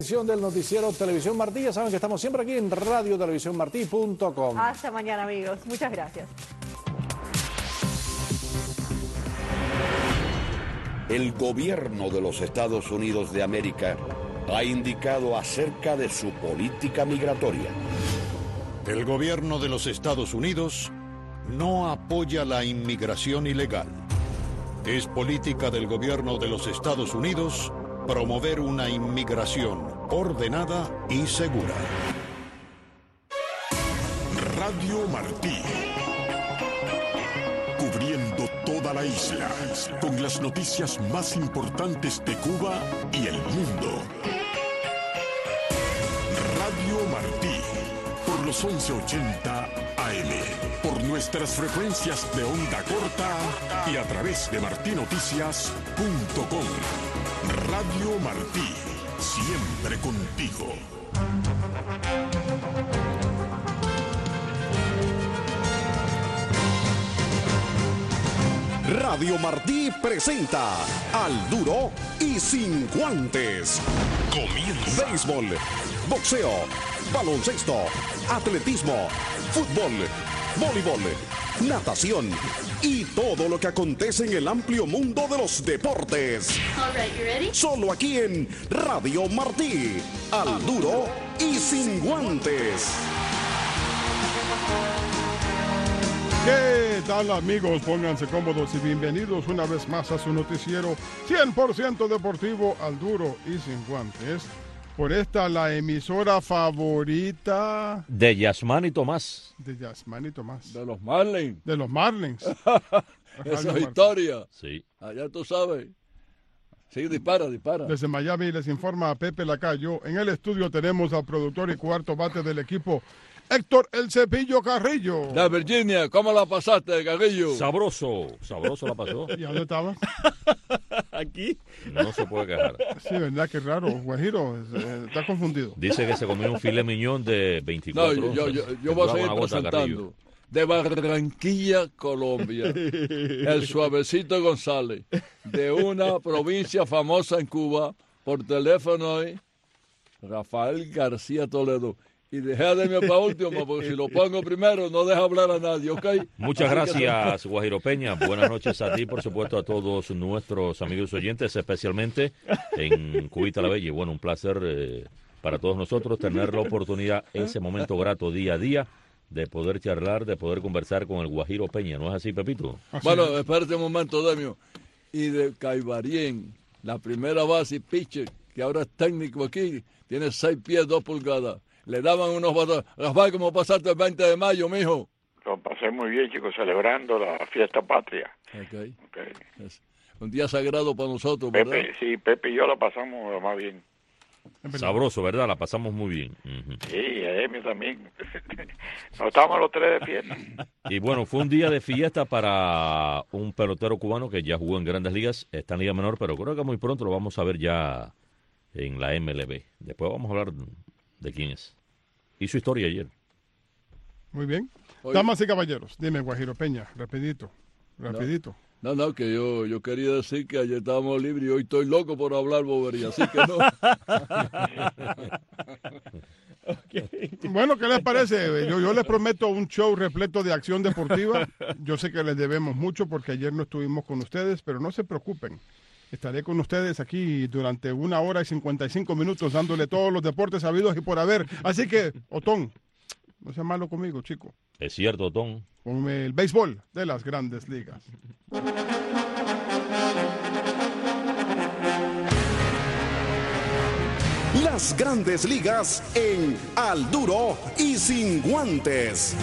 Edición del noticiero Televisión Martí. Ya saben que estamos siempre aquí en radiotelevisiónmartí.com. Hasta mañana, amigos. Muchas gracias. El gobierno de los Estados Unidos de América ha indicado acerca de su política migratoria. El gobierno de los Estados Unidos no apoya la inmigración ilegal. Es política del gobierno de los Estados Unidos promover una inmigración ordenada y segura. Radio Martí. Cubriendo toda la isla con las noticias más importantes de Cuba y el mundo. Radio Martí. Por los 1180 AM. Por nuestras frecuencias de onda corta y a través de martinoticias.com. Radio Martí, siempre contigo. Radio Martí presenta Al Duro y Sin Guantes. Comienza. Béisbol, boxeo, baloncesto, atletismo, fútbol, voleibol, natación y todo lo que acontece en el amplio mundo de los deportes. All right, you ready? Solo aquí en Radio Martí. Al Duro y Sin Guantes. ¿Qué tal, amigos? Pónganse cómodos y bienvenidos una vez más a su noticiero 100% deportivo Al Duro y Sin Guantes. Por esta, la emisora favorita de Yasmán y Tomás. de Yasmán y Tomás. De los Marlins. De los Marlins. Esa es historia. Sí. Allá tú sabes. Sí, dispara. Desde Miami les informa a Pepe Lacayo. En el estudio tenemos al productor y cuarto bate del equipo, Héctor El Cepillo Carrillo. De Virginia, ¿cómo la pasaste, Carrillo? Sabroso la pasó. ¿Y a dónde estabas? Aquí no se puede quejar. Sí, verdad, qué raro. Guajiro, está confundido. Dice que se comió un filet miñón de 24 No, yo voy a seguir presentando. De Barranquilla, Colombia. El Suavecito González. De una provincia famosa en Cuba. Por teléfono hoy, Rafael García Toledo. Y déjame para último, porque si lo pongo primero no deja hablar a nadie, ¿ok? Muchas gracias, Guajiro Peña. Buenas noches a ti, por supuesto, a todos nuestros amigos oyentes, especialmente en Cubita la Bella. Y bueno, un placer para todos nosotros tener la oportunidad, ese momento grato día a día, de poder charlar, de poder conversar con el Guajiro Peña. ¿No es así, Pepito? Bueno, espérate un momento, Demio. Y de Caibarien, la primera base y pitcher, que ahora es técnico aquí, tiene 6 pies, 2 pulgadas. Le daban unos batazos. Rafael, ¿cómo pasaste el 20 de mayo, mijo? Lo pasé muy bien, chicos, celebrando la fiesta patria. Okay. Es un día sagrado para nosotros, ¿verdad? Pepe y yo la pasamos lo más bien. Sabroso, ¿verdad? La pasamos muy bien. Sí, Emio también. Nos estábamos los tres de fiesta. Y bueno, fue un día de fiesta para un pelotero cubano que ya jugó en Grandes Ligas, está en Liga Menor, pero creo que muy pronto lo vamos a ver ya en la MLB. Después vamos a hablar de quién es. Hizo historia ayer. Muy bien. Damas y caballeros, dime, Guajiro Peña, rapidito. No, que yo quería decir que ayer estábamos libres y hoy estoy loco por hablar bobería, así que no. Okay. Bueno, ¿qué les parece? Yo les prometo un show repleto de acción deportiva. Yo sé que les debemos mucho porque ayer no estuvimos con ustedes, pero no se preocupen. Estaré con ustedes aquí durante 1 hora y 55 minutos dándole todos los deportes habidos y por haber. Así que, Otón, no sea malo conmigo, chico. Es cierto, Otón. Con el béisbol de las Grandes Ligas. Las Grandes Ligas en Al Duro y Sin Guantes.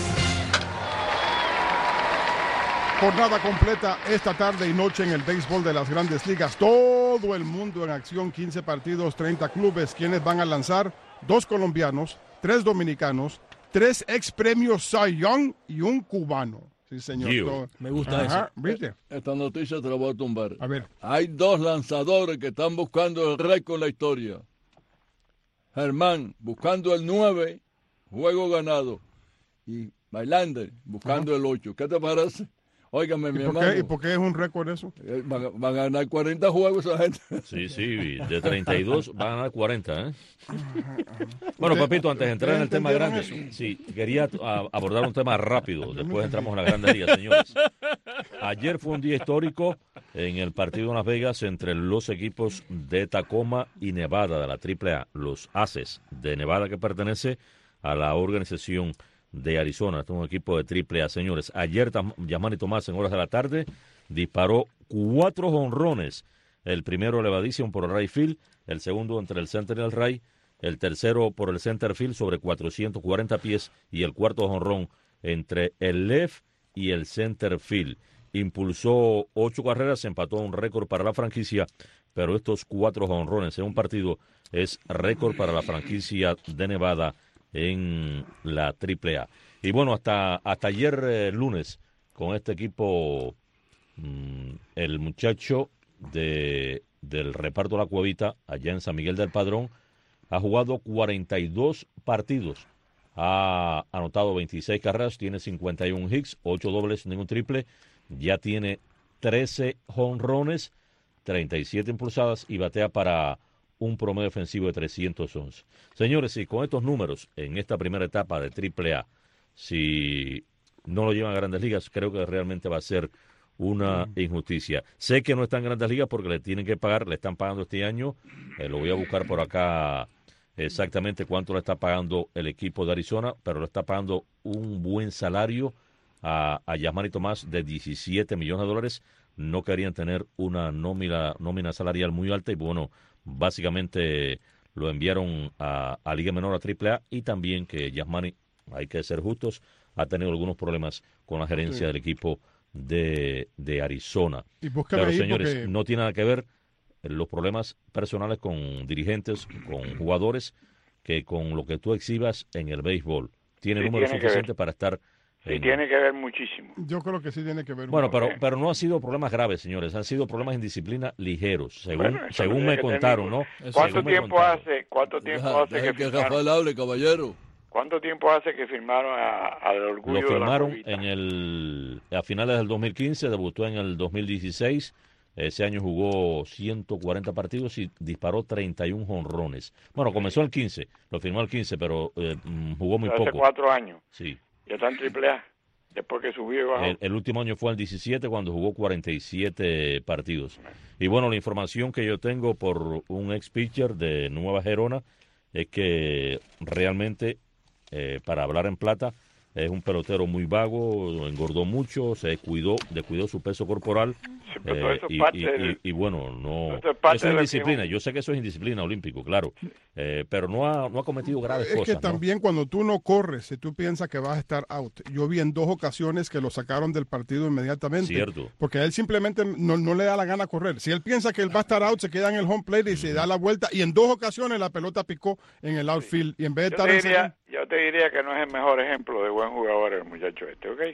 Jornada completa esta tarde y noche en el béisbol de las Grandes Ligas. Todo el mundo en acción, 15 partidos, 30 clubes. Quienes van a lanzar 2 colombianos, 3 dominicanos, 3 ex premios Cy Young y un cubano. Sí, señor. Me gusta eso. ¿Viste? Esta noticia te la voy a tumbar. A ver. Hay 2 lanzadores que están buscando el récord en la historia. Germán buscando el 9, juego ganado. Y Bailander buscando el 8. ¿Qué te parece? Óigame, mi ¿Y hermano. por qué es un récord eso? Van a ganar 40 juegos esa gente. Sí, de 32 van a ganar 40, ¿eh? Bueno, papito, antes de entrar en el tema grande, sí, quería abordar un tema rápido, después entramos en la Grande Liga, señores. Ayer fue un día histórico en el partido en Las Vegas entre los equipos de Tacoma y Nevada de la AAA, los Aces de Nevada, que pertenece a la organización de Arizona. Este es un equipo de AAA, señores. Ayer Yasmani Tomás en horas de la tarde disparó 4 jonrones. El primero elevadísimo por el right field, el segundo entre el center y el right, el tercero por el center field sobre 440 pies y el cuarto jonrón entre el left y el center field. Impulsó 8 carreras, empató un récord para la franquicia, pero estos 4 jonrones en un partido es récord para la franquicia de Nevada en la AAA. Y bueno, hasta ayer lunes, con este equipo, el muchacho del reparto La Cuevita, allá en San Miguel del Padrón, ha jugado 42 partidos, ha anotado 26 carreras, tiene 51 hits, 8 dobles, ningún triple, ya tiene 13 jonrones, 37 impulsadas y batea para un promedio ofensivo de 311. Señores, si con estos números en esta primera etapa de AAA, si no lo llevan a Grandes Ligas, creo que realmente va a ser una injusticia. Sé que no está en Grandes Ligas porque le tienen que pagar, le están pagando este año, lo voy a buscar por acá exactamente cuánto le está pagando el equipo de Arizona, pero le está pagando un buen salario a Yasmani Tomás de $17 millones. No querían tener una nómina salarial muy alta y bueno, básicamente lo enviaron a Liga Menor, a AAA, y también que Yasmani, hay que ser justos, ha tenido algunos problemas con la gerencia del equipo de Arizona. Pero señores, no tiene nada que ver los problemas personales con dirigentes, con jugadores, que con lo que tú exhibas en el béisbol. Tiene números suficientes para estar... Sí, tiene que ver muchísimo. Yo creo que sí tiene que ver. Bueno, pero no han sido problemas graves, señores. Han sido problemas en disciplina ligeros, según me contaron, ¿no? ¿Cuánto tiempo hace que Rafael hable, caballero? ¿Cuánto tiempo hace que firmaron al Orgullo? Lo firmaron de la a finales del 2015, debutó en el 2016. Ese año jugó 140 partidos y disparó 31 jonrones. Bueno, comenzó el 15, lo firmó el 15, pero jugó muy poco. Hace 4 años. Sí. Ya está en AAA, después que subió y bajó. El último año fue el 17, cuando jugó 47 partidos. Y bueno, la información que yo tengo por un ex-pitcher de Nueva Gerona es que realmente, para hablar en plata, es un pelotero muy vago, engordó mucho, se descuidó su peso corporal. Sí, pero eso y bueno, no, eso es indisciplina. Yo sé que eso es indisciplina olímpico, claro, pero no ha cometido graves cosas. Es que también cuando tú no corres, si tú piensas que vas a estar out. Yo vi en 2 ocasiones que lo sacaron del partido inmediatamente. Cierto. Porque a él simplemente no le da la gana correr. Si él piensa que él va a estar out, se queda en el home plate y se da la vuelta. Y en 2 ocasiones la pelota picó en el outfield. Y en vez de estar yo te diría que no es el mejor ejemplo de buen jugador el muchacho este, ¿ok?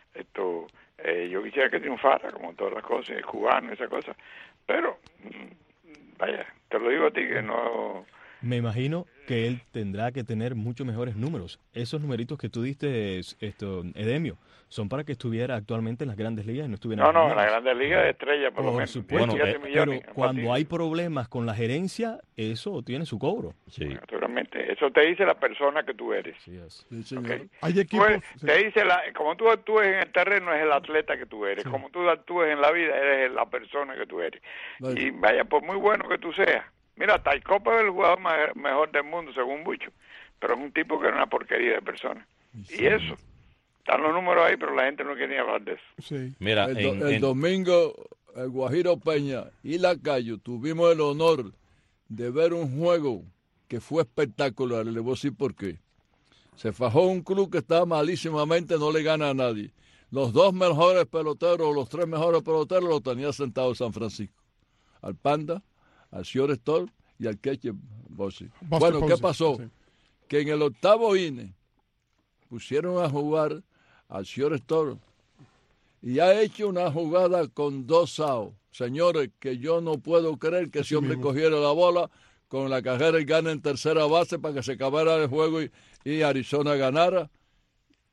Yo quisiera que triunfara, como todas las cosas, es cubano, esa cosa. Pero, vaya, te lo digo a ti que no... Me imagino que él tendrá que tener mucho mejores números. Esos numeritos que tú diste, Edemio, son para que estuviera actualmente en las Grandes Ligas y no estuviera en las Grandes Ligas de estrella, por lo menos. Supuesto, pero cuando hay problemas con la gerencia, eso tiene su cobro. Sí. Naturalmente, eso te dice la persona que tú eres. Sí, es. Sí, ¿Okay? Hay equipos... Te dice, como tú actúes en el terreno es el atleta que tú eres, como tú actúes en la vida eres la persona que tú eres. Vale. Y vaya, por muy bueno que tú seas. Mira, Taikopa es el jugador mejor del mundo, según Bucho, pero es un tipo que era una porquería de persona. Y eso, están los números ahí, pero la gente no quiere ni hablar de eso. Sí. Mira, el domingo, el Guajiro Peña y Lacayo tuvimos el honor de ver un juego que fue espectacular. Le voy a decir por qué. Se fajó un club que estaba malísimamente, no le gana a nadie. Los 2 mejores peloteros, los 3 mejores peloteros los tenía sentados en San Francisco. Al Panda, al Shortstop y al catcher Bossi. Bueno, ¿qué pasó? Sí. Que en el 8º inning pusieron a jugar al Shortstop y ha hecho una jugada con 2 outs. Señores, que yo no puedo creer que ese hombre cogiera la bola con la carrera y gana en tercera base para que se acabara el juego y Arizona ganara.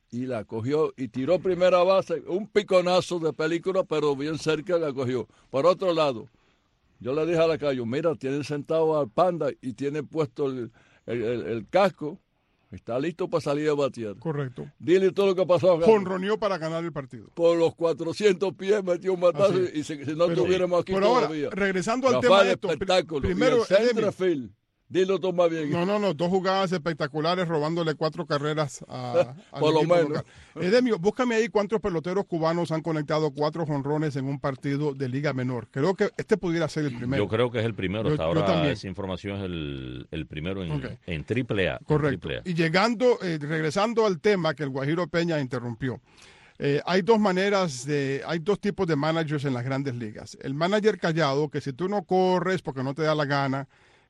y la cogió y tiró primera base, un piconazo de película, pero bien cerca la cogió. Por otro lado, yo le dije a Lacayo, mira, tiene sentado al Panda y tiene puesto el casco, está listo para salir a batear. Correcto. Dile todo lo que pasó. Jonroneó para ganar el partido. Por los 400 pies metió un batazo y si no estuviéramos aquí todavía. Ahora, regresando al Rafael, tema de esto, espectáculo. primero, y el centerfield, dilo todo más bien. No, 2 jugadas espectaculares robándole 4 carreras a por lo menos. Local. Edemio, búscame ahí cuántos peloteros cubanos han conectado 4 jonrones en un partido de Liga Menor. Creo que este pudiera ser el primero. Yo creo que es el primero. Hasta ahora también. esa información es el primero en AAA. Correcto. En AAA. Y regresando al tema que el Guajiro Peña interrumpió. Hay 2 maneras hay 2 tipos de managers en las grandes ligas. El manager callado, que si tú no corres porque no te da la gana,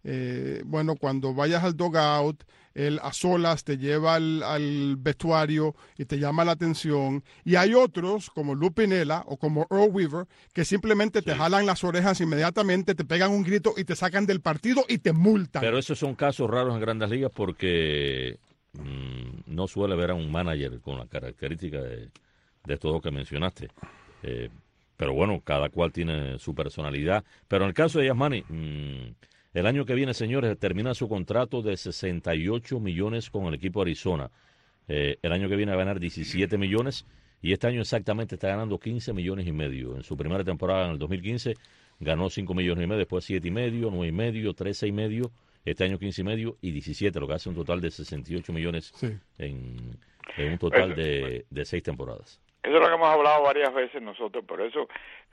cuando vayas al dugout, él a solas te lleva al vestuario y te llama la atención. Y hay otros, como Lou Piniella o como Earl Weaver, que simplemente te jalan las orejas inmediatamente, te pegan un grito y te sacan del partido y te multan. Pero esos son casos raros en grandes ligas porque no suele ver a un manager con la característica de estos 2 que mencionaste. Pero bueno, cada cual tiene su personalidad. Pero en el caso de Yasmani, el año que viene, señores, termina su contrato de 68 millones con el equipo de Arizona. El año que viene va a ganar 17 millones y este año exactamente está ganando 15 millones y medio. En su primera temporada, en el 2015, ganó 5 millones y medio, después 7 y medio, 9 y medio, 13 y medio, este año 15 y medio y 17, lo que hace un total de 68 millones en un total de 6 temporadas. Eso es lo que hemos hablado varias veces nosotros, por eso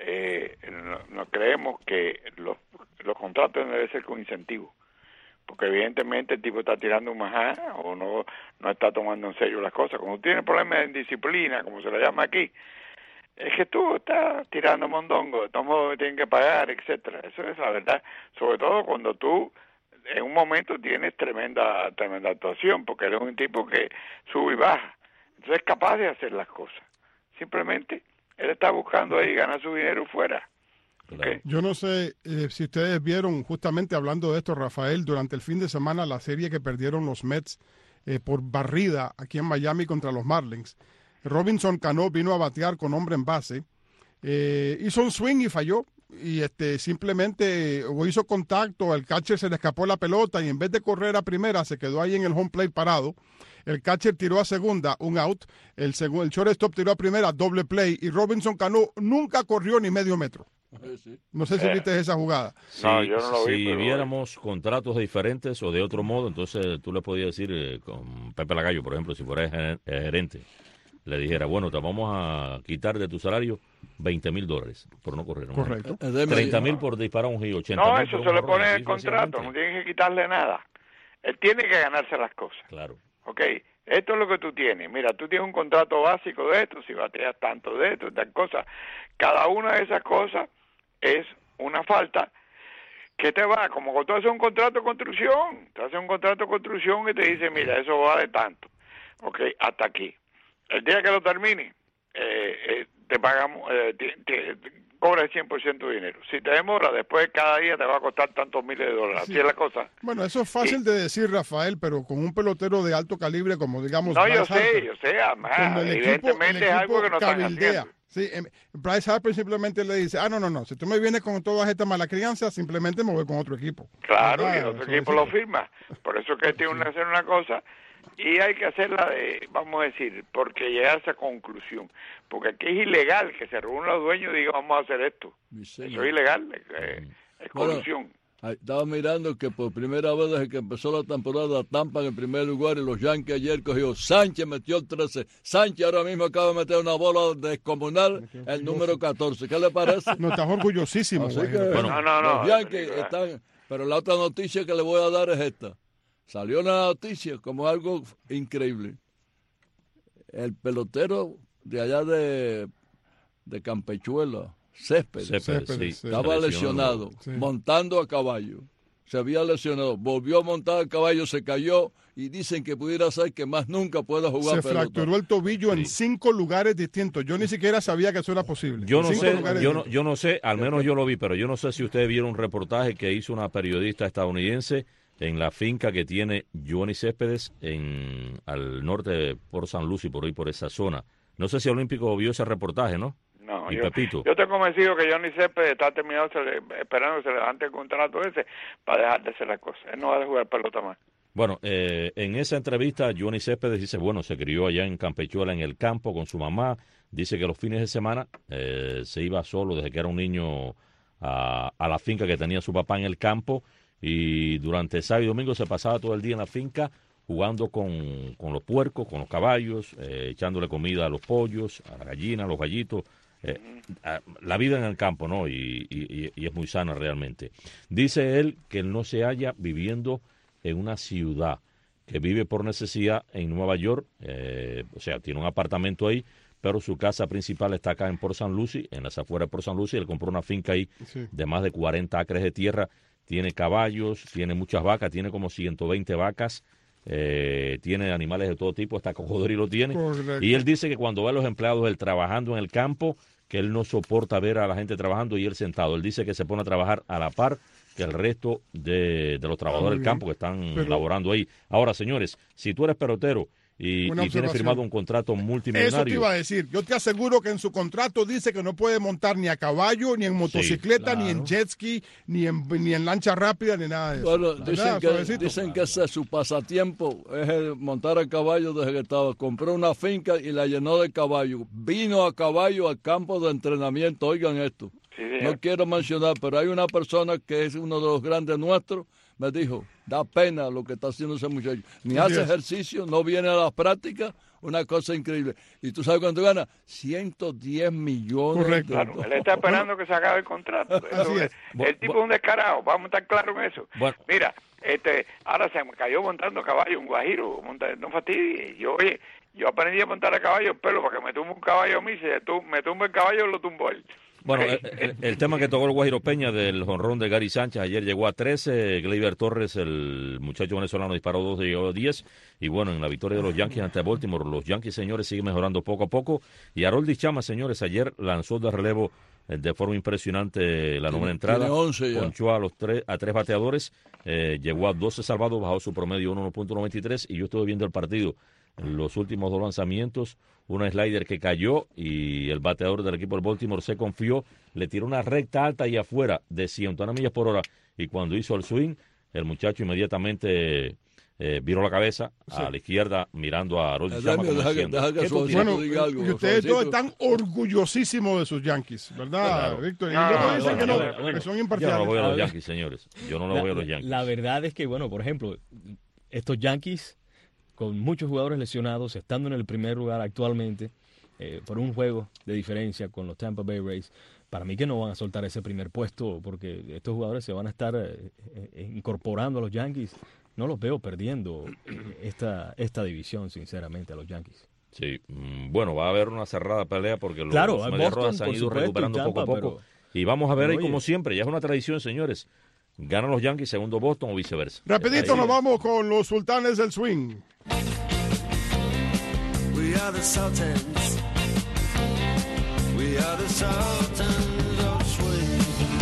no creemos que los contratos deben ser con incentivo, porque evidentemente el tipo está tirando un majá o no está tomando en serio las cosas. Cuando tiene problemas de indisciplina, como se le llama aquí, es que tú estás tirando mondongo, de todos modos tienen que pagar, etcétera. Eso es la verdad, sobre todo cuando tú en un momento tienes tremenda actuación, porque eres un tipo que sube y baja, entonces es capaz de hacer las cosas. Simplemente él está buscando ahí ganar su dinero fuera. Okay. Yo no sé si ustedes vieron, justamente hablando de esto, Rafael, durante el fin de semana la serie que perdieron los Mets por barrida aquí en Miami contra los Marlins. Robinson Cano vino a batear con hombre en base, hizo un swing y falló. Y simplemente hizo contacto, el catcher se le escapó la pelota y en vez de correr a primera se quedó ahí en el home plate parado. El catcher tiró a segunda, un out. El shortstop tiró a primera, doble play. Y Robinson Cano nunca corrió ni medio metro. No sé si viste esa jugada. No, yo no lo vi. Si viéramos contratos diferentes o de otro modo, entonces tú le podías decir con Pepe Lagallo, por ejemplo, si fuera gerente, le dijera, bueno, te vamos a quitar de tu salario $20,000 por no correr. Correcto. 30,000 por disparar un giro, 80,000. No, eso se le pone en el contrato, no tienes que quitarle nada. Él tiene que ganarse las cosas. Claro. Ok, esto es lo que tú tienes. Mira, tú tienes un contrato básico de esto, si bateas tanto de esto, tal cosa. Cada una de esas cosas es una falta que te va, como cuando tú haces un contrato de construcción. Tú haces un contrato de construcción y te dice, mira, eso va de tanto. Ok, hasta aquí. El día que lo termine, te pagamos, cobra el 100% de dinero. Si te demora, después cada día te va a costar tantos miles de dólares. Sí. Así es la cosa. Bueno, eso es fácil de decir, Rafael, pero con un pelotero de alto calibre, como digamos... No, yo sé, además, evidentemente es algo que no están haciendo. Sí, Bryce Harper simplemente le dice, no, si tú me vienes con todas estas malas crianzas, simplemente me voy con otro equipo. Claro, y el otro equipo lo firma. Por eso es que tiene que hacer una cosa y hay que hacerla vamos a decir, porque llegar a esa conclusión. Porque aquí es ilegal que se reúnan los dueños y digan, vamos a hacer esto. Eso es ilegal, es corrupción. Estaba mirando que por primera vez desde que empezó la temporada Tampa en el primer lugar y los Yankees ayer cogió Sánchez, metió el 13. Sánchez ahora mismo acaba de meter una bola descomunal, el número 14. ¿Qué le parece? No, estás orgullosísimo. Así que, no. Los Yankees están... Pero la otra noticia que le voy a dar es esta. Salió una noticia como algo increíble. El pelotero de allá de Campechuela, Céspedes, estaba lesionado, montando a caballo. Se había lesionado, volvió a montar a caballo, se cayó y dicen que pudiera ser que más nunca pueda jugar pelota. Se fracturó el tobillo en 5 lugares distintos. Yo ni siquiera sabía que eso era posible. Yo no sé, al menos yo lo vi, pero yo no sé si ustedes vieron un reportaje que hizo una periodista estadounidense en la finca que tiene Johnny Céspedes al norte de Port St. Lucie, por ahí, por esa zona. No sé si Olímpico vio ese reportaje, ¿no? No, y yo Pepito. estoy convencido que Johnny Céspedes está terminado esperando que se levante el contrato ese para dejar de hacer las cosas. Él no va a jugar pelota más. Bueno, en esa entrevista Johnny Céspedes dice, bueno, se crió allá en Campechuela, en el campo, con su mamá. Dice que los fines de semana se iba solo desde que era un niño a la finca que tenía su papá en el campo, y durante sábado y domingo se pasaba todo el día en la finca jugando con los puercos, con los caballos, echándole comida a los pollos, a la gallina, a los gallitos. La vida en el campo, ¿no? Y es muy sana realmente. Dice él que él no se halla viviendo en una ciudad, que vive por necesidad en Nueva York, o sea, tiene un apartamento ahí, pero su casa principal está acá en Port St. Lucie, en las afueras de Port St. Lucie. Él compró una finca ahí de más de 40 acres de tierra, tiene caballos, tiene muchas vacas, tiene como 120 vacas, tiene animales de todo tipo, hasta cocodrilo tiene. Correcto. Y él dice que cuando ve a los empleados él trabajando en el campo, que él no soporta ver a la gente trabajando y él sentado. Él dice que se pone a trabajar a la par que el resto de los trabajadores del campo que están laborando ahí. Ahora, señores, si tú eres pelotero y tienes firmado un contrato multimillonario. Eso te iba a decir. Yo te aseguro que en su contrato dice que no puede montar ni a caballo, ni en motocicleta, ni en jet ski, ni en lancha rápida, ni nada de eso. Bueno, dicen que ese es su pasatiempo, es el montar a caballo desde que estaba. Compró una finca y la llenó de caballo. Vino a caballo al campo de entrenamiento. Oigan esto. Sí, no quiero mencionar, pero hay una persona que es uno de los grandes nuestros. Me dijo, da pena lo que está haciendo ese muchacho. Ni hace ejercicio, no viene a las prácticas, una cosa increíble. Y tú sabes cuánto gana, 110 millones. Correcto. Claro, él está esperando que se acabe el contrato. El tipo es un descarado, vamos a estar claros en eso. Bueno. Mira, ahora se me cayó montando caballo, un guajiro, no fastidies. Yo aprendí a montar a caballo el pelo para que me tumbe un caballo a mí, me tumba el caballo, lo tumbó él. Bueno, el tema que tocó el Guajiro Peña del jonrón de Gary Sánchez, ayer llegó a 13, Gleyber Torres, el muchacho venezolano, disparó 2, llegó a 10, y bueno, en la victoria de los Yankees ante Baltimore, los Yankees, señores, siguen mejorando poco a poco, y Aroldis Chapman, señores, ayer lanzó de relevo de forma impresionante la novena entrada, ponchó a 3 bateadores, llegó a 12 salvados, bajó su promedio 1.93, y yo estuve viendo el partido. Los últimos 2 lanzamientos, una slider que cayó y el bateador del equipo del Baltimore se confió, le tiró una recta alta y afuera de 100 millas por hora, y cuando hizo el swing, el muchacho inmediatamente viró la cabeza a la izquierda mirando a Aroldis Chapman. Bueno, y ustedes todos están orgullosísimos de sus Yankees, ¿verdad, Víctor? Y luego dicen que son imparciales. Yo no voy a los Yankees, señores. Yo no voy a los Yankees. La verdad es que, bueno, por ejemplo, estos Yankees, con muchos jugadores lesionados, estando en el primer lugar actualmente, por un juego de diferencia con los Tampa Bay Rays, para mí que no van a soltar ese primer puesto, porque estos jugadores se van a estar incorporando a los Yankees. No los veo perdiendo esta división, sinceramente, a los Yankees. Sí, bueno, va a haber una cerrada pelea porque los Medias Rojas han ido recuperando poco a poco. Y vamos a ver ahí, como siempre, ya es una tradición, señores. Ganan los Yankees, segundo Boston o viceversa. Rapidito nos vamos con los sultanes del swing. We are the Sultans. We are the Sultans of swing.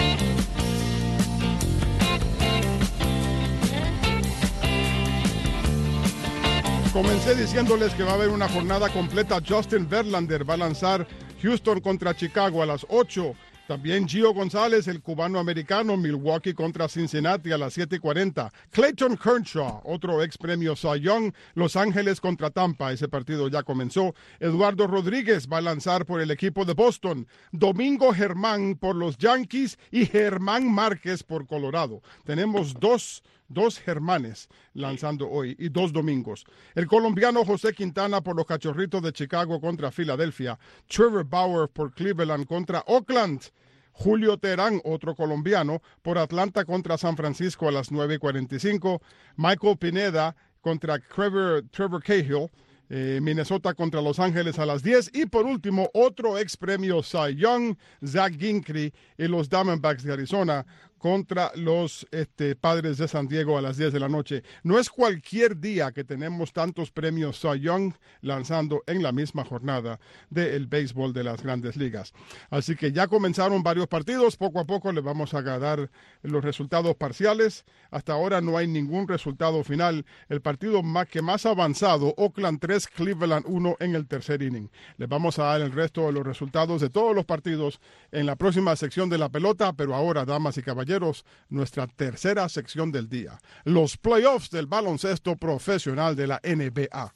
Comencé diciéndoles que va a haber una jornada completa. Justin Verlander va a lanzar Houston contra Chicago a las 8. También Gio González, el cubano-americano, Milwaukee contra Cincinnati a las 7:40. Clayton Kershaw, otro ex premio Cy Young, Los Ángeles contra Tampa. Ese partido ya comenzó. Eduardo Rodríguez va a lanzar por el equipo de Boston. Domingo Germán por los Yankees y Germán Márquez por Colorado. Tenemos dos Germanes lanzando hoy y 2 domingos. El colombiano José Quintana por los Cachorritos de Chicago contra Filadelfia. Trevor Bauer por Cleveland contra Oakland. Julio Terán, otro colombiano, por Atlanta contra San Francisco a las 9:45. Michael Pineda contra Trevor Cahill. Minnesota contra Los Ángeles a las 10. Y por último, otro ex premio Cy Young, Zach Ginkrey y los Diamondbacks de Arizona contra los Padres de San Diego a las 10 de la noche. No es cualquier día que tenemos tantos premios Cy Young lanzando en la misma jornada del béisbol de las Grandes Ligas. Así que ya comenzaron varios partidos, poco a poco les vamos a dar los resultados parciales. Hasta ahora no hay ningún resultado final. El partido que más avanzado, Oakland 3, Cleveland 1 en el tercer inning. Les vamos a dar el resto de los resultados de todos los partidos en la próxima sección de la pelota, pero ahora, damas y caballeros, nuestra tercera sección del día, los playoffs del baloncesto profesional de la NBA.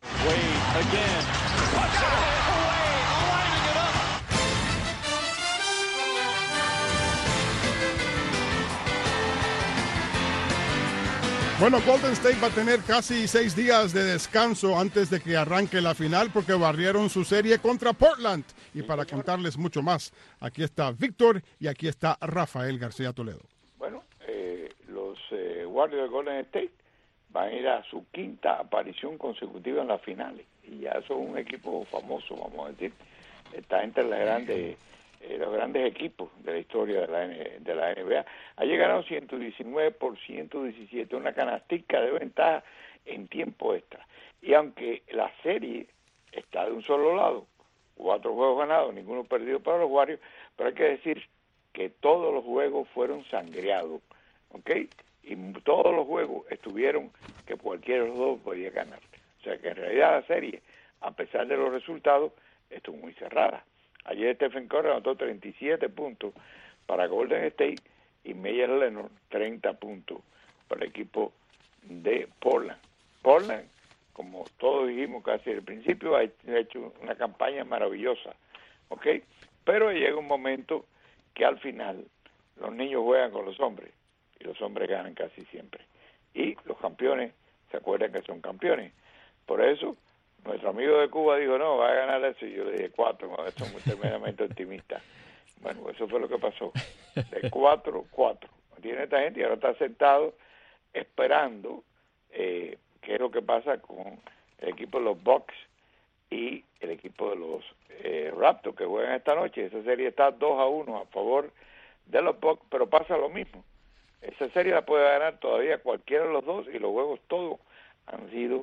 Bueno, Golden State va a tener casi 6 días de descanso antes de que arranque la final porque barrieron su serie contra Portland. Y para contarles mucho más, aquí está Víctor y aquí está Rafael García Toledo. Bueno, los Warriors de Golden State van a ir a su quinta aparición consecutiva en las finales. Y ya son un equipo famoso, vamos a decir. Está entre los grandes equipos de la historia de la NBA. Allí ganaron 119 por 117, una canastica de ventaja en tiempo extra. Y aunque la serie está de un solo lado, 4 juegos ganados, ninguno perdido para los Warriors, pero hay que decir que todos los juegos fueron sangreados, ¿ok? Y todos los juegos estuvieron que cualquiera de los dos podía ganar. O sea que en realidad la serie, a pesar de los resultados, estuvo muy cerrada. Ayer Stephen Curry anotó 37 puntos para Golden State y Meyers Leonard 30 puntos para el equipo de Portland. Portland, como todos dijimos casi al principio, ha hecho una campaña maravillosa, ¿ok? Pero llega un momento que al final los niños juegan con los hombres y los hombres ganan casi siempre. Y los campeones se acuerdan que son campeones. Por eso nuestro amigo de Cuba dijo, no, va a ganar eso. Y yo le dije 4, no, eso es muy tremendamente optimista. Bueno, eso fue lo que pasó. De 4-4. Tiene esta gente y ahora está sentado esperando qué es lo que pasa con el equipo de los Bucks y el equipo de los Raptors que juegan esta noche. Esa serie está 2-1 a favor de los Bucks, pero pasa lo mismo. Esa serie la puede ganar todavía cualquiera de los dos y los juegos todos han sido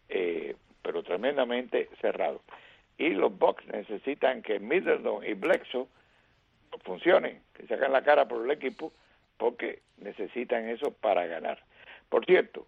pero tremendamente cerrado. Y los Bucks necesitan que Middleton y Bledsoe funcionen, que sacan la cara por el equipo, porque necesitan eso para ganar. Por cierto,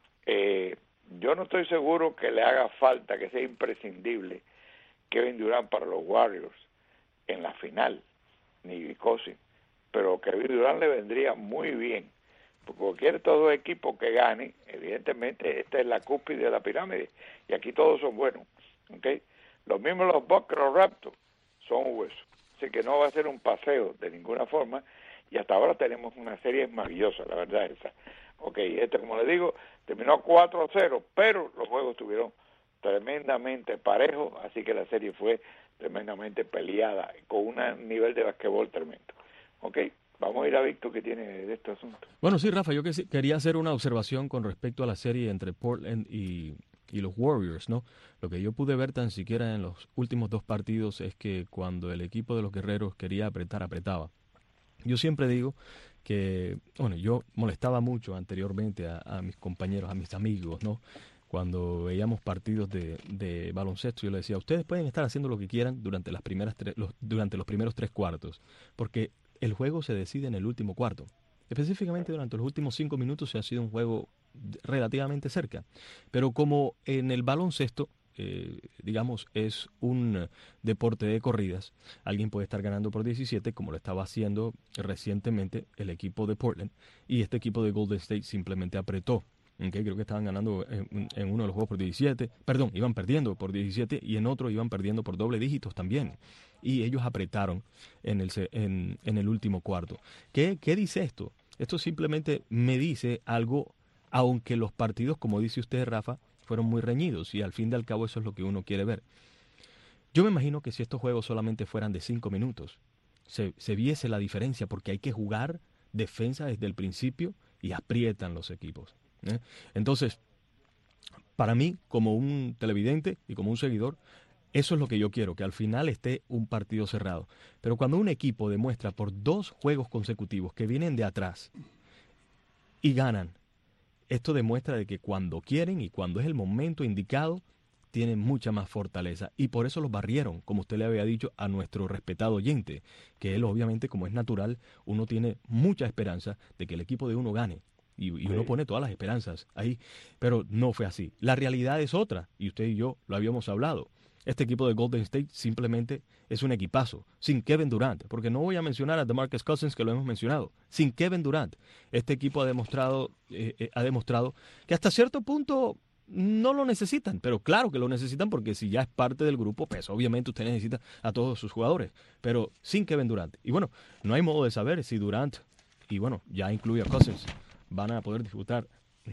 yo no estoy seguro que le haga falta, que sea imprescindible Kevin Durant para los Warriors en la final, ni Cousins, pero Kevin Durant le vendría muy bien. Porque cualquier de estos dos equipos que gane, evidentemente esta es la cúspide de la pirámide y aquí todos son buenos, ¿okay? Los mismos los Bucks, los Raptors son huesos, así que no va a ser un paseo de ninguna forma y hasta ahora tenemos una serie maravillosa, la verdad esa. Como le digo, terminó 4-0, pero los juegos estuvieron tremendamente parejos, así que la serie fue tremendamente peleada con un nivel de basquetbol tremendo, ¿ok? Vamos a ir a Víctor, que tiene de este asunto. Bueno, sí, Rafa, yo quería hacer una observación con respecto a la serie entre Portland y los Warriors, ¿no? Lo que yo pude ver tan siquiera en los últimos 2 partidos es que cuando el equipo de los guerreros quería apretar, apretaba. Yo siempre digo que, bueno, yo molestaba mucho anteriormente a mis compañeros, a mis amigos, ¿no? Cuando veíamos partidos de baloncesto, yo les decía, ustedes pueden estar haciendo lo que quieran durante los primeros 3 cuartos, porque el juego se decide en el último cuarto. Específicamente durante los últimos 5 minutos se ha sido un juego relativamente cerca. Pero como en el baloncesto, digamos, es un deporte de corridas, alguien puede estar ganando por 17, como lo estaba haciendo recientemente el equipo de Portland, y este equipo de Golden State simplemente apretó. Creo que estaban ganando en uno de los juegos por 17, iban perdiendo por 17 y en otro iban perdiendo por doble dígitos también. Y ellos apretaron en el último cuarto. ¿Qué dice esto? Esto simplemente me dice algo, aunque los partidos, como dice usted, Rafa, fueron muy reñidos y al fin y al cabo eso es lo que uno quiere ver. Yo me imagino que si estos juegos solamente fueran de 5 minutos, se viese la diferencia porque hay que jugar defensa desde el principio y aprietan los equipos. Entonces, para mí, como un televidente y como un seguidor, Eso es lo que yo quiero, que al final esté un partido cerrado. Pero cuando un equipo demuestra por 2 juegos consecutivos que vienen de atrás y ganan, esto demuestra de que cuando quieren y cuando es el momento indicado, tienen mucha más fortaleza. Y por eso los barrieron, como usted le había dicho a nuestro respetado oyente, que él obviamente, como es natural, uno tiene mucha esperanza de que el equipo de uno gane. Y uno pone todas las esperanzas ahí, pero no fue así. La realidad es otra, y usted y yo lo habíamos hablado. Este equipo de Golden State simplemente es un equipazo, sin Kevin Durant, porque no voy a mencionar a DeMarcus Cousins, que lo hemos mencionado. Sin Kevin Durant, este equipo ha demostrado que hasta cierto punto no lo necesitan, pero claro que lo necesitan, porque si ya es parte del grupo, pues obviamente usted necesita a todos sus jugadores, pero sin Kevin Durant. Y bueno, no hay modo de saber si Durant, y bueno, ya incluye a Cousins, van a poder disputar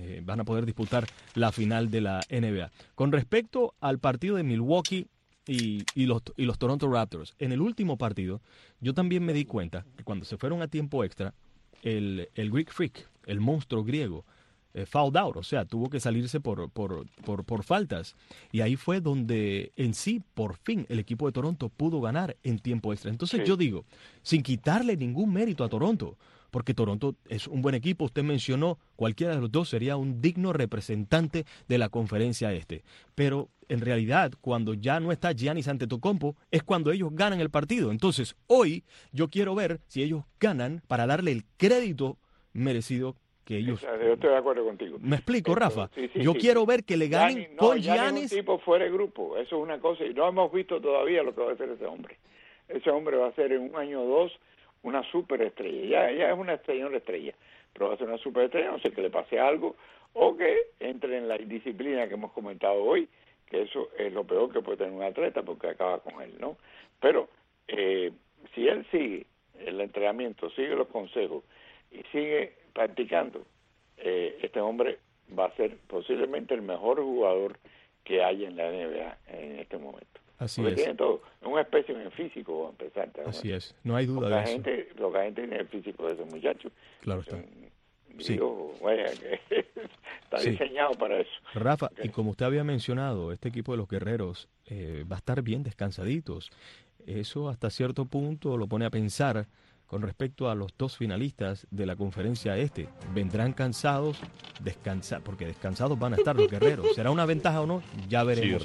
la final de la NBA. Con respecto al partido de Milwaukee y los Toronto Raptors, en el último partido, yo también me di cuenta que cuando se fueron a tiempo extra, el Greek Freak, el monstruo griego, fouled out, o sea, tuvo que salirse por faltas. Y ahí fue donde en sí, por fin, el equipo de Toronto pudo ganar en tiempo extra. Entonces yo digo, sin quitarle ningún mérito a Toronto, porque Toronto es un buen equipo. Usted mencionó, cualquiera de los dos sería un digno representante de la conferencia este. Pero en realidad, cuando ya no está Giannis Antetokounmpo, es cuando ellos ganan el partido. Entonces, hoy yo quiero ver si ellos ganan para darle el crédito merecido que ellos... Yo estoy de acuerdo contigo. ¿Me explico, Rafa? Yo quiero ver que le ganen con Giannis. Es un tipo fuera de grupo, eso es una cosa, y no hemos visto todavía lo que va a hacer ese hombre. Ese hombre va a ser en un año o dos una superestrella, ya es una estrella, pero va a ser una superestrella, no sé que le pase algo, o que entre en la indisciplina que hemos comentado hoy, que eso es lo peor que puede tener un atleta, porque acaba con él, ¿no? Pero si él sigue el entrenamiento, sigue los consejos, y sigue practicando, este hombre va a ser posiblemente el mejor jugador que hay en la NBA en este momento. Así porque es. tiene todo, es un especie en físico, a empezar. Así es, no hay duda de eso. Lo que la gente tiene el físico de ese muchacho. Claro está. Sí. Está diseñado para eso. Rafa, y como usted había mencionado, este equipo de los guerreros va a estar bien descansaditos. Eso hasta cierto punto lo pone a pensar con respecto a los dos finalistas de la conferencia este. ¿Vendrán cansados? Porque descansados van a estar los guerreros. ¿Será una ventaja o no? Ya veremos.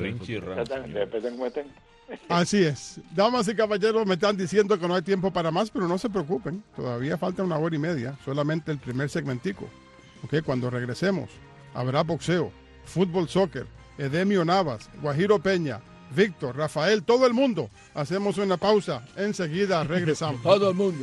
Así es. Damas y caballeros, me están diciendo que no hay tiempo para más, pero no se preocupen. Todavía falta 1 hora y media. Solamente el primer segmentico. Cuando regresemos, habrá boxeo, fútbol, soccer, Edemio Navas, Guajiro Peña, Víctor, Rafael, todo el mundo. Hacemos una pausa. Enseguida regresamos. Todo el mundo.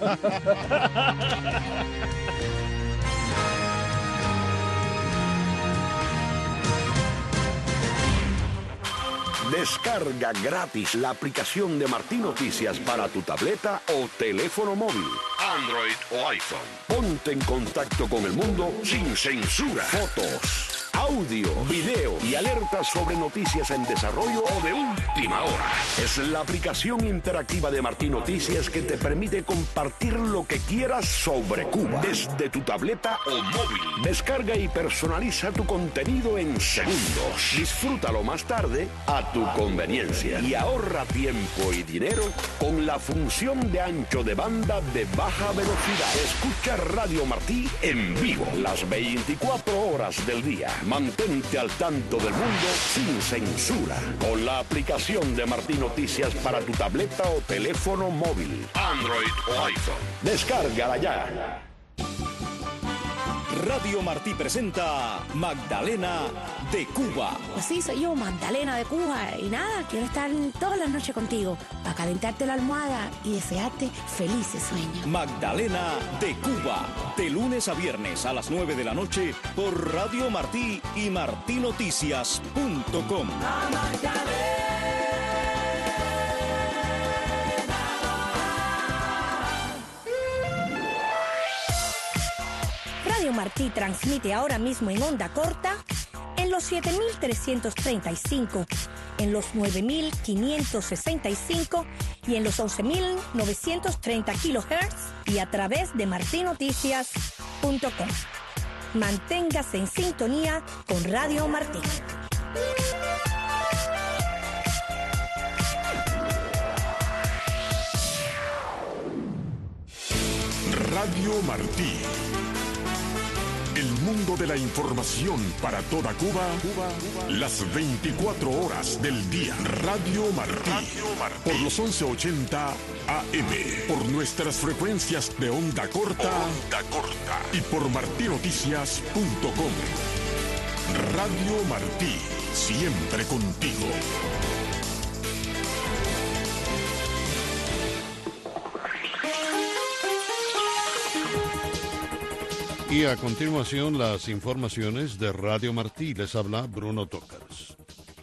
Descarga gratis la aplicación de Martín Noticias para tu tableta o teléfono móvil, Android o iPhone. Ponte en contacto con el mundo sin censura. Fotos, audio, video y alertas sobre noticias en desarrollo o de última hora. Es la aplicación interactiva de Martín Noticias que te permite compartir lo que quieras sobre Cuba desde tu tableta o móvil. Descarga y personaliza tu contenido en segundos. Disfrútalo más tarde a tu conveniencia y ahorra tiempo y dinero con la función de ancho de banda de baja velocidad. Escucha Radio Martí en vivo las 24 horas del día. Mantente al tanto del mundo sin censura con la aplicación de Martín Noticias para tu tableta o teléfono móvil, Android o iPhone. Descárgala ya. Radio Martí presenta Magdalena de Cuba. Pues sí, soy yo, Magdalena de Cuba. Y nada, quiero estar todas las noches contigo para calentarte la almohada y desearte felices sueños. Magdalena de Cuba, de lunes a viernes a las 9 de la noche por Radio Martí y martinoticias.com. Radio Martí transmite ahora mismo en onda corta en los 7.335, en los 9.565 y en los 11.930 kilohertz y a través de martinoticias.com. Manténgase en sintonía con Radio Martí. Radio Martí. El mundo de la información para toda Cuba, las 24 horas del día. Radio Martí. Por los 1180 AM. Por nuestras frecuencias de onda corta. Y por martinoticias.com. Radio Martí. Siempre contigo. Y a continuación las informaciones de Radio Martí. Les habla Bruno Tócaras.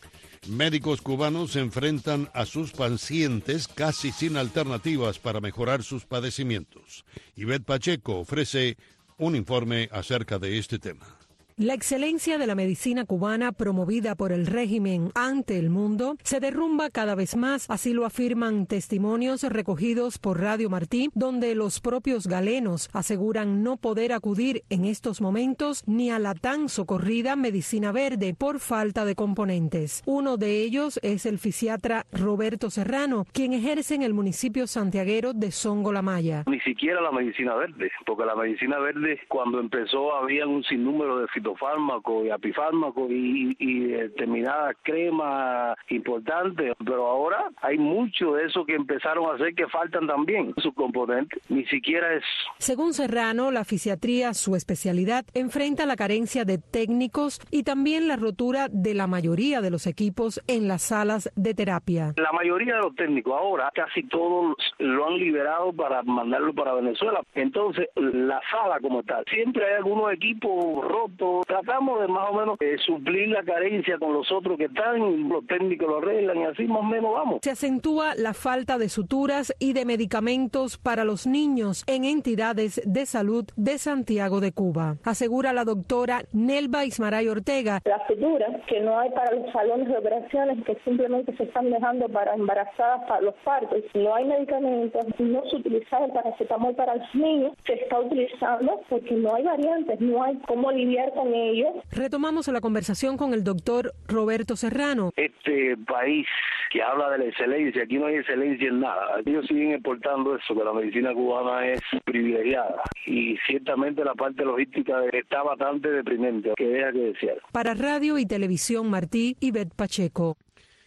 Médicos cubanos se enfrentan a sus pacientes casi sin alternativas para mejorar sus padecimientos. Ivette Pacheco ofrece un informe acerca de este tema. La excelencia de la medicina cubana promovida por el régimen ante el mundo se derrumba cada vez más, así lo afirman testimonios recogidos por Radio Martí, donde los propios galenos aseguran no poder acudir en estos momentos ni a la tan socorrida medicina verde por falta de componentes. Uno de ellos es el fisiatra Roberto Serrano, quien ejerce en el municipio santiaguero de Songo La Maya. Ni siquiera la medicina verde, porque la medicina verde cuando empezó había un sinnúmero de fármacos y apifármacos y determinadas cremas importantes, pero ahora hay mucho de eso que empezaron a hacer que faltan también sus componentes, ni siquiera eso. Según Serrano, la fisiatría, su especialidad, enfrenta la carencia de técnicos y también la rotura de la mayoría de los equipos en las salas de terapia. La mayoría de los técnicos ahora, casi todos lo han liberado para mandarlo para Venezuela. Entonces, la sala como tal, siempre hay algunos equipos rotos. Tratamos de más o menos suplir la carencia con los otros que están, los técnicos lo arreglan y así más o menos vamos. Se acentúa la falta de suturas y de medicamentos para los niños en entidades de salud de Santiago de Cuba. Asegura la doctora Nelva Ismaray Ortega. Las suturas que no hay para los salones de operaciones, que simplemente se están dejando para embarazadas, para los partos. No hay medicamentos, no se utiliza el paracetamol para los niños, se está utilizando porque no hay variantes, no hay cómo lidiar con ellos. Retomamos la conversación con el doctor Roberto Serrano. Este país que habla de la excelencia, aquí no hay excelencia en nada. Ellos siguen exportando eso, que la medicina cubana es privilegiada y ciertamente la parte logística está bastante deprimente, que deja que desear. Para Radio y Televisión Martí, Ivette Pacheco.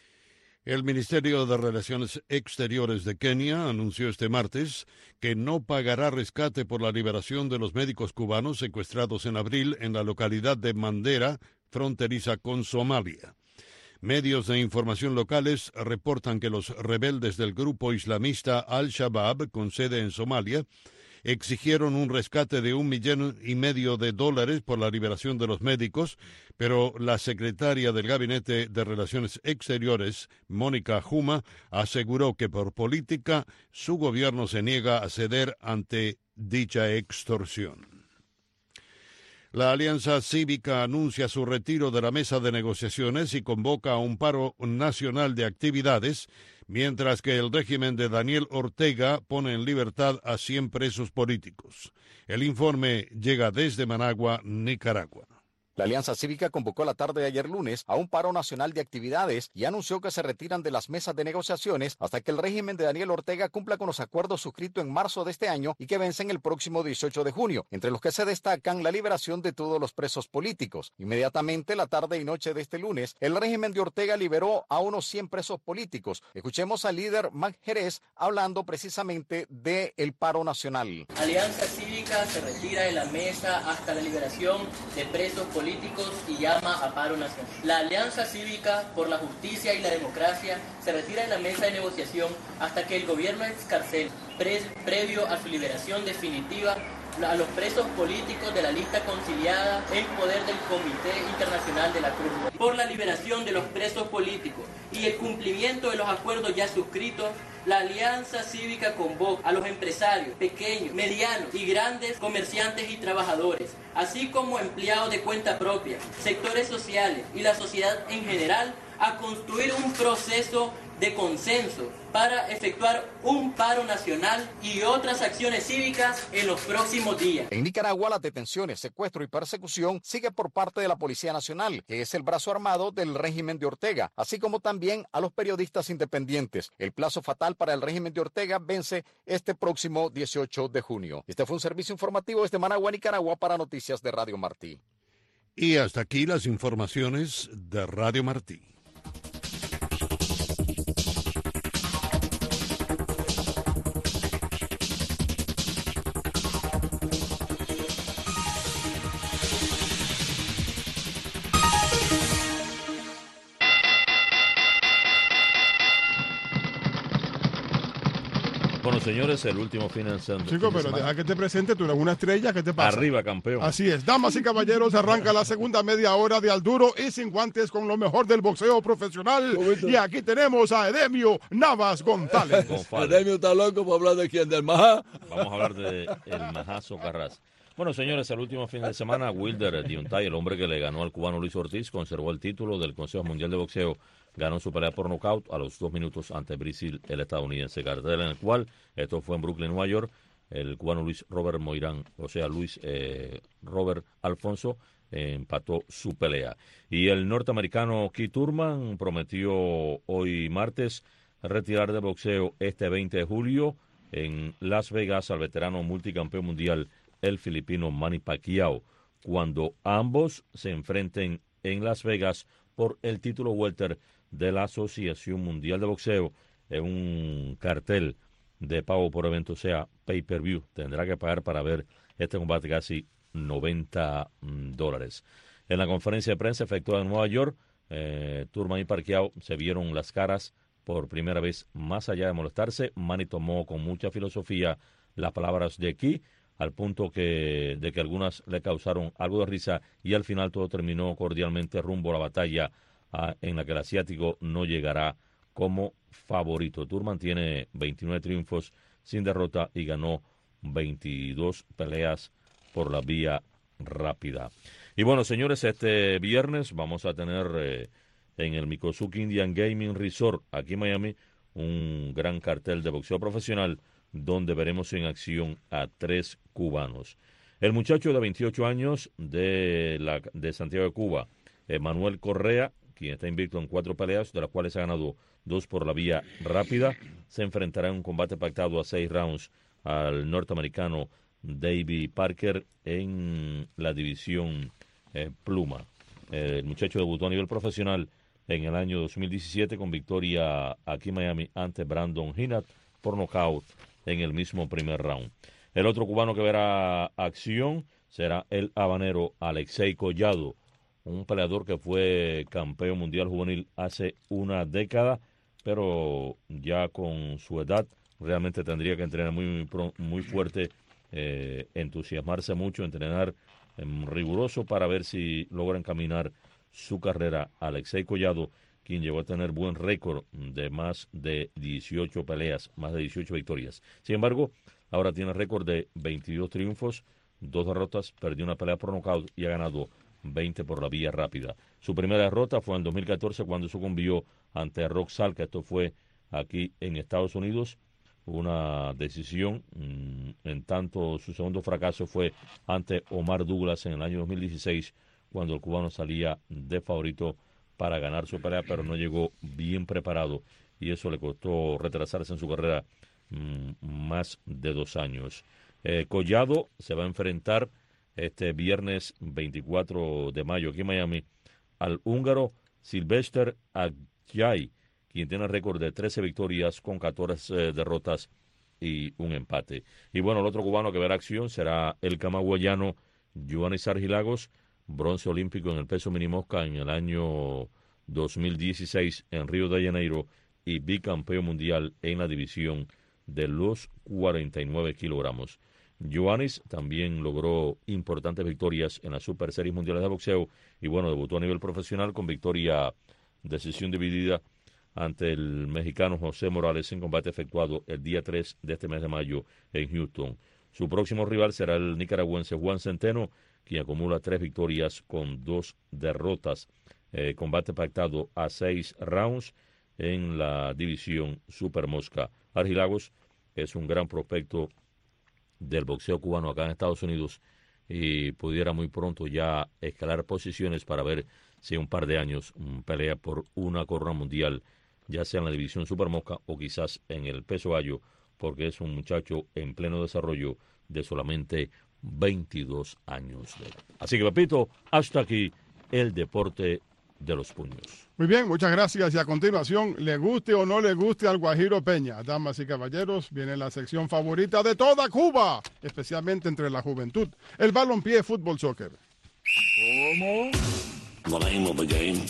El Ministerio de Relaciones Exteriores de Kenia anunció este martes que no pagará rescate por la liberación de los médicos cubanos secuestrados en abril en la localidad de Mandera, fronteriza con Somalia. Medios de información locales reportan que los rebeldes del grupo islamista Al-Shabaab, con sede en Somalia, exigieron un rescate de $1,5 millones por la liberación de los médicos, pero la secretaria del Gabinete de Relaciones Exteriores, Mónica Juma, aseguró que por política su gobierno se niega a ceder ante dicha extorsión. La Alianza Cívica anuncia su retiro de la mesa de negociaciones y convoca a un paro nacional de actividades, mientras que el régimen de Daniel Ortega pone en libertad a 100 presos políticos. El informe llega desde Managua, Nicaragua. La Alianza Cívica convocó la tarde de ayer lunes a un paro nacional de actividades y anunció que se retiran de las mesas de negociaciones hasta que el régimen de Daniel Ortega cumpla con los acuerdos suscritos en marzo de este año y que vencen el próximo 18 de junio, entre los que se destacan la liberación de todos los presos políticos. Inmediatamente, la tarde y noche de este lunes, el régimen de Ortega liberó a unos 100 presos políticos. Escuchemos al líder Mac Jerez hablando precisamente del paro nacional. Alianza Cívica se retira de la mesa hasta la liberación de presos políticos y llama a paro nacional. La Alianza Cívica por la Justicia y la Democracia se retira de la mesa de negociación hasta que el gobierno excarcele, previo a su liberación definitiva, a los presos políticos de la lista conciliada en poder del Comité Internacional de la Cruz Roja. Por la liberación de los presos políticos y el cumplimiento de los acuerdos ya suscritos, la Alianza Cívica convoca a los empresarios, pequeños, medianos y grandes comerciantes y trabajadores, así como empleados de cuenta propia, sectores sociales y la sociedad en general, a construir un proceso de consenso para efectuar un paro nacional y otras acciones cívicas en los próximos días. En Nicaragua, las detenciones, secuestro y persecución sigue por parte de la Policía Nacional, que es el brazo armado del régimen de Ortega, así como también a los periodistas independientes. El plazo fatal para el régimen de Ortega vence este próximo 18 de junio. Este fue un servicio informativo desde Managua, Nicaragua, para Noticias de Radio Martí. Y hasta aquí las informaciones de Radio Martí. Bueno, señores, el último fin de semana. Chico, pero deja que te presente, tú eres una estrella, ¿qué te pasa? Arriba, campeón. Así es, damas y caballeros, arranca la segunda media hora de Al Duro y Sin Guantes con lo mejor del boxeo profesional. Y aquí tenemos a Edemio Navas González. Edemio está loco por hablar de quién, del Majá. Vamos a hablar de el Majazo Carras. Bueno, señores, el último fin de semana, Wilder Deontay, el hombre que le ganó al cubano Luis Ortiz, conservó el título del Consejo Mundial de Boxeo. Ganó su pelea por nocaut a los 2 minutos ante Brazil, el estadounidense. Cartel en el cual, esto fue en Brooklyn, Nueva York, el cubano Luis Robert Moirán, o sea, Luis Robert Alfonso, empató su pelea. Y el norteamericano Keith Thurman prometió hoy martes retirar de boxeo este 20 de julio en Las Vegas al veterano multicampeón mundial, el filipino Manny Pacquiao, cuando ambos se enfrenten en Las Vegas por el título welter de la Asociación Mundial de Boxeo en un cartel de pago por evento, o sea, pay-per-view. Tendrá que pagar para ver este combate casi $90. En la conferencia de prensa efectuada en Nueva York, Thurman y Pacquiao se vieron las caras por primera vez más allá de molestarse. Manny tomó con mucha filosofía las palabras de Keith, al punto de que algunas le causaron algo de risa, y al final todo terminó cordialmente rumbo a la batalla en la que el asiático no llegará como favorito. Thurman tiene 29 triunfos sin derrota y ganó 22 peleas por la vía rápida. Y bueno, señores, este viernes vamos a tener en el Mikosuke Indian Gaming Resort, aquí en Miami, un gran cartel de boxeo profesional donde veremos en acción a 3 cubanos. El muchacho de 28 años de Santiago de Cuba, Manuel Correa, quien está invicto en 4 peleas, de las cuales ha ganado 2 por la vía rápida, se enfrentará en un combate pactado a 6 rounds al norteamericano David Parker en la división pluma. El muchacho debutó a nivel profesional en el año 2017 con victoria aquí en Miami ante Brandon Hinat por nocaut en el mismo primer round. El otro cubano que verá acción será el habanero Alexei Collado, un peleador que fue campeón mundial juvenil hace una década, pero ya con su edad realmente tendría que entrenar muy fuerte, entusiasmarse mucho, entrenar riguroso para ver si logra encaminar su carrera. Alexei Collado, quien llegó a tener buen récord de más de 18 peleas, más de 18 victorias. Sin embargo, ahora tiene récord de 22 triunfos, 2 derrotas, perdió una pelea por nocaut y ha ganado 20 por la vía rápida. Su primera derrota fue en 2014 cuando sucumbió ante Rock Salka. Esto fue aquí en Estados Unidos, una decisión. En tanto, su segundo fracaso fue ante Omar Douglas en el año 2016, cuando el cubano salía de favorito para ganar su pelea, pero no llegó bien preparado y eso le costó retrasarse en su carrera más de 2 años. Collado se va a enfrentar este viernes 24 de mayo aquí en Miami al húngaro Silvester Agyay, quien tiene récord de 13 victorias con 14 derrotas y un empate. Y bueno, el otro cubano que verá acción será el camagüeyano Yohannis Argilagos, bronce olímpico en el peso minimosca en el año 2016 en Río de Janeiro y bicampeón mundial en la división de los 49 kilogramos. Yohannis también logró importantes victorias en las Super Series Mundiales de Boxeo y bueno, debutó a nivel profesional con victoria decisión dividida ante el mexicano José Morales en combate efectuado el día 3 de este mes de mayo en Houston. Su próximo rival será el nicaragüense Juan Centeno, quien acumula 3 victorias con 2 derrotas combate pactado a 6 rounds en la división Super Mosca. Argilagos es un gran prospecto del boxeo cubano acá en Estados Unidos y pudiera muy pronto ya escalar posiciones para ver si en un par de años pelea por una corona mundial, ya sea en la división Super Mosca o quizás en el peso gallo, porque es un muchacho en pleno desarrollo de solamente 22 años de edad. Así que, Pepito, hasta aquí el deporte de los puños. Muy bien, muchas gracias. Y a continuación, le guste o no le guste al Guajiro Peña, damas y caballeros, viene la sección favorita de toda Cuba, especialmente entre la juventud, el balompié fútbol soccer. ¿Cómo? The name of the game.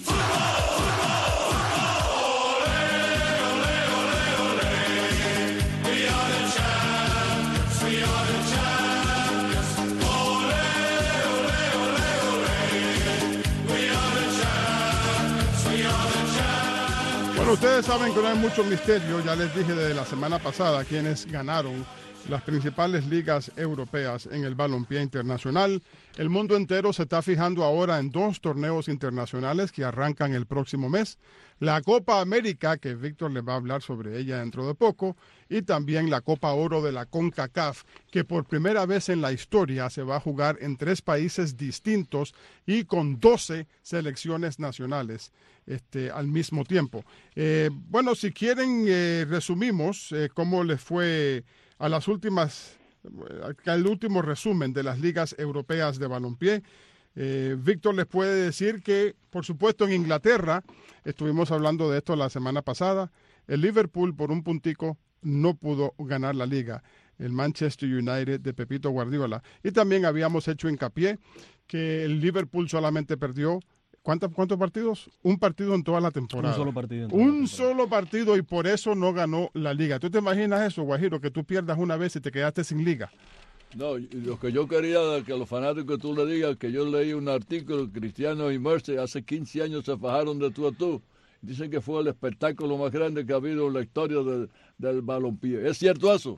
Bueno, ustedes saben que no hay mucho misterio, ya les dije desde la semana pasada quiénes ganaron las principales ligas europeas en el balompié internacional. El mundo entero se está fijando ahora en 2 torneos internacionales que arrancan el próximo mes. La Copa América, que Víctor le va a hablar sobre ella dentro de poco, y también la Copa Oro de la CONCACAF, que por primera vez en la historia se va a jugar en 3 países distintos y con 12 selecciones nacionales al mismo tiempo. Bueno, si quieren, resumimos cómo les fue a las últimas, al último resumen de las ligas europeas de balompié. Víctor les puede decir que, por supuesto, en Inglaterra, estuvimos hablando de esto la semana pasada, el Liverpool por un puntico no pudo ganar la liga, el Manchester United de Pepito Guardiola. Y también habíamos hecho hincapié que el Liverpool solamente perdió, ¿cuántos partidos? Un partido en toda la temporada. Un solo partido. Solo partido, y por eso no ganó la liga. ¿Tú te imaginas eso, Guajiro, que tú pierdas una vez y te quedaste sin liga? No, lo que yo quería que a los fanáticos tú le digas, que yo leí un artículo, Cristiano y Mercy hace 15 años se fajaron de tú a tú. Dicen que fue el espectáculo más grande que ha habido en la historia del balompié. ¿Es cierto eso?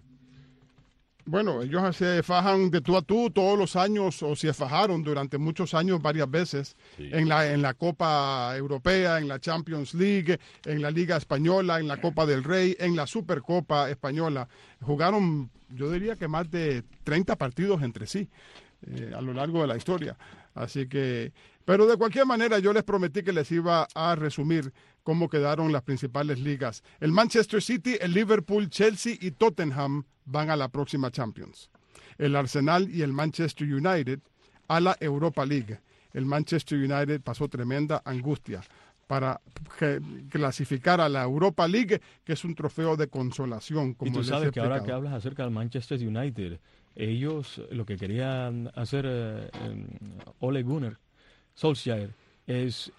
Bueno, ellos se fajan de tú a tú todos los años, o se fajaron durante muchos años varias veces, sí, en la Copa Europea, en la Champions League, en la Liga Española, en la Copa del Rey, en la Supercopa Española. Jugaron, yo diría que más de 30 partidos entre sí a lo largo de la historia. Así que, pero de cualquier manera yo les prometí que les iba a resumir cómo quedaron las principales ligas. El Manchester City, el Liverpool, Chelsea y Tottenham van a la próxima Champions. El Arsenal y el Manchester United a la Europa League. El Manchester United pasó tremenda angustia para clasificar a la Europa League, que es un trofeo de consolación. Como y tú sabes que ahora que hablas acerca del Manchester United, ellos lo que querían hacer Ole Gunnar Solskjaer es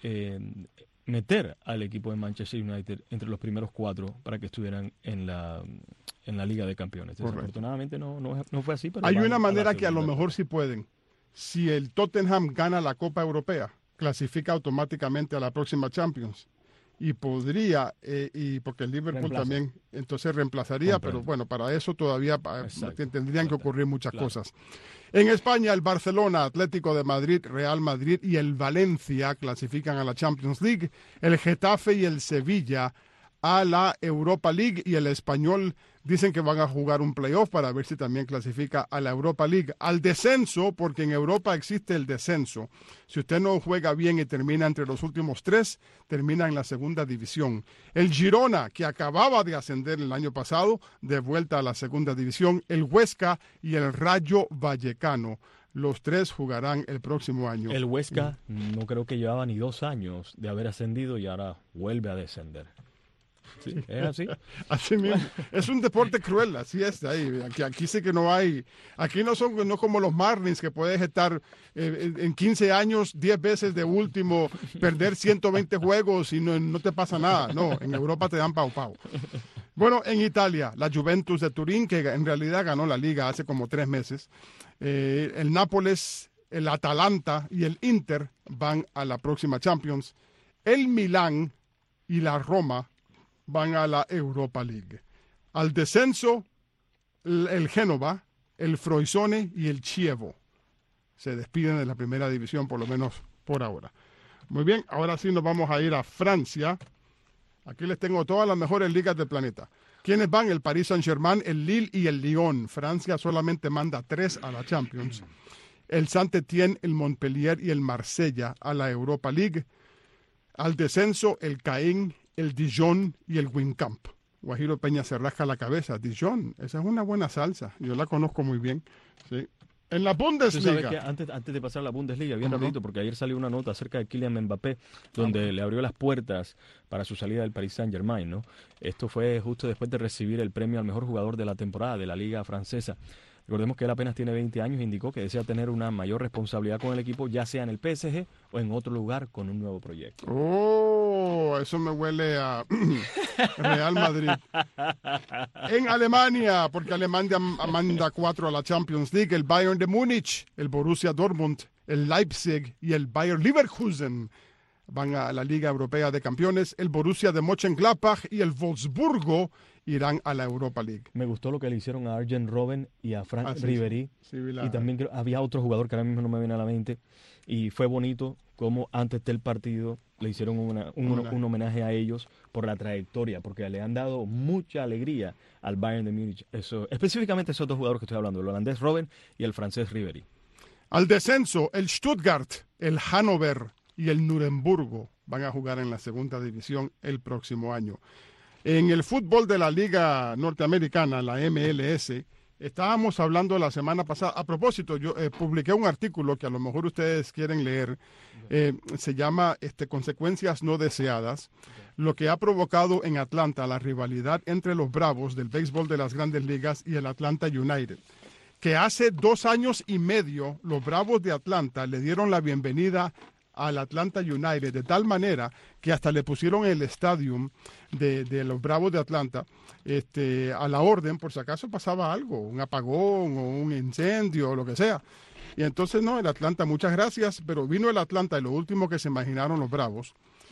meter al equipo de Manchester United entre los primeros 4 para que estuvieran en la Liga de Campeones. Desafortunadamente no fue así. Pero hay una manera que a lo mejor sí pueden. Si el Tottenham gana la Copa Europea, clasifica automáticamente a la próxima Champions. Y podría, y porque el Liverpool también, entonces reemplazaría, pero bueno, para eso todavía tendrían que ocurrir muchas cosas. En España, el Barcelona, Atlético de Madrid, Real Madrid y el Valencia clasifican a la Champions League, el Getafe y el Sevilla a la Europa League, y el Español dicen que van a jugar un playoff para ver si también clasifica a la Europa League. Al descenso, porque en Europa existe el descenso. Si usted no juega bien y termina entre los últimos 3, termina en la segunda división. El Girona, que acababa de ascender el año pasado, de vuelta a la segunda división. El Huesca y el Rayo Vallecano. Los 3 jugarán el próximo año. El Huesca no creo que llevaba ni 2 años de haber ascendido y ahora vuelve a descender. Sí, es así. Así mismo. Es un deporte cruel, así es. Aquí sí que no hay. Aquí no como los Marlins, que puedes estar en 15 años 10 veces de último, perder 120 juegos y no te pasa nada. No, en Europa te dan pau. Bueno, en Italia, la Juventus de Turín, que en realidad ganó la liga hace como 3 meses. El Nápoles, el Atalanta y el Inter van a la próxima Champions. El Milán y la Roma van a la Europa League. Al descenso, el Génova, el Frosinone y el Chievo se despiden de la primera división, por lo menos por ahora. Muy bien, ahora sí nos vamos a ir a Francia. Aquí les tengo todas las mejores ligas del planeta. ¿Quiénes van? El Paris Saint-Germain, el Lille y el Lyon. Francia solamente manda 3 a la Champions. El Saint-Étienne, el Montpellier y el Marsella a la Europa League. Al descenso, el Caen, el Dijon y el Wincamp. Guajiro Peña se rasca la cabeza. Dijon, esa es una buena salsa. Yo la conozco muy bien. Sí. En la Bundesliga. ¿Tú sabes que antes de pasar a la Bundesliga, bien rapidito, porque ayer salió una nota acerca de Kylian Mbappé, donde le abrió las puertas para su salida del Paris Saint-Germain, ¿no? Esto fue justo después de recibir el premio al mejor jugador de la temporada de la Liga Francesa. Recordemos que él apenas tiene 20 años e indicó que desea tener una mayor responsabilidad con el equipo, ya sea en el PSG o en otro lugar con un nuevo proyecto. Oh, eso me huele a Real Madrid. En Alemania, porque Alemania manda 4 a la Champions League, el Bayern de Múnich, el Borussia Dortmund, el Leipzig y el Bayer Leverkusen van a la Liga Europea de Campeones, el Borussia de Mönchengladbach y el Wolfsburgo irán a la Europa League. Me gustó lo que le hicieron a Arjen Robben y a Frank Ribéry. Sí, y también había otro jugador que ahora mismo no me viene a la mente. Y fue bonito como antes del partido le hicieron un homenaje a ellos por la trayectoria, porque le han dado mucha alegría al Bayern de Múnich. Específicamente esos dos jugadores que estoy hablando, el holandés Robben y el francés Ribéry. Al descenso, el Stuttgart, el Hannover y el Nuremburgo van a jugar en la segunda división el próximo año. En el fútbol de la Liga Norteamericana, la MLS, estábamos hablando la semana pasada. A propósito, yo publiqué un artículo que a lo mejor ustedes quieren leer. Se llama Consecuencias no deseadas, lo que ha provocado en Atlanta la rivalidad entre los Bravos del béisbol de las Grandes Ligas y el Atlanta United. Que hace 2 años y medio los Bravos de Atlanta le dieron la bienvenida al Atlanta United, de tal manera que hasta le pusieron el estadio de los Bravos de Atlanta a la orden por si acaso pasaba algo, un apagón o un incendio o lo que sea. Y entonces no, el Atlanta, muchas gracias, pero vino el Atlanta y lo último que se imaginaron los Bravos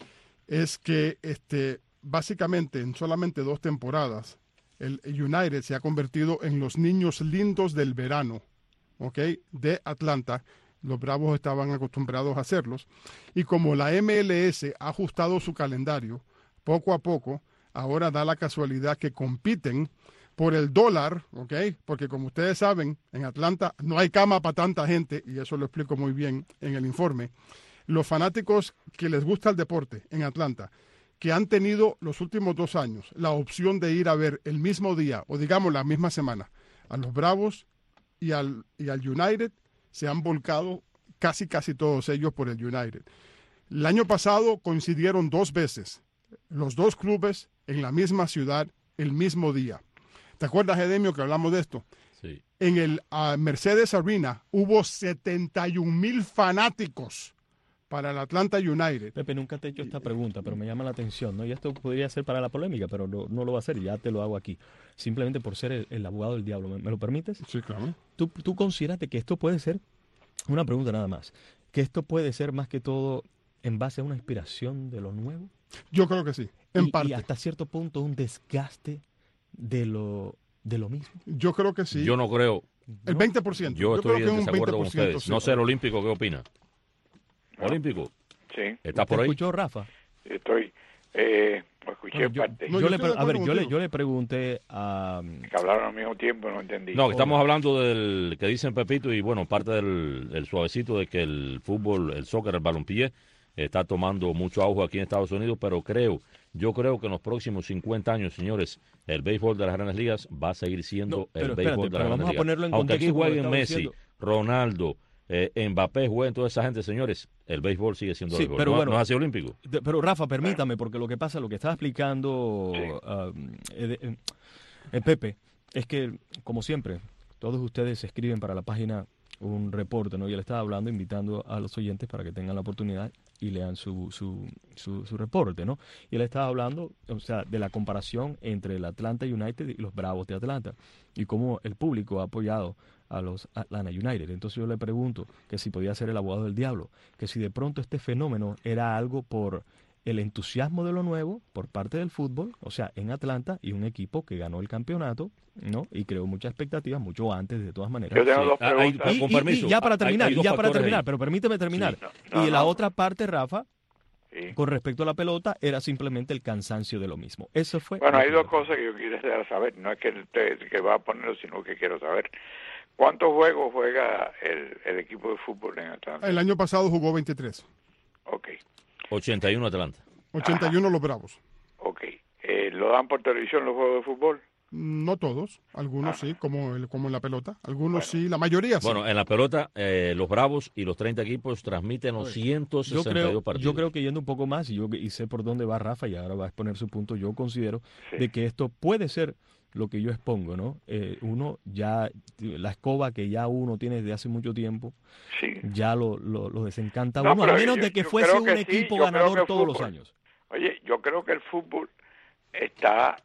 es que básicamente en solamente 2 temporadas el United se ha convertido en los niños lindos del verano, ¿ok? De Atlanta. Los Bravos estaban acostumbrados a hacerlos. Y como la MLS ha ajustado su calendario, poco a poco, ahora da la casualidad que compiten por el dólar, ¿ok? Porque como ustedes saben, en Atlanta no hay cama para tanta gente, y eso lo explico muy bien en el informe. Los fanáticos que les gusta el deporte en Atlanta, que han tenido los últimos 2 años la opción de ir a ver el mismo día, o digamos la misma semana, a los Bravos y al United, se han volcado casi todos ellos por el United. El año pasado coincidieron 2 veces los 2 clubes en la misma ciudad el mismo día. ¿Te acuerdas, Edemio, que hablamos de esto? Sí. En el Mercedes Arena hubo 71,000 fanáticos para el Atlanta United. Pepe, nunca te he hecho esta pregunta, pero me llama la atención, ¿no? Y esto podría ser para la polémica, pero no lo va a hacer, ya te lo hago aquí. Simplemente por ser el abogado del diablo. ¿Me lo permites? Sí, claro. ¿Tú consideras que esto puede ser, una pregunta nada más, que esto puede ser más que todo en base a una inspiración de lo nuevo? Yo creo que sí, en parte. Y hasta cierto punto un desgaste de lo mismo. Yo creo que sí. Yo no creo. El 20%. Yo estoy creo que en desacuerdo con ustedes. sí. No sé el Olímpico, ¿qué opina? Olímpico. Sí. ¿Estás por ahí? ¿Escuchó, Rafa? Estoy. Escuché parte. Yo le pregunté a... Que hablaron al mismo tiempo, no entendí. No, que estamos hablando del que dicen Pepito y bueno, parte del suavecito de que el fútbol, el soccer, el balompié está tomando mucho auge aquí en Estados Unidos, pero yo creo que en los próximos 50 años, señores, el béisbol de las Grandes Ligas va a seguir siendo béisbol de las Grandes Ligas. Aunque aquí jueguen Messi, Ronaldo, Mbappé, jueguen toda esa gente, señores, el béisbol sigue siendo béisbol. Pero bueno, no es así olímpico. Pero Rafa, permítame, porque lo que estaba explicando Pepe, es que, como siempre, todos ustedes escriben para la página un reporte, ¿no? Y él estaba hablando, invitando a los oyentes para que tengan la oportunidad y lean su reporte, ¿no? Y él estaba hablando, o sea, de la comparación entre el Atlanta United y los Bravos de Atlanta y cómo el público ha apoyado a los Atlanta United. Entonces yo le pregunto que si podía ser el abogado del diablo, que si de pronto este fenómeno era algo por el entusiasmo de lo nuevo por parte del fútbol, o sea, en Atlanta, y un equipo que ganó el campeonato, ¿no? Y creó muchas expectativas, mucho antes, de todas maneras. Yo tengo 2 preguntas. Con permiso. Y ya para terminar, pero permíteme terminar. Sí, y la otra parte, Rafa, Con respecto a la pelota, era simplemente el cansancio de lo mismo. Eso fue. Bueno, hay dos cosas que yo quisiera saber. No es que va a ponerlo, sino que quiero saber. ¿Cuántos juegos juega el equipo de fútbol en Atlanta? El año pasado jugó 23. Ok. 81 Atlanta. 81 los Bravos. Ok. ¿Lo dan por televisión los juegos de fútbol? No todos, algunos sí, como en la pelota, algunos sí, la mayoría sí. Bueno, en la pelota, los Bravos y los 30 equipos transmiten los 162 partidos. Yo creo que yendo un poco más, y sé por dónde va Rafa, y ahora va a exponer su punto, yo considero de que esto puede ser lo que yo expongo, ¿no? Uno ya, la escoba que ya uno tiene desde hace mucho tiempo, ya lo desencanta a uno, a menos de que fuese un equipo ganador todos los años. Oye, yo creo que el fútbol está...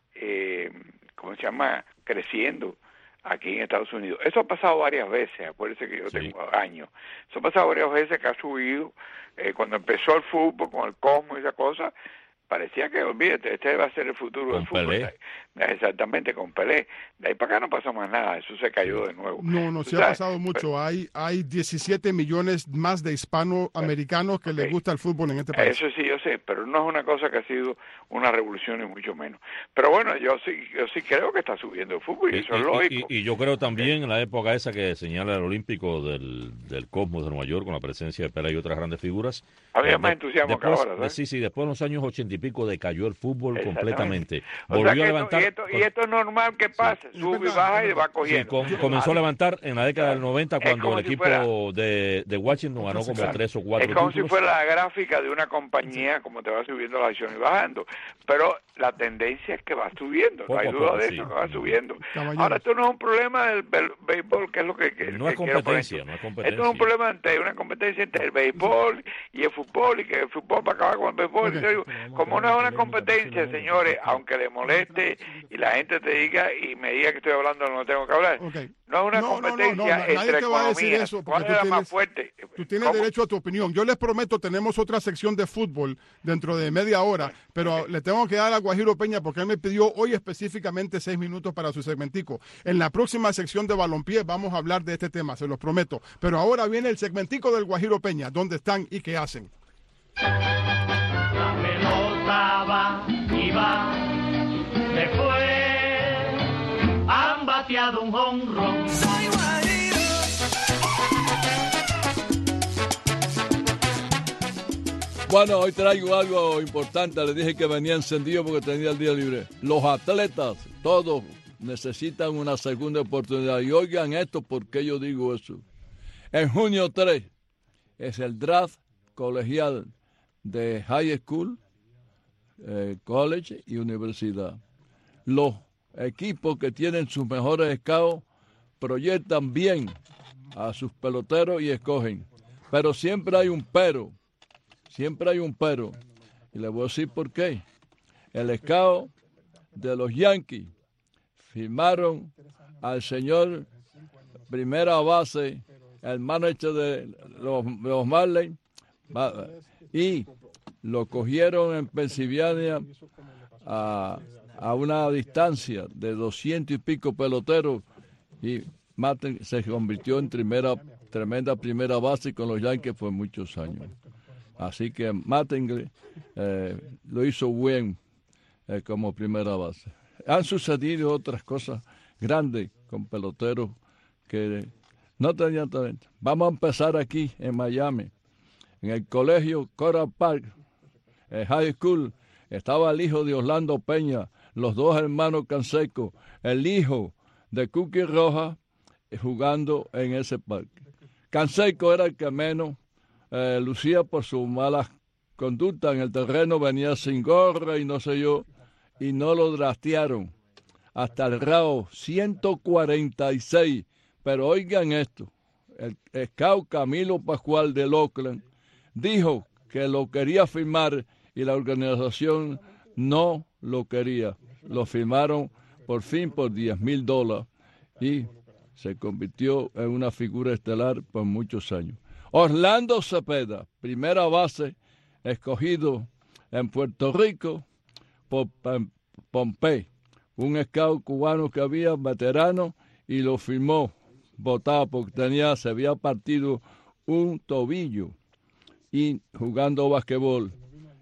¿cómo se llama? Creciendo aquí en Estados Unidos. Eso ha pasado varias veces, acuérdense que yo tengo años. Eso ha pasado varias veces que ha subido. Cuando empezó el fútbol, con el Cosmo y esa cosa, parecía que, olvídate, este va a ser el futuro del fútbol. Pelé. Exactamente, con Pelé. De ahí para acá no pasó más nada, eso se cayó de nuevo. No, sí ha pasado mucho. Hay 17 millones más de hispanoamericanos que les gusta el fútbol en este país. Eso sí, yo sé, pero no es una cosa que ha sido una revolución y mucho menos. Pero bueno, yo sí creo que está subiendo el fútbol y eso es lógico. Y yo creo también en la época esa que señala el Olímpico del Cosmos de Nueva York, con la presencia de Pelé y otras grandes figuras. Había más entusiasmo que ahora, ¿sabes? Sí, después en los años 80 y pico decayó el fútbol completamente. Volvió a levantar... Y esto es normal que pase, sube y baja y va cogiendo. Comenzó a levantar en la década del 90 cuando el equipo de Washington ganó como 3 o 4 Es como títulos. si fuera la gráfica de una compañía, como te va subiendo la acción y bajando. Pero la tendencia es que va subiendo, no hay duda de eso, que va subiendo. Ahora, esto no es un problema del béisbol, que es lo que no es competencia, Esto es un problema una competencia entre el béisbol y el fútbol, y que el fútbol va a acabar con el béisbol. Como no es una competencia, señores, aunque le moleste y la gente te diga y me diga que estoy hablando no tengo que hablar. No es una competencia entre economías. ¿Cuál es la más fuerte? Tú tienes derecho a tu opinión. Yo les prometo, tenemos otra sección de fútbol dentro de media hora, pero le tengo que dar a Guajiro Peña porque él me pidió hoy específicamente 6 minutos para su segmentico. En la próxima sección de balompié vamos a hablar de este tema, se los prometo. Pero ahora viene el segmentico del Guajiro Peña. ¿Dónde están y qué hacen? La pelota va y va, después han bateado un jonrón. Soy Guajiro. Bueno, hoy traigo algo importante. Les dije que venía encendido porque tenía el día libre. Los atletas, todos necesitan una segunda oportunidad. Y oigan esto, ¿por qué yo digo eso? En junio 3 es el draft colegial de high school, college y universidad. Los equipos que tienen sus mejores scouts proyectan bien a sus peloteros y escogen. Pero siempre hay un pero. Siempre hay un pero. Y les voy a decir por qué. El scout de los Yankees firmaron al señor primera base, el manager de los Marlins, y lo cogieron en Pensilvania a una distancia de 200 y pico peloteros y Mattingly se convirtió en tremenda primera base con los Yankees por muchos años. Así que Mattingly lo hizo bien como primera base. Han sucedido otras cosas grandes con peloteros que no tenían talento. Vamos a empezar aquí en Miami. En el colegio Coral Park, el high school, estaba el hijo de Orlando Peña, los dos hermanos Canseco, el hijo de Cookie Rojas, jugando en ese parque. Canseco era el que menos lucía por su mala conducta en el terreno, venía sin gorra y no sé yo, y no lo draftearon hasta el round 146. Pero oigan esto, el scout Camilo Pascual de Oakland dijo que lo quería firmar y la organización no lo quería. Lo firmaron por fin por $10,000 y se convirtió en una figura estelar por muchos años. Orlando Cepeda, primera base, escogido en Puerto Rico por Pompey, un scout cubano que había, veterano, y lo firmó, votado porque se había partido un tobillo y jugando basquetbol.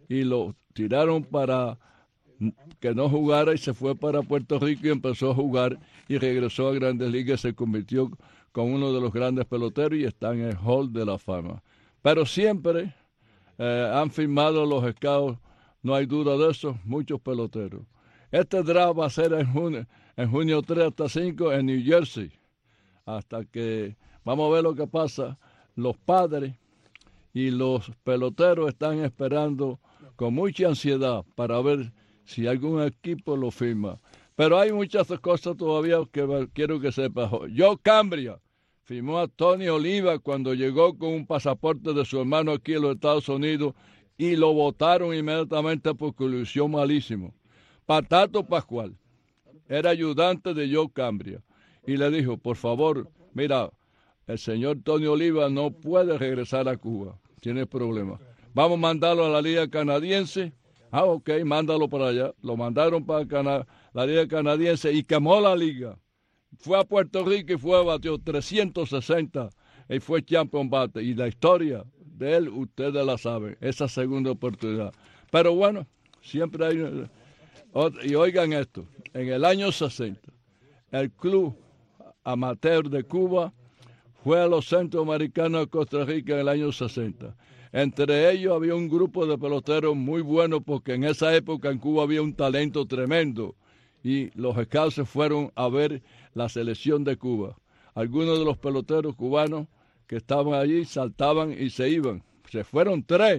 y lo tiraron para que no jugara y se fue para Puerto Rico y empezó a jugar y regresó a Grandes Ligas y se convirtió con uno de los grandes peloteros y está en el Hall de la Fama. Pero siempre han firmado los scouts, no hay duda de eso, muchos peloteros. Este draft va a ser en junio 3 hasta 5 en New Jersey, hasta que vamos a ver lo que pasa. Los padres y los peloteros están esperando con mucha ansiedad para ver si algún equipo lo firma. Pero hay muchas cosas todavía que quiero que sepa. Joe Cambria firmó a Tony Oliva cuando llegó con un pasaporte de su hermano aquí en los Estados Unidos y lo votaron inmediatamente porque lo hizo malísimo. Patato Pascual era ayudante de Joe Cambria y le dijo, por favor, mira, el señor Tony Oliva no puede regresar a Cuba, tiene problemas. Vamos a mandarlo a la Liga Canadiense. Ah, ok, mándalo para allá. Lo mandaron para la Liga Canadiense y quemó la liga. Fue a Puerto Rico y batió 360 y fue champion bate. Y la historia de él, ustedes la saben, esa segunda oportunidad. Pero bueno, siempre hay... Y oigan esto, en el año 60, el Club Amateur de Cuba fue a los Centroamericanos de Costa Rica en el año 60. Entre ellos había un grupo de peloteros muy buenos porque en esa época en Cuba había un talento tremendo y los scouts se fueron a ver la selección de Cuba. Algunos de los peloteros cubanos que estaban allí saltaban y se iban. Se fueron tres.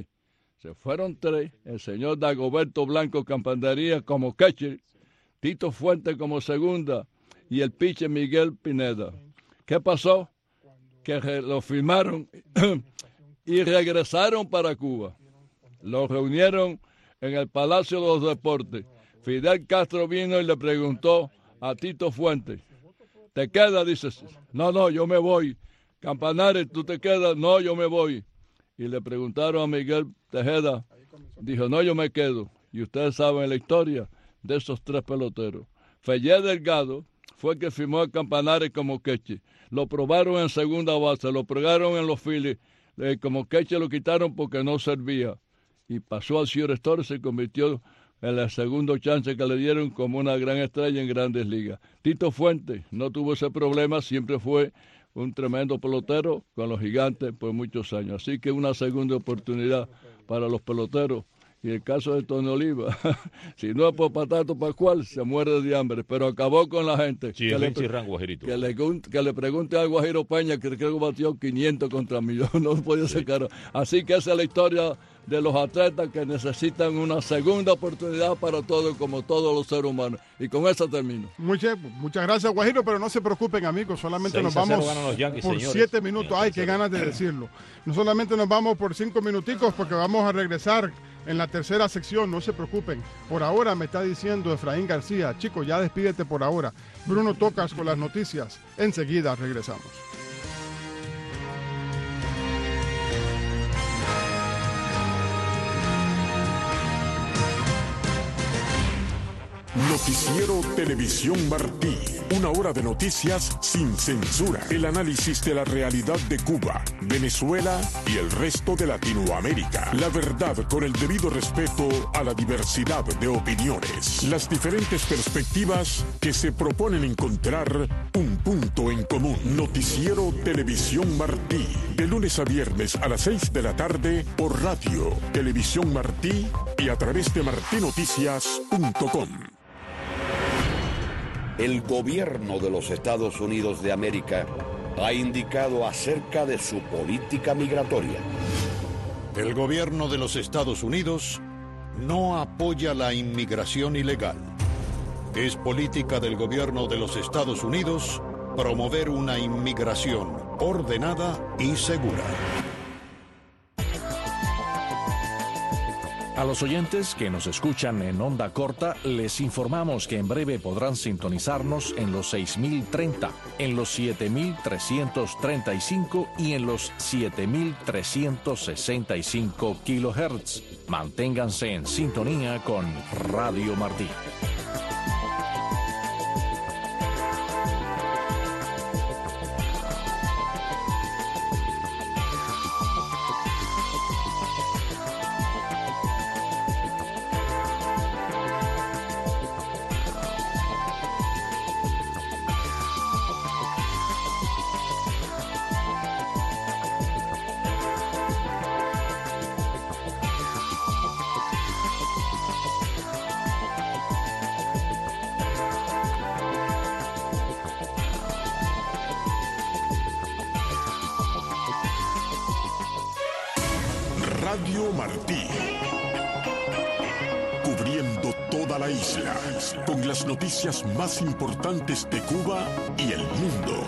El señor Dagoberto Blanco Campandería como catcher, Tito Fuentes como segunda y el pitcher Miguel Pineda. ¿Qué pasó? Que lo firmaron y regresaron para Cuba. Los reunieron en el Palacio de los Deportes. Fidel Castro vino y le preguntó a Tito Fuentes, ¿te quedas? Dice, no, yo me voy. Campanares, ¿tú te quedas? No, yo me voy. Y le preguntaron a Miguel Tejeda, dijo, no, yo me quedo. Y ustedes saben la historia de esos tres peloteros. Fellé Delgado fue el que firmó a Campanares como catcher. Lo probaron en segunda base, lo probaron en los Phillies. Como catcher lo quitaron porque no servía. Y pasó al Ciudad Store, se convirtió en el segundo chance que le dieron como una gran estrella en Grandes Ligas. Tito Fuentes no tuvo ese problema, siempre fue un tremendo pelotero con los Gigantes por muchos años. Así que una segunda oportunidad para los peloteros. Y el caso de Tony Oliva, si no es por Patato Pascual, se muere de hambre, pero acabó con la gente. Sí, que le pregunte al Guajiro Peña, que creo que batió 500 contra millón, no podía ser caro. Así que esa es la historia de los atletas que necesitan una segunda oportunidad para todo, como todos los seres humanos. Y con eso termino. Muchas gracias, Guajiro, pero no se preocupen, amigos, solamente nos vamos por 7 minutos. Ay, qué ganas de decirlo. No solamente nos vamos por 5 minuticos, porque vamos a regresar en la tercera sección, no se preocupen. Por ahora me está diciendo Efraín García, chico, ya despídete por ahora. Bruno Tocas con las noticias. Enseguida regresamos. Noticiero Televisión Martí. Una hora de noticias sin censura. El análisis de la realidad de Cuba, Venezuela y el resto de Latinoamérica. La verdad con el debido respeto a la diversidad de opiniones. Las diferentes perspectivas que se proponen encontrar un punto en común. Noticiero Televisión Martí. De lunes a viernes a las 6 de la tarde por Radio Televisión Martí y a través de martinoticias.com. El gobierno de los Estados Unidos de América ha indicado acerca de su política migratoria. El gobierno de los Estados Unidos no apoya la inmigración ilegal. Es política del gobierno de los Estados Unidos promover una inmigración ordenada y segura. A los oyentes que nos escuchan en onda corta, les informamos que en breve podrán sintonizarnos en los 6030, en los 7335 y en los 7365 kilohertz. Manténganse en sintonía con Radio Martí. Radio Martí. Cubriendo toda la isla con las noticias más importantes de Cuba y el mundo.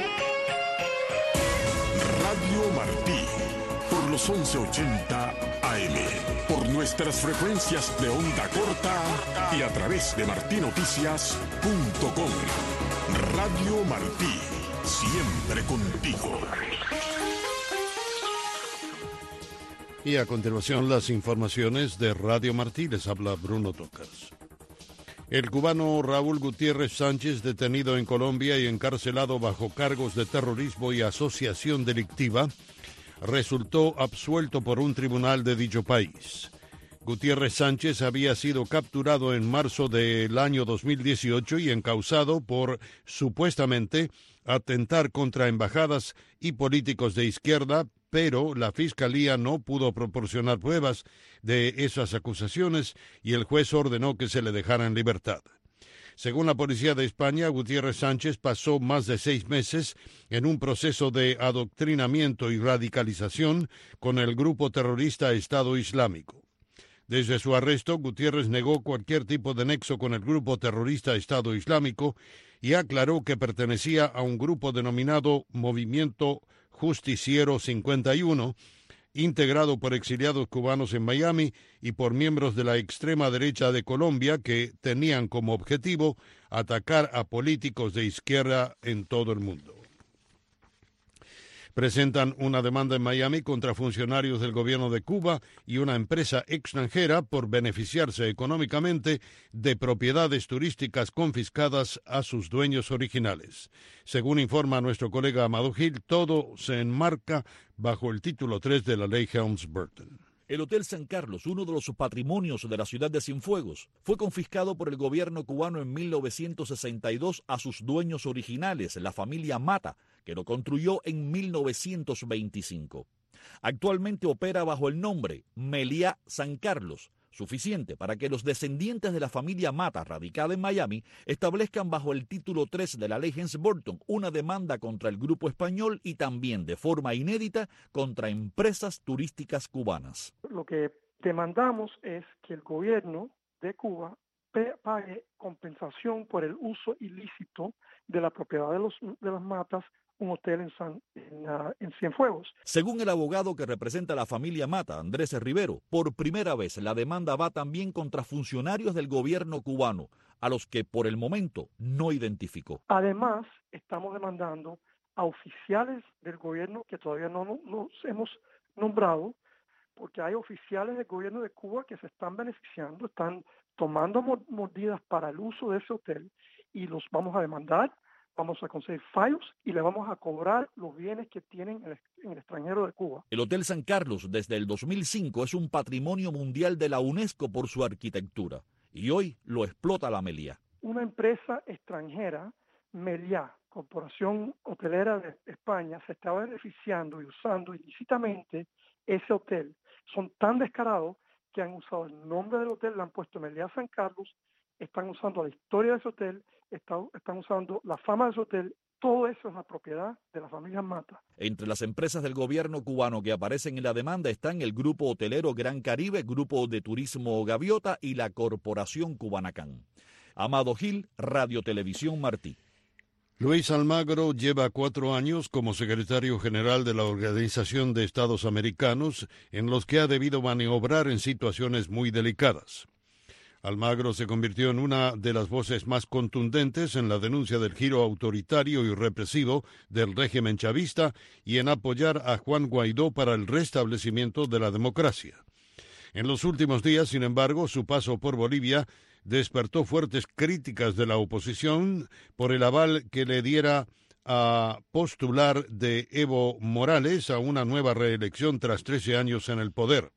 Radio Martí, por los 1180 AM, por nuestras frecuencias de onda corta y a través de martinoticias.com. Radio Martí, siempre contigo. Y a continuación las informaciones de Radio Martí. Les habla Bruno Tocas. El cubano Raúl Gutiérrez Sánchez, detenido en Colombia y encarcelado bajo cargos de terrorismo y asociación delictiva, resultó absuelto por un tribunal de dicho país. Gutiérrez Sánchez había sido capturado en marzo del año 2018 y encausado por, supuestamente, atentar contra embajadas y políticos de izquierda, pero la Fiscalía no pudo proporcionar pruebas de esas acusaciones y el juez ordenó que se le dejara en libertad. Según la Policía de España, Gutiérrez Sánchez pasó más de 6 meses en un proceso de adoctrinamiento y radicalización con el grupo terrorista Estado Islámico. Desde su arresto, Gutiérrez negó cualquier tipo de nexo con el grupo terrorista Estado Islámico y aclaró que pertenecía a un grupo denominado Movimiento Justiciero 51, integrado por exiliados cubanos en Miami y por miembros de la extrema derecha de Colombia que tenían como objetivo atacar a políticos de izquierda en todo el mundo. Presentan una demanda en Miami contra funcionarios del gobierno de Cuba y una empresa extranjera por beneficiarse económicamente de propiedades turísticas confiscadas a sus dueños originales. Según informa nuestro colega Amado Gil, todo se enmarca bajo el título 3 de la ley Helms-Burton. El Hotel San Carlos, uno de los patrimonios de la ciudad de Cienfuegos, fue confiscado por el gobierno cubano en 1962 a sus dueños originales, la familia Mata, que lo construyó en 1925. Actualmente opera bajo el nombre Meliá San Carlos, suficiente para que los descendientes de la familia Mata, radicada en Miami, establezcan bajo el título 3 de la ley Helms-Burton una demanda contra el grupo español y también, de forma inédita, contra empresas turísticas cubanas. Lo que demandamos es que el gobierno de Cuba pague compensación por el uso ilícito de la propiedad de las matas, un hotel en Cienfuegos. Según el abogado que representa a la familia Mata, Andrés Rivero, por primera vez la demanda va también contra funcionarios del gobierno cubano, a los que por el momento no identificó. Además, estamos demandando a oficiales del gobierno que todavía no nos hemos nombrado, porque hay oficiales del gobierno de Cuba que se están beneficiando, están tomando medidas para el uso de ese hotel y los vamos a demandar. Vamos a conseguir fallos y le vamos a cobrar los bienes que tienen en el extranjero de Cuba. El Hotel San Carlos desde el 2005 es un patrimonio mundial de la UNESCO por su arquitectura y hoy lo explota la Meliá. Una empresa extranjera, Meliá, Corporación Hotelera de España, se está beneficiando y usando ilícitamente ese hotel. Son tan descarados que han usado el nombre del hotel, le han puesto Meliá San Carlos, están usando la historia de ese hotel, están usando la fama de ese hotel. Todo eso es la propiedad de la familia Mata. Entre las empresas del gobierno cubano que aparecen en la demanda están el Grupo Hotelero Gran Caribe, Grupo de Turismo Gaviota y la Corporación Cubanacán. Amado Gil, Radio Televisión Martí. Luis Almagro lleva 4 años como secretario general de la Organización de Estados Americanos, en los que ha debido maniobrar en situaciones muy delicadas. Almagro se convirtió en una de las voces más contundentes en la denuncia del giro autoritario y represivo del régimen chavista y en apoyar a Juan Guaidó para el restablecimiento de la democracia. En los últimos días, sin embargo, su paso por Bolivia despertó fuertes críticas de la oposición por el aval que le diera a postular de Evo Morales a una nueva reelección tras 13 años en el poder.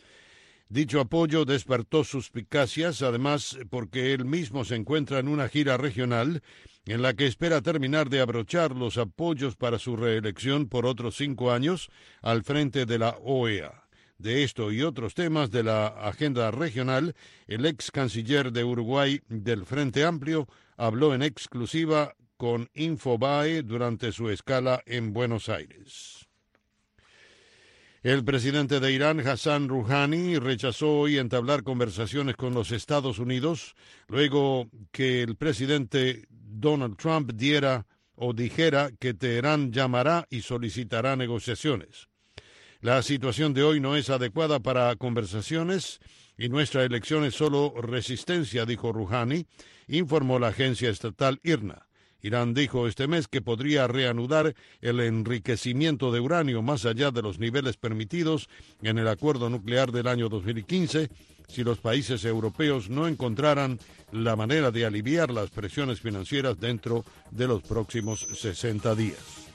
Dicho apoyo despertó suspicacias, además porque él mismo se encuentra en una gira regional en la que espera terminar de abrochar los apoyos para su reelección por otros 5 años al frente de la OEA. De esto y otros temas de la agenda regional, el ex canciller de Uruguay del Frente Amplio habló en exclusiva con Infobae durante su escala en Buenos Aires. El presidente de Irán, Hassan Rouhani, rechazó hoy entablar conversaciones con los Estados Unidos luego que el presidente Donald Trump dijera que Teherán llamará y solicitará negociaciones. La situación de hoy no es adecuada para conversaciones y nuestra elección es solo resistencia, dijo Rouhani, informó la agencia estatal IRNA. Irán dijo este mes que podría reanudar el enriquecimiento de uranio más allá de los niveles permitidos en el acuerdo nuclear del año 2015 si los países europeos no encontraran la manera de aliviar las presiones financieras dentro de los próximos 60 días.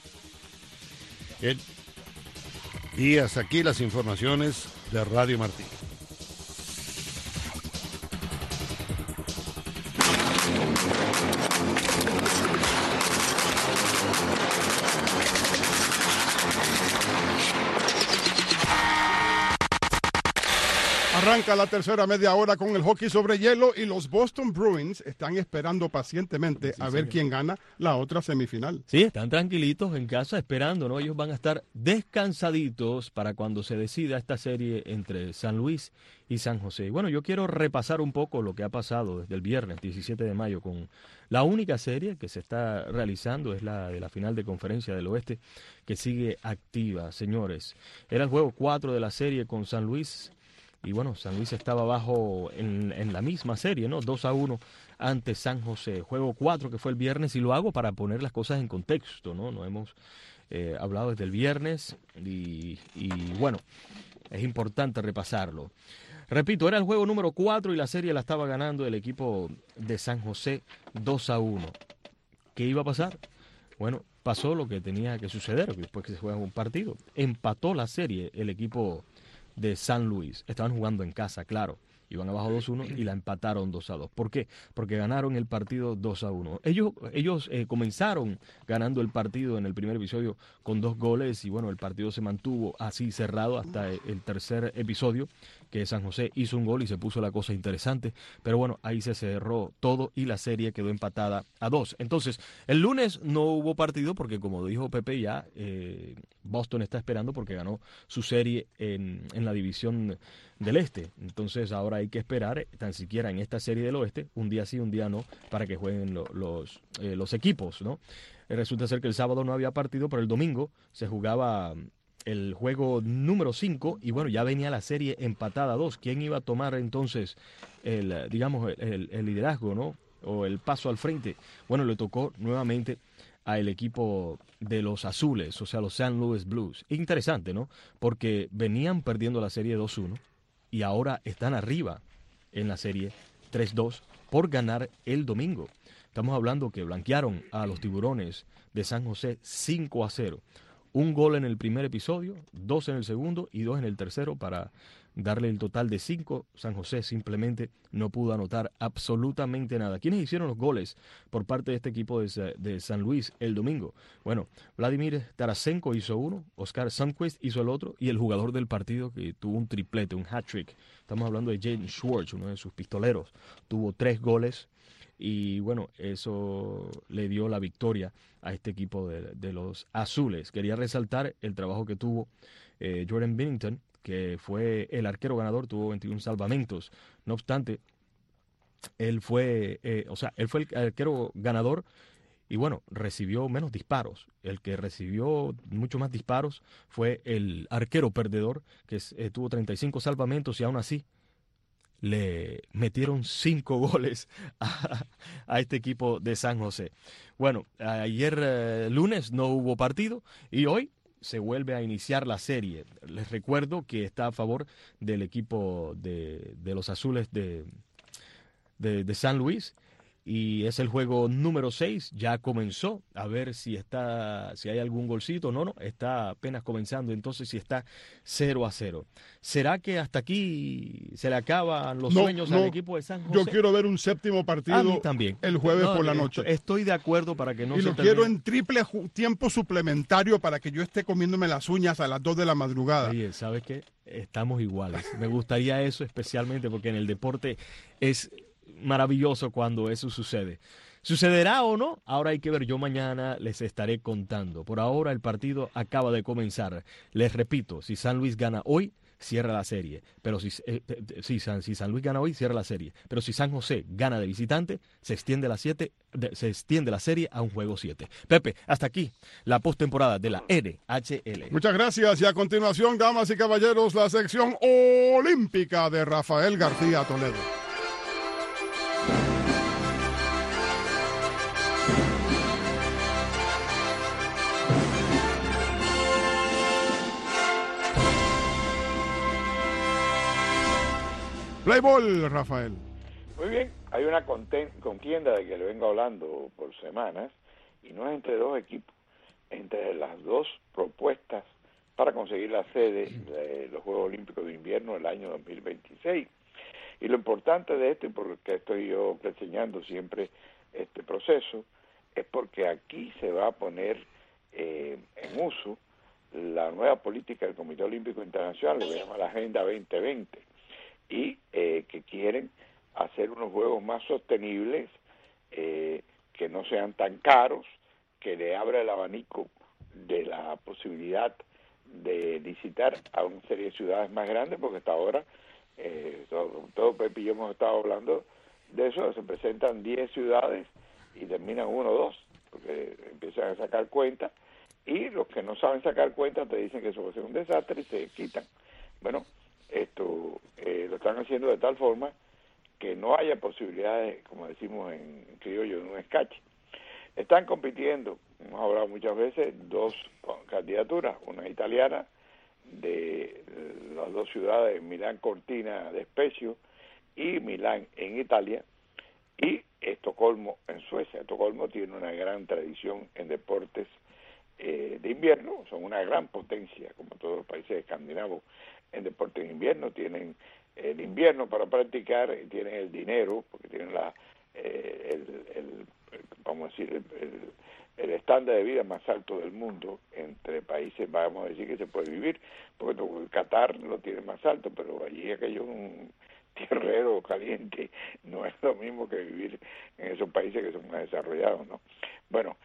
Y hasta aquí las informaciones de Radio Martí. Arranca la tercera media hora con el hockey sobre hielo y los Boston Bruins están esperando pacientemente a ver quién gana la otra semifinal. Sí, están tranquilitos en casa esperando, ¿no? Ellos van a estar descansaditos para cuando se decida esta serie entre San Luis y San José. Bueno, yo quiero repasar un poco lo que ha pasado desde el viernes 17 de mayo con la única serie que se está realizando, es la de la final de Conferencia del Oeste, que sigue activa, señores. Era el juego 4 de la serie con San Luis. Y bueno, San Luis estaba abajo en la misma serie, ¿no? 2-1 ante San José. Juego 4 que fue el viernes, y lo hago para poner las cosas en contexto, ¿no? No hemos hablado desde el viernes y bueno, es importante repasarlo. Repito, era el juego número 4 y la serie la estaba ganando el equipo de San José 2-1. ¿Qué iba a pasar? Bueno, pasó lo que tenía que suceder después que se juega un partido. Empató la serie el equipo de San Luis. Estaban jugando en casa, claro. Iban abajo 2-1 y la empataron 2-2. ¿Por qué? Porque ganaron el partido 2-1. Ellos comenzaron ganando el partido en el primer episodio con 2 goles y bueno, el partido se mantuvo así cerrado hasta el tercer episodio, que San José hizo un gol y se puso la cosa interesante. Pero bueno, ahí se cerró todo y la serie quedó empatada a 2. Entonces, el lunes no hubo partido porque, como dijo Pepe ya, Boston está esperando porque ganó su serie en la división del Este. Entonces ahora hay que esperar, tan siquiera en esta serie del Oeste, un día sí, un día no, para que jueguen los equipos, ¿no? Resulta ser que el sábado no había partido, pero el domingo se jugaba el juego número 5 y bueno, ya venía la serie empatada a 2. ¿Quién iba a tomar entonces el liderazgo, ¿no? O el paso al frente? Bueno, le tocó nuevamente al equipo de los azules, o sea, los St. Louis Blues. Interesante, ¿no? Porque venían perdiendo la serie 2-1 y ahora están arriba en la serie 3-2 por ganar el domingo. Estamos hablando que blanquearon a los Tiburones de San José 5-0. Un gol en el primer episodio, 2 en el segundo y 2 en el tercero para darle el total de 5. San José simplemente no pudo anotar absolutamente nada. ¿Quiénes hicieron los goles por parte de este equipo de San Luis el domingo? Bueno, Vladimir Tarasenko hizo uno, Oscar Sundqvist hizo el otro y el jugador del partido que tuvo un triplete, un hat-trick. Estamos hablando de Jaden Schwartz, uno de sus pistoleros. Tuvo 3 goles y bueno, eso le dio la victoria a este equipo de los azules. Quería resaltar el trabajo que tuvo Jordan Binnington, que fue el arquero ganador, tuvo 21 salvamentos. No obstante, él fue el arquero ganador y bueno, recibió menos disparos. El que recibió mucho más disparos fue el arquero perdedor, que tuvo 35 salvamentos y aún así le metieron 5 goles a este equipo de San José. Bueno, ayer lunes no hubo partido y hoy se vuelve a iniciar la serie. Les recuerdo que está a favor del equipo de los azules de San Luis y es el juego número 6. Ya comenzó, a ver si hay algún golcito. No, está apenas comenzando, entonces si está 0-0. ¿Será que hasta aquí se le acaban los sueños al equipo de San José? Yo quiero ver un séptimo partido a mí también. El jueves por la noche. Estoy de acuerdo para que no y se lo quiero en triple tiempo suplementario para que yo esté comiéndome las uñas a las 2 de la madrugada. Oye, ¿sabes qué? Estamos iguales. Me gustaría eso especialmente porque en el deporte es maravilloso cuando eso sucede. ¿Sucederá o no? Ahora hay que ver, yo mañana les estaré contando. Por ahora el partido acaba de comenzar. Les repito, si San Luis gana hoy, cierra la serie. Pero si San Luis gana hoy, cierra la serie. Pero si San José gana de visitante, se extiende la serie a un juego 7. Pepe, hasta aquí la postemporada de la NHL. Muchas gracias. Y a continuación, damas y caballeros, la sección olímpica de Rafael García Toledo. Play ball, Rafael. Muy bien, hay una contienda de que le vengo hablando por semanas, y no es entre dos equipos, entre las dos propuestas para conseguir la sede de los Juegos Olímpicos de Invierno del año 2026. Y lo importante de esto, y porque estoy yo reseñando siempre este proceso, es porque aquí se va a poner en uso la nueva política del Comité Olímpico Internacional, lo que se llama la Agenda 2020, y que quieren hacer unos juegos más sostenibles, que no sean tan caros, que le abra el abanico de la posibilidad de licitar a una serie de ciudades más grandes, porque hasta ahora, todo Pepe y yo hemos estado hablando de eso, se presentan 10 ciudades y terminan 1 o 2, porque empiezan a sacar cuentas, y los que no saben sacar cuentas te dicen que eso va a ser un desastre y se quitan. Bueno, esto lo están haciendo de tal forma que no haya posibilidades, como decimos en criollo, de un escache. Están compitiendo, hemos hablado muchas veces, 2 candidaturas, una italiana de las 2 ciudades, Milán Cortina de Spezia y Milán en Italia, y Estocolmo en Suecia. Estocolmo tiene una gran tradición en deportes de invierno, son una gran potencia, como todos los países escandinavos, en deportes de invierno. Tienen el invierno para practicar y tienen el dinero, porque tienen vamos a decir, el estándar de vida más alto del mundo entre países, vamos a decir, que se puede vivir, porque Qatar lo tiene más alto, pero allí aquello es un tierrero caliente, no es lo mismo que vivir en esos países que son más desarrollados, ¿no? Bueno,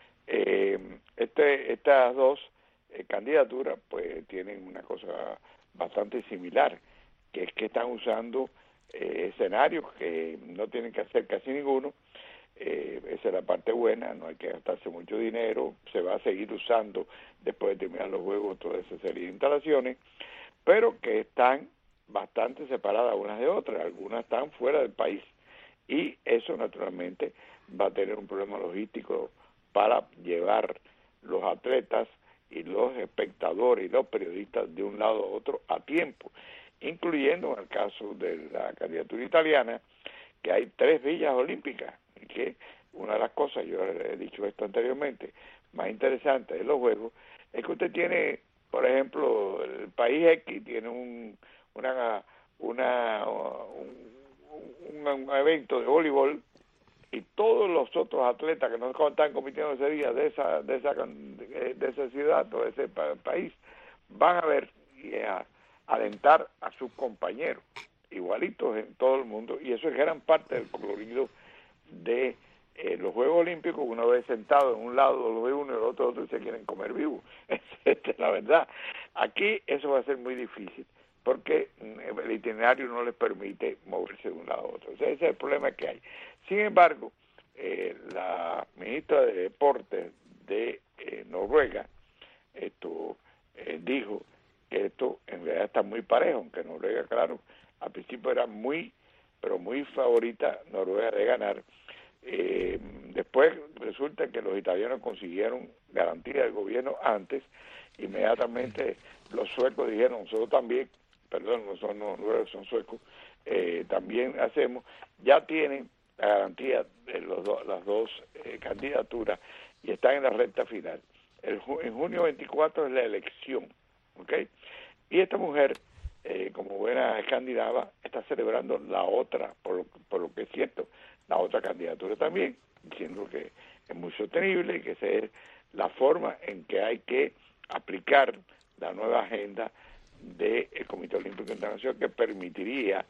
estas 2 candidaturas pues tienen una cosa bastante similar, que es que están usando escenarios que no tienen que hacer casi ninguno. Esa es la parte buena, no hay que gastarse mucho dinero, se va a seguir usando después de terminar los juegos toda esa serie de instalaciones, pero que están bastante separadas unas de otras, algunas están fuera del país, y eso naturalmente va a tener un problema logístico para llevar los atletas y los espectadores y los periodistas de un lado a otro a tiempo, incluyendo en el caso de la candidatura italiana, que hay 3 villas olímpicas, y que una de las cosas, yo he dicho esto anteriormente, más interesante de los juegos, es que usted tiene, por ejemplo, el país X tiene un evento de voleibol, y todos los otros atletas que no están compitiendo ese día de esa ciudad o de ese país van a ver y a alentar a sus compañeros igualitos en todo el mundo, y eso es gran parte del colorido de los Juegos Olímpicos. Una vez sentado en un lado lo ve uno y el otro y se quieren comer vivo. Esta es la verdad. Aquí eso va a ser muy difícil, porque el itinerario no les permite moverse de un lado a otro. Ese es el problema que hay. Sin embargo, la ministra de Deportes de Noruega dijo que esto en realidad está muy parejo, aunque Noruega, claro, al principio era muy favorita Noruega de ganar. Después resulta que los italianos consiguieron garantía del gobierno antes. Inmediatamente los suecos dijeron, nosotros también, perdón, no son noruegos, son suecos, también hacemos, ya tienen la garantía de las 2 candidaturas y están en la recta final. En junio 24 es la elección, ¿ok? Y esta mujer, como buena escandinava, está celebrando la otra, por lo que es cierto, la otra candidatura también, diciendo que es muy sostenible y que esa es la forma en que hay que aplicar la nueva agenda del Comité Olímpico Internacional, que permitiría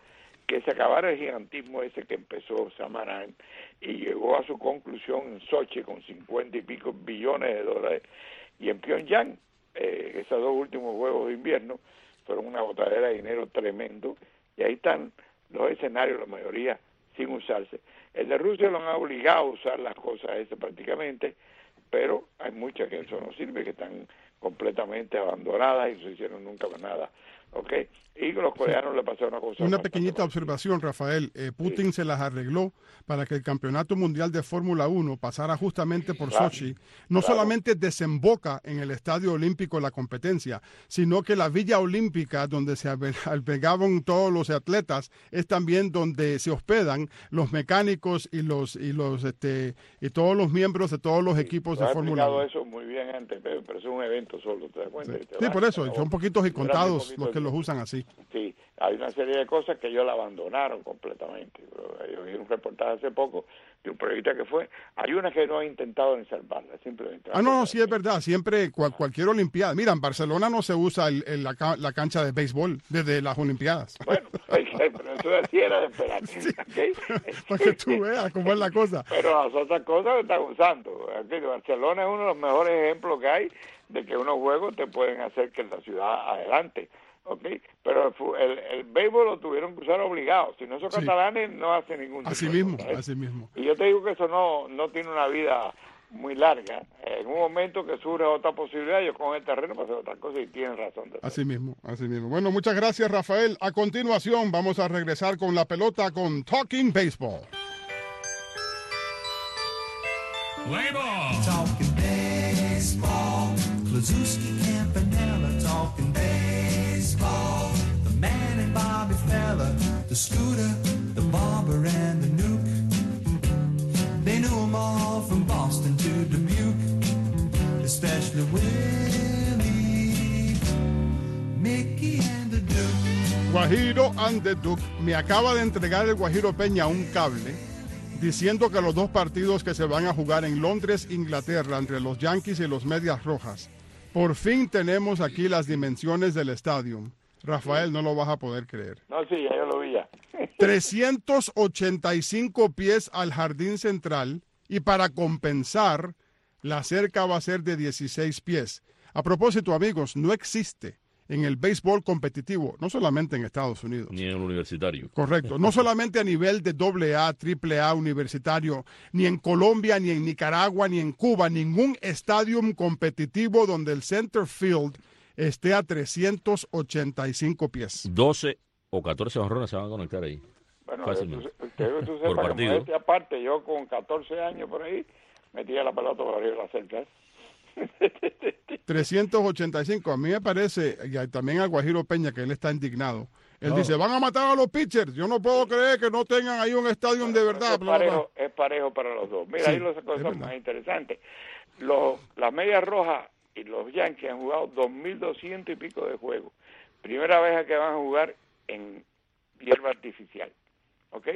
que se acabara el gigantismo ese que empezó Samaranch y llegó a su conclusión en Sochi con 50 y pico billones de dólares, y en Pyongyang, esos dos últimos Juegos de Invierno fueron una botadera de dinero tremendo, y ahí están los escenarios, la mayoría sin usarse. El de Rusia lo han obligado a usar las cosas esas prácticamente, pero hay muchas que eso no sirve, que están completamente abandonadas y no se hicieron nunca más nada. ¿Ok? Y a los coreanos le pasó una cosa. Una pequeñita observación, Rafael. Putin se las arregló para que el Campeonato Mundial de Fórmula 1 pasara justamente por Sochi. No solamente desemboca en el Estadio Olímpico la competencia, sino que la Villa Olímpica, donde se albergaban todos los atletas, es también donde se hospedan los mecánicos y todos los miembros de todos los equipos de Fórmula 1. Eso muy bien antes, pero es un evento solo, ¿te das cuenta? Sí, por eso, son poquitos y contados los que los usan así. Sí, hay una serie de cosas que ellos la abandonaron completamente. Yo vi un reportaje hace poco de un periodista que fue, hay una que no ha intentado ni salvarla, simplemente. No, sí es verdad, siempre cualquier olimpiada. Mira, en Barcelona no se usa la cancha de béisbol desde las olimpiadas. Bueno, pero eso así era de esperar. Sí. ¿Okay? Para que tú veas cómo es la cosa. Pero las otras cosas lo están usando. Barcelona es uno de los mejores ejemplos que hay de que unos juegos te pueden hacer que la ciudad adelante. Okay, pero el béisbol lo tuvieron que usar obligado. Si no, esos catalanes no hacen ningún tipo así mismo, así mismo. Y yo te digo que eso no tiene una vida muy larga. En un momento que surge otra posibilidad, yo con el terreno para hacer otra cosa, y tienen razón. Así mismo, así mismo. Bueno, muchas gracias, Rafael. A continuación vamos a regresar con la pelota con Talking Baseball. Play ball. Talking baseball. Klazuski, Campanella, talking baseball. The man and Bobby Fella, the Scooter, the Barber and the Nuke. They knew them all from Boston to Dubuque, especially Willie, Mickey and the Duke. Guajiro and the Duke. Me acaba de entregar el Guajiro Peña un cable diciendo que los dos partidos que se van a jugar en Londres, Inglaterra, entre los Yankees y los Medias Rojas, por fin tenemos aquí las dimensiones del estadio. Rafael, no lo vas a poder creer. No, sí, ya yo lo vi ya. 385 pies al jardín central, y para compensar, la cerca va a ser de 16 pies. A propósito, amigos, no existe en el béisbol competitivo, no solamente en Estados Unidos. Ni en el universitario. Correcto. No solamente a nivel de AA, AAA universitario, ni en Colombia, ni en Nicaragua, ni en Cuba, ningún estadio competitivo donde el center field esté a 385 pies. 12 o 14 jonrones se van a conectar ahí. Bueno, fácilmente. Tú Por partido. Aparte, yo con 14 años por ahí metía la pelota por arriba de la cerca. 385, a mí me parece, y también al Guajiro Peña, que él está indignado. Él dice, van a matar a los pitchers. Yo no puedo creer que no tengan ahí un estadio de verdad. Es parejo para los dos. Mira, ahí las cosas más interesantes. Las Medias Rojas y los Yankees han jugado 2.200 y pico de juegos. Primera vez que van a jugar en hierba artificial. ¿Ok?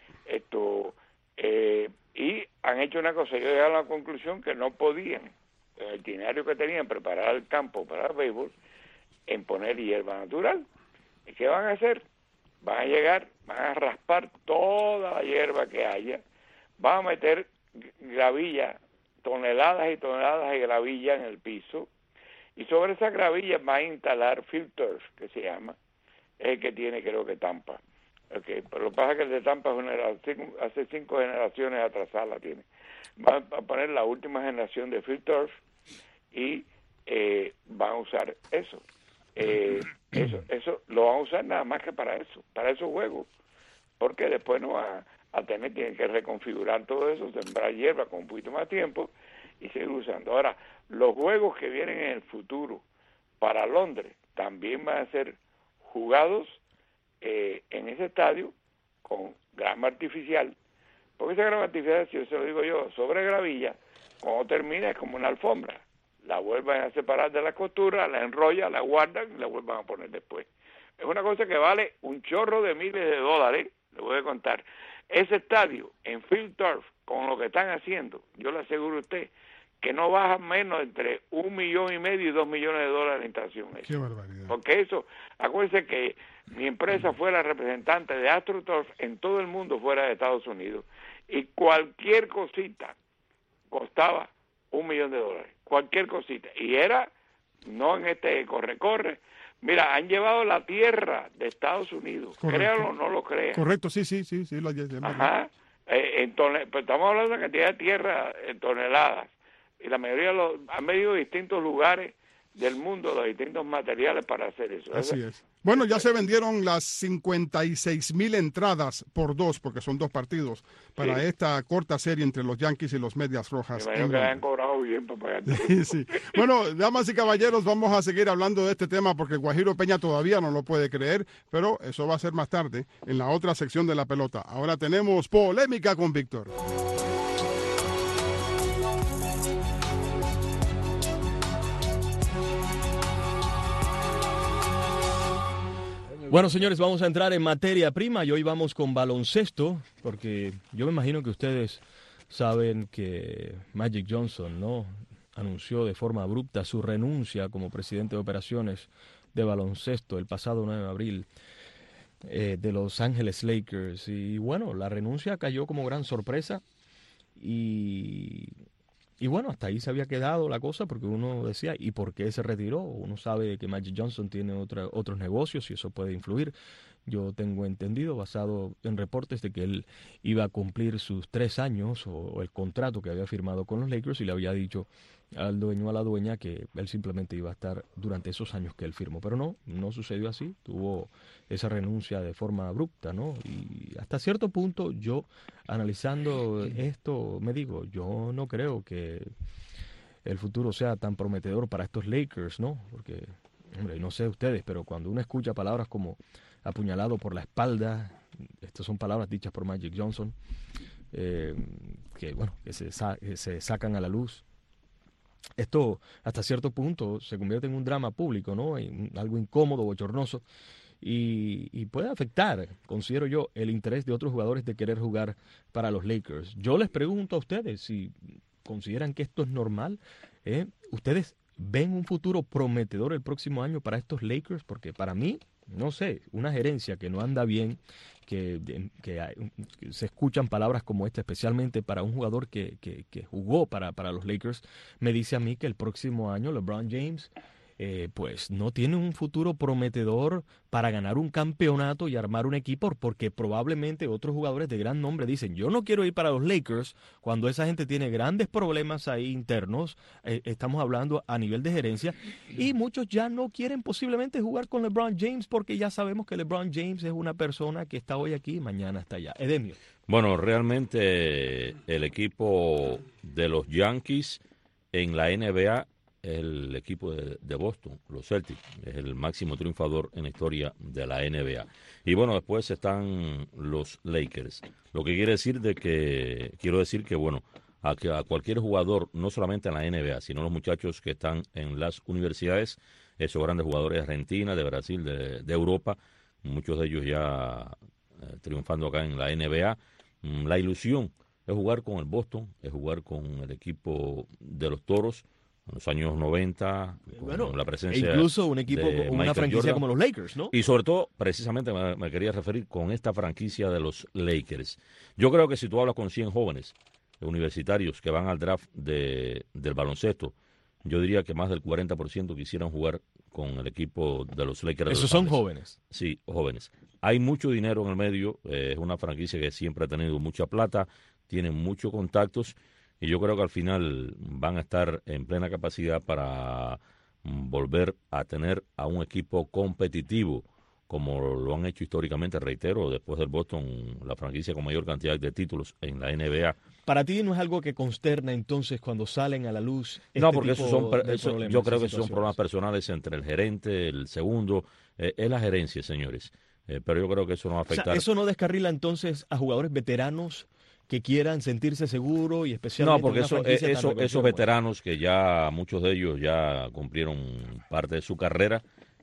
Y han hecho una cosa. Yo llegué a la conclusión que no podían, en el itinerario que tenían, preparar el campo para el béisbol, en poner hierba natural. ¿Y qué van a hacer? Van a llegar, van a raspar toda la hierba que haya, van a meter gravilla, toneladas y toneladas de gravilla en el piso, y sobre esa gravilla van a instalar field turf, que se llama, es el que tiene, creo que Tampa. Okay, pero lo que pasa es que el de Tampa hace 5 generaciones atrasada la tiene. Van a poner la última generación de field turf y van a usar eso. Eso lo van a usar nada más que para esos juegos, porque después no van tienen que reconfigurar todo eso, sembrar hierba con un poquito más tiempo y seguir usando. Ahora, los juegos que vienen en el futuro para Londres también van a ser jugados en ese estadio con grama artificial, porque esa grama artificial, si yo se lo digo yo, sobre gravilla, cuando termina es como una alfombra, la vuelven a separar de la costura, la enrollan, la guardan y la vuelvan a poner después. Es una cosa que vale un chorro de miles de dólares, le voy a contar. Ese estadio en field turf, con lo que están haciendo, yo le aseguro a usted que no baja menos entre $1,5 millones y $2 millones de la instalación. Qué barbaridad. Porque eso, acuérdense que Mi empresa fue la representante de AstroTurf en todo el mundo fuera de Estados Unidos. Y cualquier cosita costaba $1 millón. Cualquier cosita. Y era, no en este corre-corre. Mira, han llevado la tierra de Estados Unidos. Correcto. Créalo o no lo crean. Correcto, sí, lo Ajá. Pues estamos hablando de cantidad de tierra en toneladas. Y la mayoría han medido distintos lugares del mundo, los distintos materiales para hacer eso. Así es. Bueno, ya se vendieron las 56,000 entradas por 2, porque son 2 partidos, para esta corta serie entre los Yankees y los Medias Rojas. Me imagino que hayan cobrado bien para pagar. Sí. Bueno, damas y caballeros, vamos a seguir hablando de este tema porque Guajiro Peña todavía no lo puede creer, pero eso va a ser más tarde en la otra sección de la pelota. Ahora tenemos Polémica con Víctor. Bueno, señores, vamos a entrar en materia prima y hoy vamos con baloncesto, porque yo me imagino que ustedes saben que Magic Johnson, ¿no?, anunció de forma abrupta su renuncia como presidente de operaciones de baloncesto el pasado 9 de abril de Los Ángeles Lakers. Y bueno, la renuncia cayó como gran sorpresa y bueno, hasta ahí se había quedado la cosa porque uno decía, ¿y por qué se retiró? Uno sabe que Magic Johnson tiene otros negocios y eso puede influir. Yo tengo entendido, basado en reportes, de que él iba a cumplir sus 3 años o el contrato que había firmado con los Lakers y le había dicho al dueño o a la dueña que él simplemente iba a estar durante esos años que él firmó. Pero no sucedió así. Tuvo esa renuncia de forma abrupta, ¿no? Y hasta cierto punto yo, analizando esto, me digo, yo no creo que el futuro sea tan prometedor para estos Lakers, ¿no? Porque, hombre, no sé ustedes, pero cuando uno escucha palabras como apuñalado por la espalda, estas son palabras dichas por Magic Johnson, que se sacan a la luz. Esto hasta cierto punto se convierte en un drama público, ¿no? En algo incómodo, bochornoso, y puede afectar, considero yo, el interés de otros jugadores de querer jugar para los Lakers. Yo les pregunto a ustedes si consideran que esto es normal. ¿Ustedes ven un futuro prometedor el próximo año para estos Lakers? Porque para mí, no sé, una gerencia que no anda bien, que se escuchan palabras como esta, especialmente para un jugador que jugó para los Lakers, me dice a mí que el próximo año LeBron James pues no tiene un futuro prometedor para ganar un campeonato y armar un equipo, porque probablemente otros jugadores de gran nombre dicen, yo no quiero ir para los Lakers cuando esa gente tiene grandes problemas ahí internos, estamos hablando a nivel de gerencia, y muchos ya no quieren posiblemente jugar con LeBron James porque ya sabemos que LeBron James es una persona que está hoy aquí y mañana está allá. Edemio. Bueno, realmente el equipo de los Yankees en la NBA, el equipo de Boston, los Celtics, es el máximo triunfador en la historia de la NBA. Y bueno, después están los Lakers. Lo que quiero decir que bueno, a cualquier jugador, no solamente en la NBA, sino los muchachos que están en las universidades, esos grandes jugadores de Argentina, de Brasil, de Europa, muchos de ellos ya triunfando acá en la NBA, la ilusión es jugar con el Boston, es jugar con el equipo de los Toros, en los años 90, con la presencia incluso un equipo con una franquicia Jordan, como los Lakers, ¿no? Y sobre todo, precisamente me quería referir con esta franquicia de los Lakers. Yo creo que si tú hablas con 100 jóvenes universitarios que van al draft del baloncesto, yo diría que más del 40% quisieran jugar con el equipo de los Lakers. ¿Esos son jóvenes? Sí, jóvenes. Hay mucho dinero en el medio, es una franquicia que siempre ha tenido mucha plata, tienen muchos contactos, y yo creo que al final van a estar en plena capacidad para volver a tener a un equipo competitivo, como lo han hecho históricamente, reitero, después del Boston, la franquicia con mayor cantidad de títulos en la NBA. ¿Para ti no es algo que consterna entonces cuando salen a la luz no, porque yo creo que esos son problemas personales entre el gerente, el segundo, es la gerencia, señores. Pero yo creo que eso no va a afectar. O sea, ¿eso no descarrila entonces a jugadores veteranos que quieran sentirse seguros y especialmente? No, porque esos veteranos que ya, muchos de ellos ya cumplieron parte de su carrera,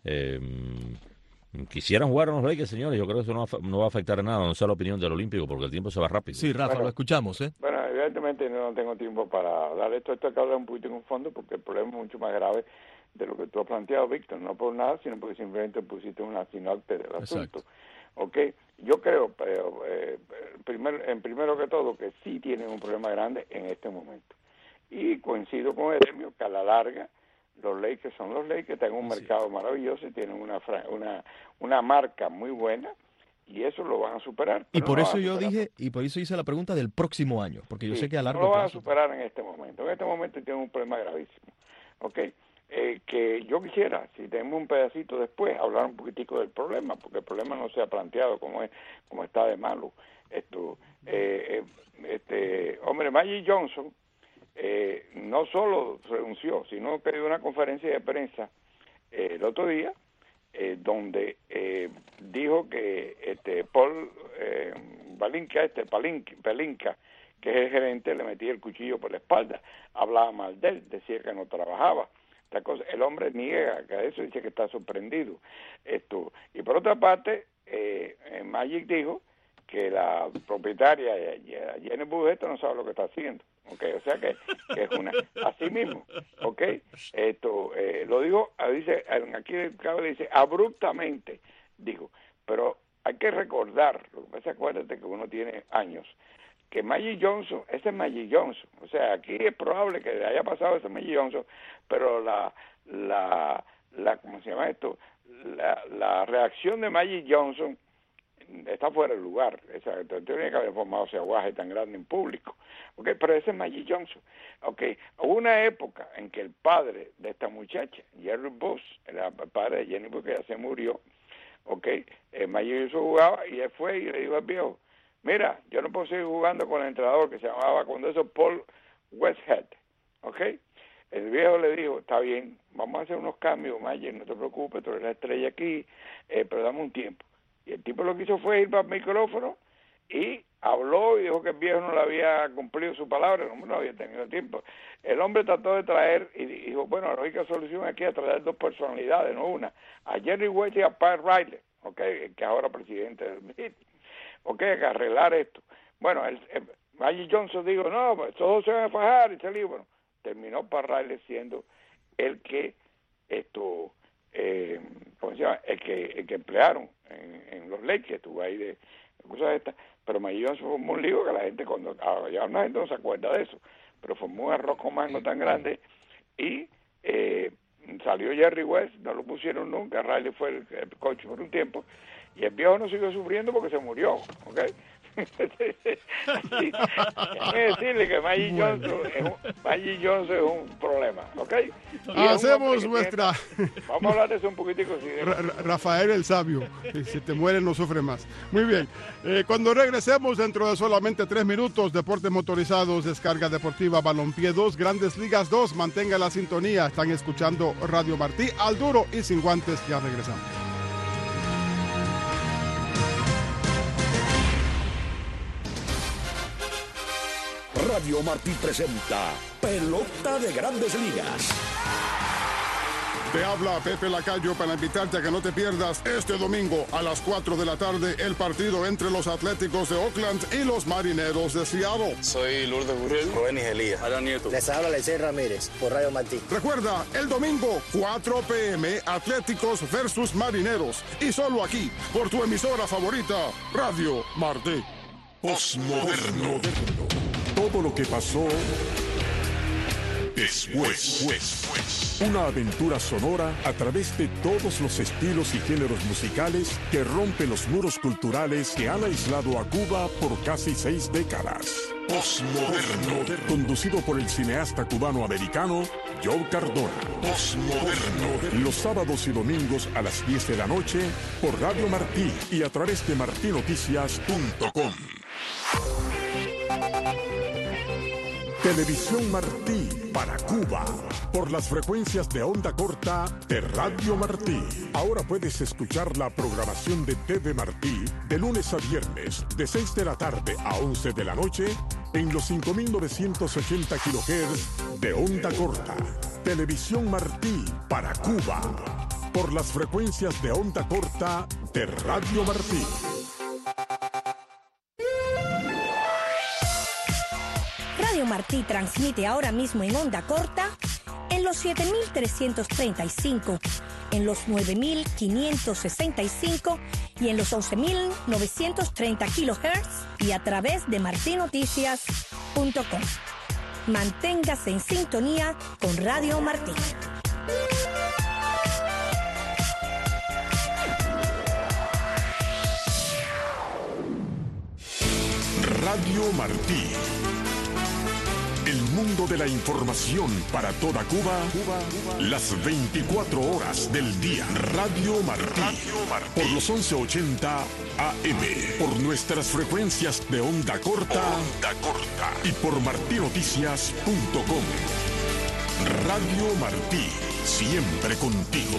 quisieran jugar a los Lakers, señores. Yo creo que eso no va a afectar en nada, no sea la opinión del Olímpico, porque el tiempo se va rápido. Sí, Rafa, lo escuchamos, ¿eh? Bueno, evidentemente no tengo tiempo para dar esto. Esto hay que hablar un poquito en un fondo, porque el problema es mucho más grave. de lo que tú has planteado, Víctor, no por nada, sino porque simplemente pusiste una sinopsis del asunto. ¿Ok? Yo creo, pero, primero que todo, que sí tienen un problema grande en este momento. Y coincido con Edemio que a la larga los Lakers son los Lakers, tienen un mercado maravilloso y tienen una marca muy buena, y eso lo van a superar. Y por eso yo dije, y por eso hice la pregunta del próximo año, porque yo sé que a largo plazo no lo van a plazo superar en este momento. En este momento tienen un problema gravísimo. ¿Ok? Que yo quisiera, si tenemos un pedacito después, hablar un poquitico del problema, porque el problema no se ha planteado como está de malo. Hombre, Magic Johnson no solo renunció, sino que dio una conferencia de prensa el otro día, donde dijo que Paul Pelinka, que es el gerente, le metía el cuchillo por la espalda, hablaba mal de él, decía que no trabajaba. El hombre niega que eso, dice que está sorprendido. Y por otra parte, Magic dijo que la propietaria Jenny Budet no sabe lo que está haciendo. Okay, o sea que es así mismo. Okay, lo digo, dice aquí el cabo dice abruptamente, digo, pero hay que recordar, lo que pasa, acuérdate que uno tiene años, que Magic Johnson, ese es Magic Johnson, o sea, aquí es probable que le haya pasado ese Magic Johnson, pero ¿cómo se llama esto? La reacción de Magic Johnson está fuera de lugar. Tiene que haber formado ese aguaje tan grande en público. Okay, pero ese es Magic Johnson. Okay, hubo una época en que el padre de esta muchacha, Jerry Buss, era el padre de Jenny Buss, que ya se murió. Okay, Magic Johnson jugaba y él fue y le dijo al viejo, mira, yo no puedo seguir jugando con el entrenador que se llamaba cuando eso Paul Westhead. Okay, el viejo le dijo, está bien, vamos a hacer unos cambios, Magic, no te preocupes, tú eres la estrella aquí, pero dame un tiempo. Y el tipo lo que hizo fue ir para el micrófono y habló y dijo que el viejo no le había cumplido su palabra, no había tenido tiempo. El hombre trató de traer y dijo, bueno, la única solución aquí es traer dos personalidades, no una, a Jerry West y a Pat Riley, okay, que es ahora presidente del MIT, okay, que arreglar esto. Bueno, Magic Johnson dijo, no, pues todos se van a fajar y salir. Bueno, terminó Pat Riley siendo el que ¿cómo se llama? El que emplearon en los Lakers, que estuvo ahí de cosas estas, pero Magic Johnson formó un lío que la gente, ya una gente no se acuerda de eso, pero formó un arroz con mango tan grande y salió Jerry West, no lo pusieron nunca, Riley fue el coach por un tiempo, y el viejo no siguió sufriendo porque se murió, ¿ok? Déjame decirle que Magic Johnson es un problema, ¿ok? Hacemos nuestra... Vamos a hablar de eso un poquitico. Rafael el Sabio, si te mueres no sufre más. Muy bien, cuando regresemos dentro de solamente 3 minutos, deportes motorizados, descarga deportiva, balompié 2, Grandes Ligas 2, mantenga la sintonía, están escuchando Radio Martí, al duro y sin guantes, ya regresamos. Radio Martí presenta Pelota de Grandes Ligas. Te habla Pepe Lacayo para invitarte a que no te pierdas este domingo a las 4 de la tarde el partido entre los Atléticos de Oakland y los Marineros de Seattle. Soy Lourdes Gurriel, Rubén Elías, Adán Nieto. Les habla Lecey Ramírez por Radio Martí. Recuerda, el domingo 4 p.m. Atléticos versus Marineros, y solo aquí por tu emisora favorita, Radio Martí. Postmoderno. Todo lo que pasó después. Una aventura sonora a través de todos los estilos y géneros musicales que rompen los muros culturales que han aislado a Cuba por casi 6 décadas. Postmoderno. Conducido por el cineasta cubano-americano Joe Cardona. Postmoderno. Los sábados y domingos a las 10 de la noche por Radio Martí y a través de martinoticias.com. Televisión Martí para Cuba, por las frecuencias de onda corta de Radio Martí. Ahora puedes escuchar la programación de TV Martí de lunes a viernes, de 6 de la tarde a 11 de la noche, en los 5.980 kHz de onda corta. Televisión Martí para Cuba, por las frecuencias de onda corta de Radio Martí. Radio Martí transmite ahora mismo en onda corta en en los 7.335, en los 9.565 y en los 11.930 kHz y a través de martinoticias.com. Manténgase en sintonía con Radio Martí. Radio Martí. El mundo de la información para toda Cuba, las 24 horas del día. Radio Martí. Por los 1180 AM. Por nuestras frecuencias de onda corta. Y por martinoticias.com. Radio Martí. Siempre contigo.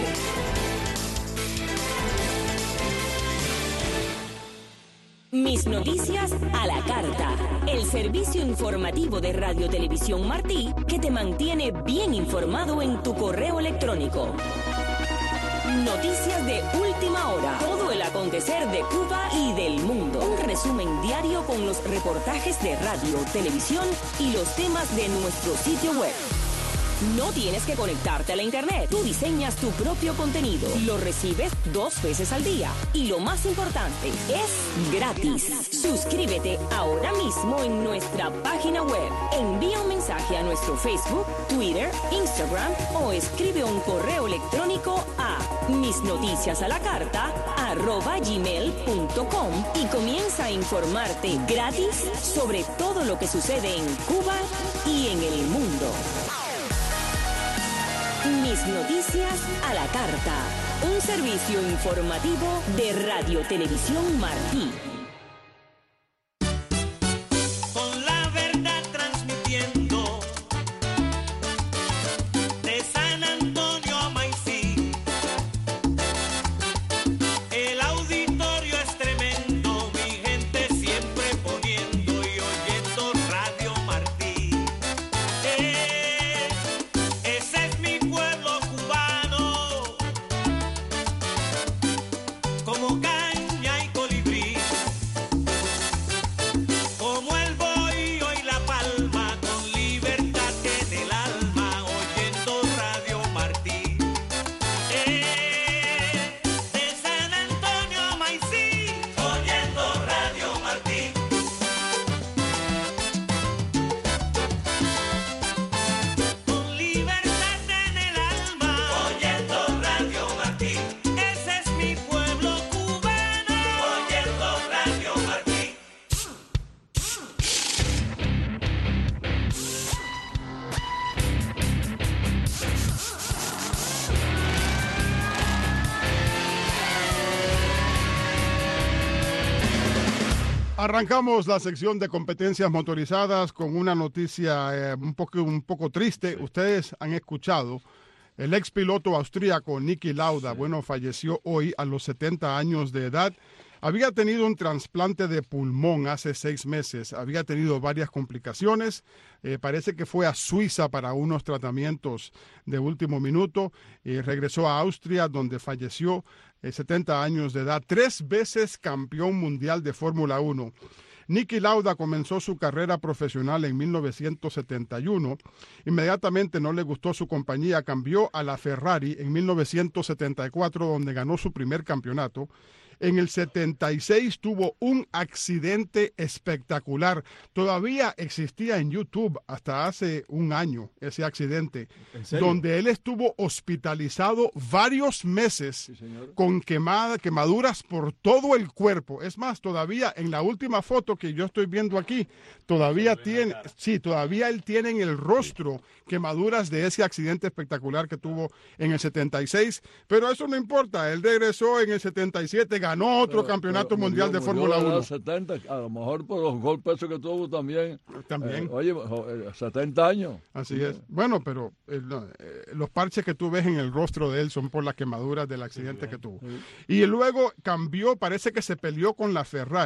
Mis noticias a la carta. El servicio informativo de Radio Televisión Martí que te mantiene bien informado en tu correo electrónico. Noticias de última hora. Todo el acontecer de Cuba y del mundo. Un resumen diario con los reportajes de radio, televisión y los temas de nuestro sitio web. No tienes que conectarte a la internet. Tú diseñas tu propio contenido. Lo recibes 2 veces al día. Y lo más importante, es gratis. Suscríbete ahora mismo en nuestra página web. Envía un mensaje a nuestro Facebook, Twitter, Instagram o escribe un correo electrónico a misnoticiasalacarta@gmail.com y comienza a informarte gratis sobre todo lo que sucede en Cuba y en el mundo. Mis noticias a la carta. Un servicio informativo de Radio Televisión Martí. Con la verdad transmitiendo de San Antonio a Maicí. El auditorio es tremendo, mi gente siempre poniendo y oyendo Radio Martí. Ese es mi pueblo cubano, como caña y colibrí, como el bohío y la palma, con libertad en el alma, oyendo Radio Martí. De San Antonio a Maicí, oyendo Radio Martí. Con libertad en el alma, oyendo Radio Martí. Ese es mi pueblo cubano, oyendo Radio Martí. Arrancamos la sección de competencias motorizadas con una noticia un poco triste. Ustedes han escuchado, el ex piloto austríaco Niki Lauda, falleció hoy a los 70 años de edad. Había tenido un trasplante de pulmón hace 6 meses, había tenido varias complicaciones, parece que fue a Suiza para unos tratamientos de último minuto, regresó a Austria donde falleció 70 años de edad, 3 veces campeón mundial de Fórmula 1. Niki Lauda comenzó su carrera profesional en 1971. Inmediatamente no le gustó su compañía, cambió a la Ferrari en 1974, donde ganó su primer campeonato. En el 76 tuvo un accidente espectacular. Todavía existía en YouTube hasta hace un año ese accidente, donde él estuvo hospitalizado varios meses con quemaduras por todo el cuerpo. Es más, todavía en la última foto que yo estoy viendo aquí, todavía él tiene en el rostro quemaduras de ese accidente espectacular que tuvo en el 76, pero eso no importa. Él regresó en el 77, ganó otro campeonato mundial de Fórmula 1. 70, a lo mejor por los golpes que tuvo también. También. 70 años. Así es. Bueno, pero los parches que tú ves en el rostro de él son por las quemaduras del accidente que tuvo. Y luego cambió, parece que se peleó con la Ferrari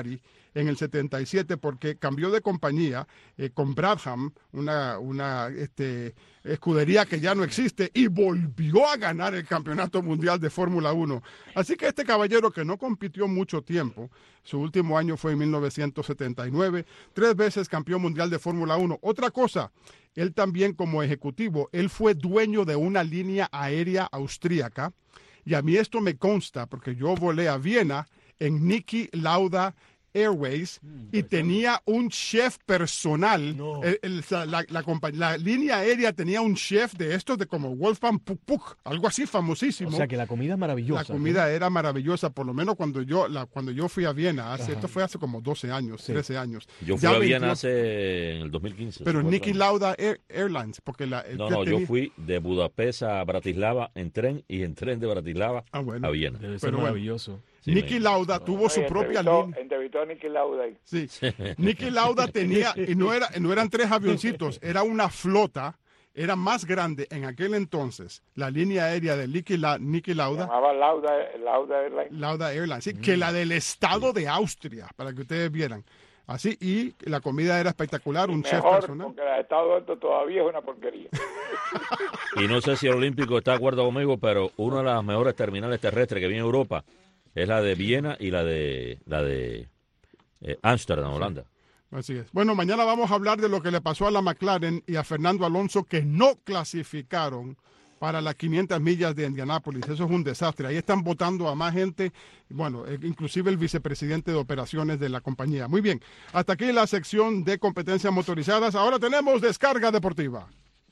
en el 77 porque cambió de compañía con Brabham, una escudería que ya no existe, y volvió a ganar el campeonato mundial de Fórmula 1. Así que este caballero, que no compitió mucho tiempo, su último año fue en 1979, 3 veces campeón mundial de Fórmula 1. Otra cosa, él también como ejecutivo, él fue dueño de una línea aérea austríaca, y a mí esto me consta porque yo volé a Viena en Niki Lauda Airways y tenía un chef personal. La línea aérea tenía un chef de estos de como Wolfgang Puck, algo así famosísimo. O sea que la comida es maravillosa. La comida era maravillosa, por lo menos cuando yo fui a Viena, esto fue hace como 12 años, 13 años. Yo fui a Viena en el 2015. Pero Niki Lauda Airlines, porque yo fui de Budapest a Bratislava en tren y en tren de Bratislava a Viena. Debe ser maravilloso. Sí, Niki Lauda tuvo su propia línea. Entrevistó a Niki Lauda ahí. Sí. Niki Lauda tenía, y no eran 3 avioncitos, era una flota, era más grande en aquel entonces, la línea aérea de Niki Lauda. Se llamaba Lauda Airlines. Lauda Airlines, sí, que la del estado de Austria, para que ustedes vieran. Así, y la comida era espectacular, un chef personal. Porque la de Estados Unidos todavía es una porquería. Y no sé si el Olímpico está de acuerdo conmigo, pero una de las mejores terminales terrestres que viene en Europa es la de Viena y la de Ámsterdam, Holanda. Así es. Bueno, mañana vamos a hablar de lo que le pasó a la McLaren y a Fernando Alonso, que no clasificaron para las 500 millas de Indianápolis. Eso es un desastre. Ahí están votando a más gente, bueno, inclusive el vicepresidente de operaciones de la compañía. Muy bien, hasta aquí la sección de competencias motorizadas. Ahora tenemos descarga deportiva.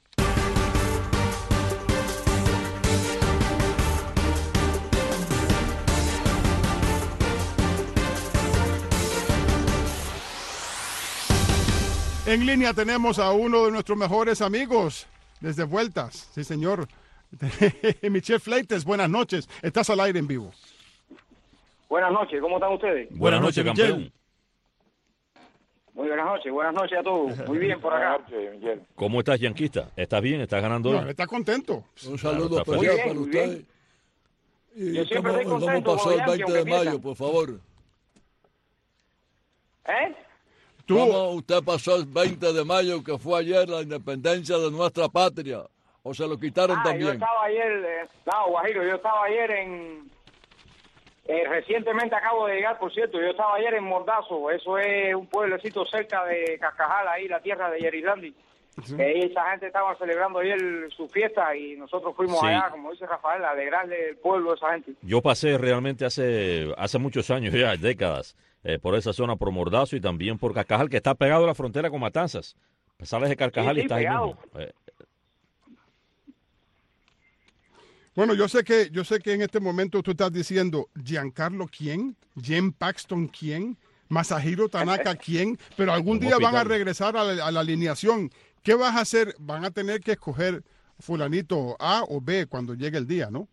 En línea tenemos a uno de nuestros mejores amigos desde Vueltas. Sí, señor. Michel Fleites, buenas noches. Estás al aire en vivo. Buenas noches, ¿cómo están ustedes? Buenas noches, campeón. Muy buenas noches a todos. Muy bien por acá. ¿Cómo estás, yanquista? ¿Estás bien? ¿Estás ganando hoy? No, está contento. Un saludo especial para usted. Yo siempre estoy ¿Cómo contento pasó el 20 de mayo, por favor? ¿Cómo usted pasó el 20 de mayo, que fue ayer la independencia de nuestra patria? ¿O se lo quitaron también? Yo estaba ayer, Guajiro, yo estaba ayer recientemente acabo de llegar, por cierto, yo estaba ayer en Mordazo, eso es un pueblecito cerca de Cascajal, ahí la tierra de Yerilandi. Sí. Esa gente estaba celebrando ayer su fiesta y nosotros fuimos allá, como dice Rafael, a alegrarle el pueblo a esa gente. Yo pasé realmente hace muchos años, ya décadas, por esa zona, por Mordazo y también por Cascajal, que está pegado a la frontera con Matanzas. Sales de Cascajal y estás ahí mismo. Bueno, yo sé que en este momento tú estás diciendo Giancarlo quién, Jen Paxton quién, Masahiro Tanaka quién, pero algún día van a regresar a la alineación. ¿Qué vas a hacer? Van a tener que escoger fulanito A o B cuando llegue el día, ¿no?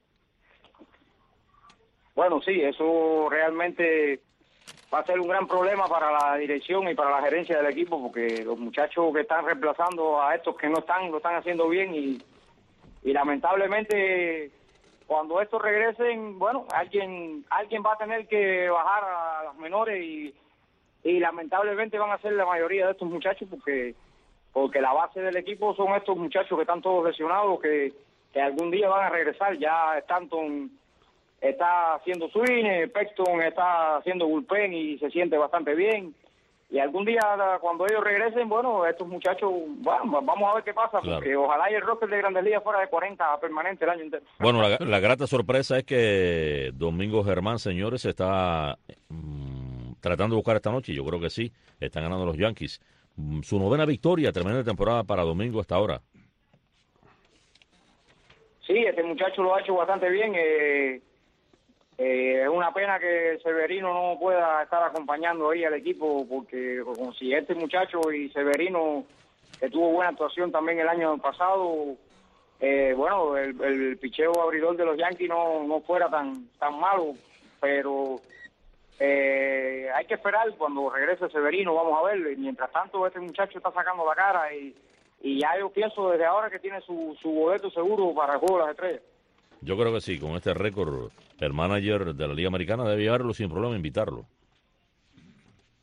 Bueno, sí, eso realmente va a ser un gran problema para la dirección y para la gerencia del equipo, porque los muchachos que están reemplazando a estos que no están, lo están haciendo bien y lamentablemente cuando estos regresen, bueno, alguien va a tener que bajar a las menores y lamentablemente van a ser la mayoría de estos muchachos porque la base del equipo son estos muchachos que están todos lesionados, que algún día van a regresar. Ya Stanton está haciendo swing, Paxton está haciendo bullpen y se siente bastante bien. Y algún día, cuando ellos regresen, bueno, estos muchachos, bueno, vamos a ver qué pasa, porque ojalá y el roster de Grandes Ligas fuera de 40 permanente el año entero. Bueno, la grata sorpresa es que Domingo Germán, señores, está tratando de buscar esta noche, y yo creo que sí, están ganando los Yankees. Su 9ª victoria, tremenda temporada para Domingo hasta ahora. Sí, este muchacho lo ha hecho bastante bien. Es una pena que Severino no pueda estar acompañando ahí al equipo, porque si este muchacho y Severino, que tuvo buena actuación también el año pasado, bueno, el picheo abridor de los Yankees no fuera tan malo, pero hay que esperar cuando regrese Severino, vamos a ver. Mientras tanto, este muchacho está sacando la cara y ya yo pienso desde ahora que tiene su boleto seguro para el Juego de las Estrellas. Yo creo que sí, con este récord, el manager de la Liga Americana debe llevarlo sin problema, invitarlo.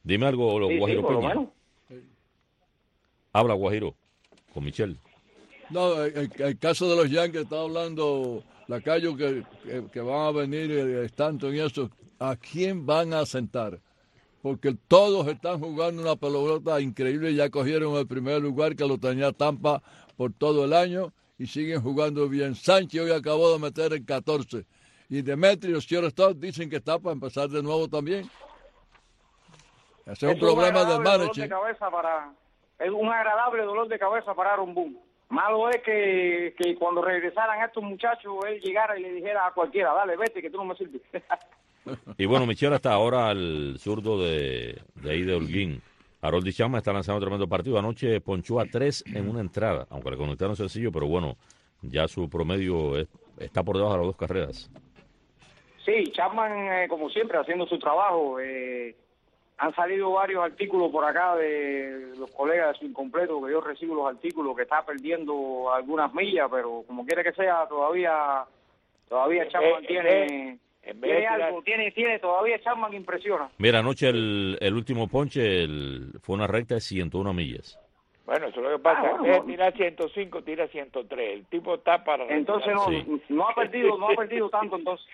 Dime algo, Sí, Guajiro por lo Peña. menos. Habla, Guajiro, con Michelle. No, el caso de los Yankees, está hablando Lacayo que van a venir Stanton y eso. ¿A quién van a sentar? Porque todos están jugando una pelota increíble. Ya cogieron el primer lugar que lo tenía Tampa por todo el año y siguen jugando bien. Sánchez hoy acabó de meter el 14. Y Demetrius Shortstop dicen que está para empezar de nuevo también. Ese es un problema del manager. Es un agradable dolor de cabeza para Aaron Boone. Malo es que cuando regresaran estos muchachos, él llegara y le dijera a cualquiera, dale, vete, que tú no me sirves. Y bueno, Michelle, hasta ahora el zurdo de ahí de Holguín, Harold Chapman, está lanzando un tremendo partido. Anoche ponchó a 3 en una entrada, aunque le conectaron sencillo, pero bueno, ya su promedio está por debajo de las 2 carreras. Sí, Chapman, como siempre, haciendo su trabajo. Han salido varios artículos por acá de los colegas de su incompleto, que yo recibo los artículos, que está perdiendo algunas millas, pero como quiera que sea, todavía Chapman tiene algo, tiene todavía Chapman que impresiona. Mira, anoche el último ponche fue una recta de 101 millas. Bueno, eso es lo que pasa. Tira 105, tira 103. El tipo está para... Entonces no ha perdido tanto, entonces.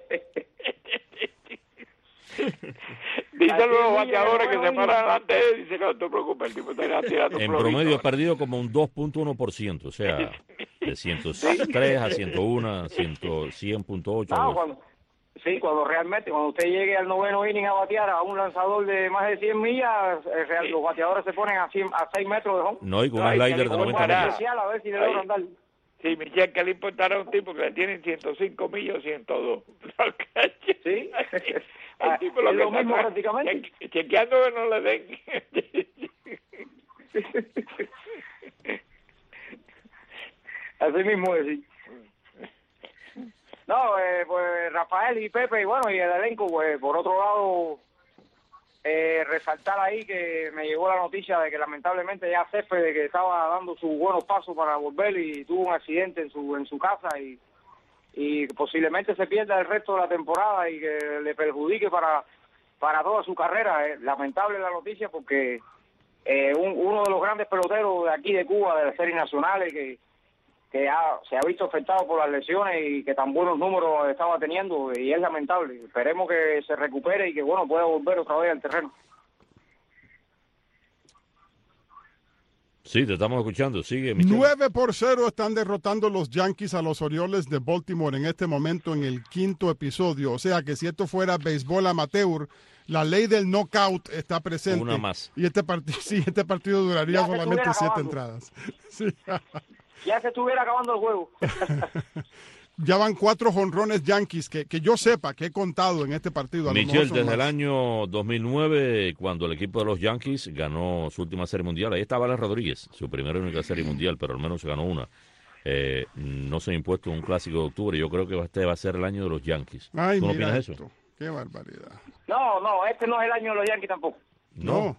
Dice los bateadores que se paran antes, dice no te preocupes, el tipo está tirando. En promedio ha perdido como un 2.1%, o sea, de 103 a 101, 100.8. Cuando realmente, cuando usted llegue al 9º inning a batear a un lanzador de más de 100 millas, los bateadores se ponen a 6 metros de home. No, y con un slider de 90 millas. Especial, a ver si le logran dar. Sí, Michelle, que le importará a un tipo que le tienen 105 millas o 102. Sí. El tipo lo es que lo mismo prácticamente. Chequeando que no le den. Así mismo es, sí. No, pues Rafael y Pepe, y bueno, y el elenco, pues por otro lado, resaltar ahí que me llegó la noticia de que lamentablemente ya Céspedes, que estaba dando sus buenos pasos para volver y tuvo un accidente en su casa y posiblemente se pierda el resto de la temporada y que le perjudique para toda su carrera. Lamentable la noticia porque uno de los grandes peloteros de aquí de Cuba, de las series nacionales, que se ha visto afectado por las lesiones y que tan buenos números estaba teniendo, y es lamentable. Esperemos que se recupere y que bueno pueda volver otra vez al terreno. Sí, te estamos escuchando. Sigue, Michelle. 9-0 están derrotando los Yankees a los Orioles de Baltimore en este momento en el 5º episodio. O sea que si esto fuera béisbol amateur, la ley del knockout está presente. Una más. Y este partido duraría solamente 7 entradas. Sí. Ya se estuviera acabando el juego. Ya van 4 jonrones Yankees que yo sepa que he contado en este partido. Michelle, desde el año 2009, cuando el equipo de los Yankees ganó su última serie mundial, ahí estaba Alex Rodríguez, su primera y única serie mundial, pero al menos ganó una. No se ha impuesto un clásico de octubre. Yo creo que este va a ser el año de los Yankees. Ay, ¿Tú no mira opinas esto. eso? Qué barbaridad. No, este no es el año de los Yankees tampoco. No.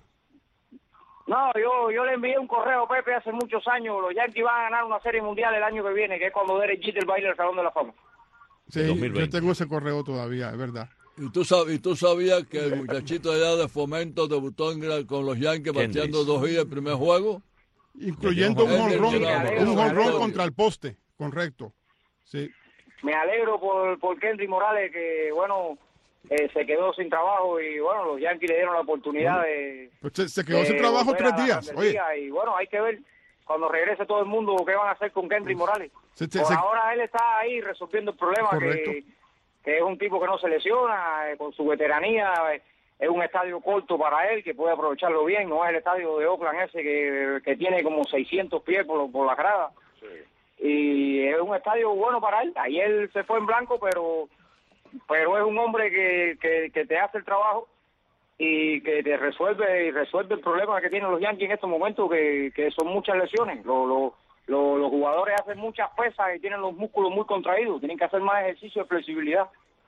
No, yo le envié un correo a Pepe hace muchos años. Los Yankees van a ganar una serie mundial el año que viene, que es cuando Derek Jeter va a ir al Salón de la Fama. Sí, 2020. Yo tengo ese correo todavía, es verdad. ¿Y tú sabías que el muchachito allá de Fomento debutó con los Yankees bateando 2 hits el primer juego? Incluyendo un jonrón contra el poste, correcto. Sí. Me alegro por Kendrick Morales, que bueno... se quedó sin trabajo y bueno, los Yankees le dieron la oportunidad de... Pues se quedó sin trabajo 3 días. Oye. Y bueno, hay que ver cuando regrese todo el mundo qué van a hacer con Kendrick Morales. Ahora él está ahí resolviendo el problema, que es un tipo que no se lesiona, con su veteranía, es un estadio corto para él, que puede aprovecharlo bien, no es el estadio de Oakland ese que tiene como 600 pies por la grada. Sí. Y es un estadio bueno para él. Ayer se fue en blanco, pero es un hombre que te hace el trabajo y que te resuelve el problema que tienen los Yankees en estos momentos, que son muchas lesiones. Los jugadores hacen muchas pesas y tienen los músculos muy contraídos, tienen que hacer más ejercicio de flexibilidad.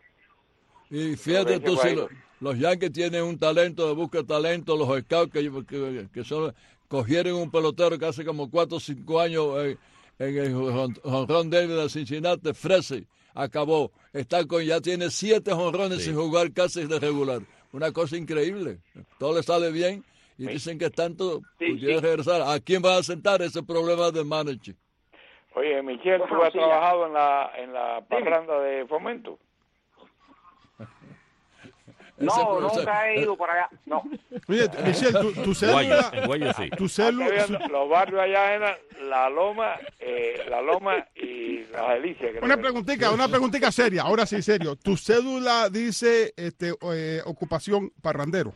Y fíjate tú, si los Yankees tienen un talento de búsqueda de talento, los scouts que cogieron un pelotero que hace como 4 o 5 años en el jonrón de Cincinnati, Frese, acabó. Ya tiene 7 jonrones sin jugar casi de regular. una cosa increíble. Todo le sale bien y dicen que tanto quieren regresar. ¿A quién va a sentar ese problema del manager? Oye, Michelle, ¿tú has trabajado en la parranda de Fomento? No, nunca he ido por allá, no. Oye, Michelle, tu célula... sí. Tu célula... Los barrios allá eran La Loma y La Delicia. Una preguntita seria, ahora sí, serio. ¿Tu cédula dice ocupación parrandero?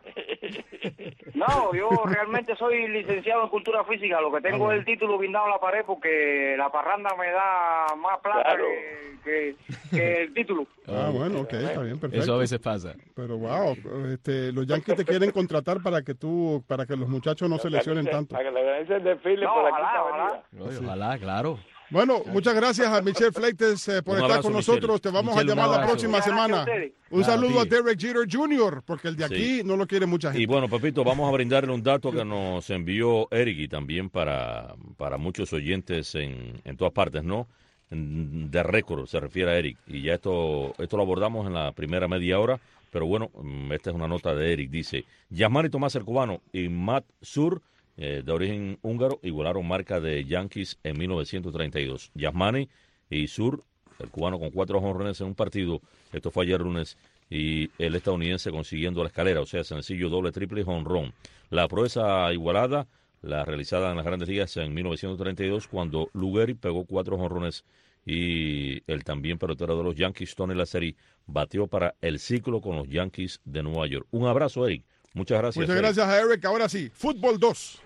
No, yo realmente soy licenciado en cultura física. Lo que tengo es el título guindado en la pared porque la parranda me da más plata que el título. Bueno, ok, está bien, perfecto. Eso a veces pasa. Pero wow, los Yankees te quieren contratar para que los muchachos no se lesionen tanto. Para que le den el desfile por aquí. Ojalá, claro. Bueno, muchas gracias a Michelle Fleites por estar con nosotros. Te vamos a llamar la próxima semana. Un saludo a Derek Jeter Jr., porque el de aquí no lo quiere mucha gente. Y bueno, Pepito, vamos a brindarle un dato que nos envió Eric y también para muchos oyentes en todas partes, ¿no? De récord se refiere a Eric. Y ya esto lo abordamos en la primera media hora, pero bueno, esta es una nota de Eric. Dice, Yasmani Tomás el cubano y Matt Sur, de origen húngaro, igualaron marca de Yankees en 1932. Yasmani y Sur, el cubano con 4 jonrones en un partido, esto fue ayer lunes, y el estadounidense consiguiendo la escalera, o sea, sencillo, doble, triple y jonrón. La proeza igualada, la realizada en las Grandes Ligas en 1932, cuando Lugeri pegó 4 jonrones y el también pelotero de los Yankees, Tony Lazzeri, bateó para el ciclo con los Yankees de Nueva York. Un abrazo, Eric. Muchas gracias. Muchas gracias a Eric. Ahora sí, Fútbol 2.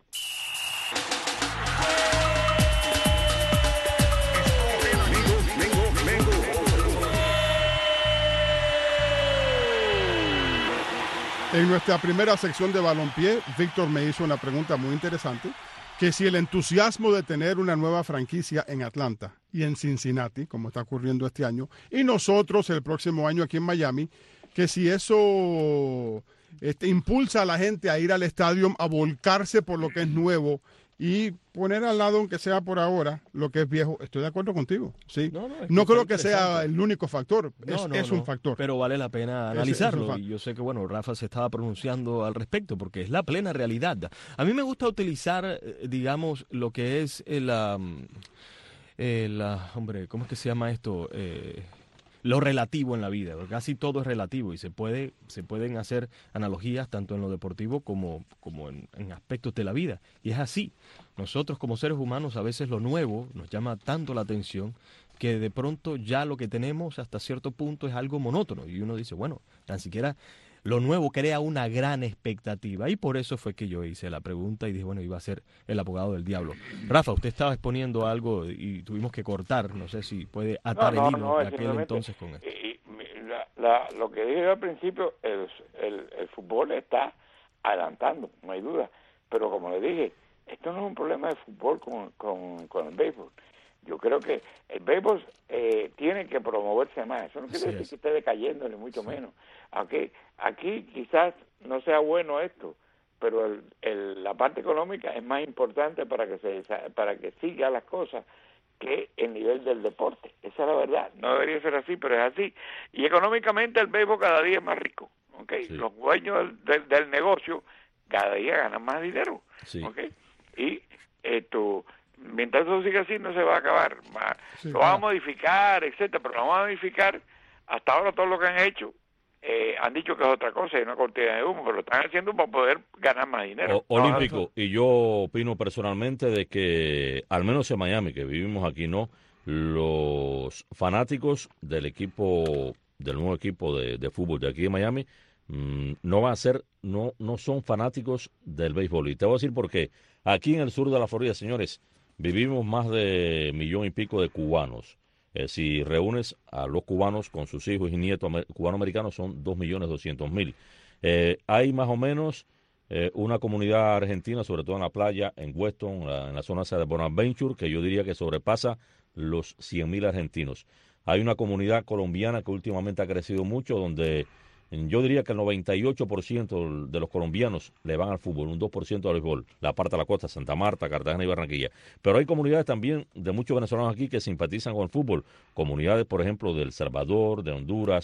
En nuestra primera sección de balompié, Víctor me hizo una pregunta muy interesante, que si el entusiasmo de tener una nueva franquicia en Atlanta y en Cincinnati, como está ocurriendo este año, y nosotros el próximo año aquí en Miami, que si eso impulsa a la gente a ir al estadio, a volcarse por lo que es nuevo y poner al lado, aunque sea por ahora, lo que es viejo. Estoy de acuerdo contigo, sí. No creo que sea el único factor, es un factor. Pero vale la pena analizarlo. Y yo sé que, bueno, Rafa se estaba pronunciando al respecto porque es la plena realidad. A mí me gusta utilizar, digamos, lo que es hombre, ¿cómo es que se llama esto? Lo relativo en la vida, porque casi todo es relativo y se pueden hacer analogías tanto en lo deportivo como en aspectos de la vida. Y es así. Nosotros como seres humanos a veces lo nuevo nos llama tanto la atención que de pronto ya lo que tenemos hasta cierto punto es algo monótono. Y uno dice, bueno, tan siquiera lo nuevo crea una gran expectativa. Y por eso fue que yo hice la pregunta y dije, bueno, iba a ser el abogado del diablo. Rafa, usted estaba exponiendo algo y tuvimos que cortar. No sé si puede atar el hilo de aquel entonces con esto. Lo que dije al principio, el fútbol está adelantando, no hay duda. Pero como le dije, esto no es un problema de fútbol con el béisbol. Yo creo que el béisbol tiene que promoverse más. Eso no quiere decir que esté decayendo, ni mucho menos. Aquí quizás no sea bueno esto, pero la parte económica es más importante para que siga las cosas que el nivel del deporte. Esa es la verdad. No debería ser así, pero es así. Y económicamente el béisbol cada día es más rico. ¿Okay? Sí. Los dueños del negocio cada día ganan más dinero. Sí. ¿Okay? Y mientras eso siga así no se va a acabar. Lo vamos a modificar, etcétera, pero lo vamos a modificar. Hasta ahora todo lo que han hecho han dicho que es otra cosa, es una cortina de humo, pero lo están haciendo para poder ganar más dinero. Olímpico, y yo opino personalmente de que, al menos en Miami, que vivimos aquí, ¿no? Los fanáticos del nuevo equipo de fútbol de aquí de Miami, no son fanáticos del béisbol. Y te voy a decir por qué. Aquí en el sur de la Florida, señores, vivimos más de 1,5 millones de cubanos. Si reúnes a los cubanos con sus hijos y nietos cubano-americanos, son 2,200,000. Hay más o menos una comunidad argentina, sobre todo en la playa, en Weston, en la zona de Bonaventure, que yo diría que sobrepasa los 100,000 argentinos. Hay una comunidad colombiana que últimamente ha crecido mucho, donde yo diría que el 98% de los colombianos le van al fútbol, un 2% al béisbol, la parte de la costa, Santa Marta, Cartagena y Barranquilla. Pero hay comunidades también de muchos venezolanos aquí que simpatizan con el fútbol, comunidades, por ejemplo, de El Salvador, de Honduras,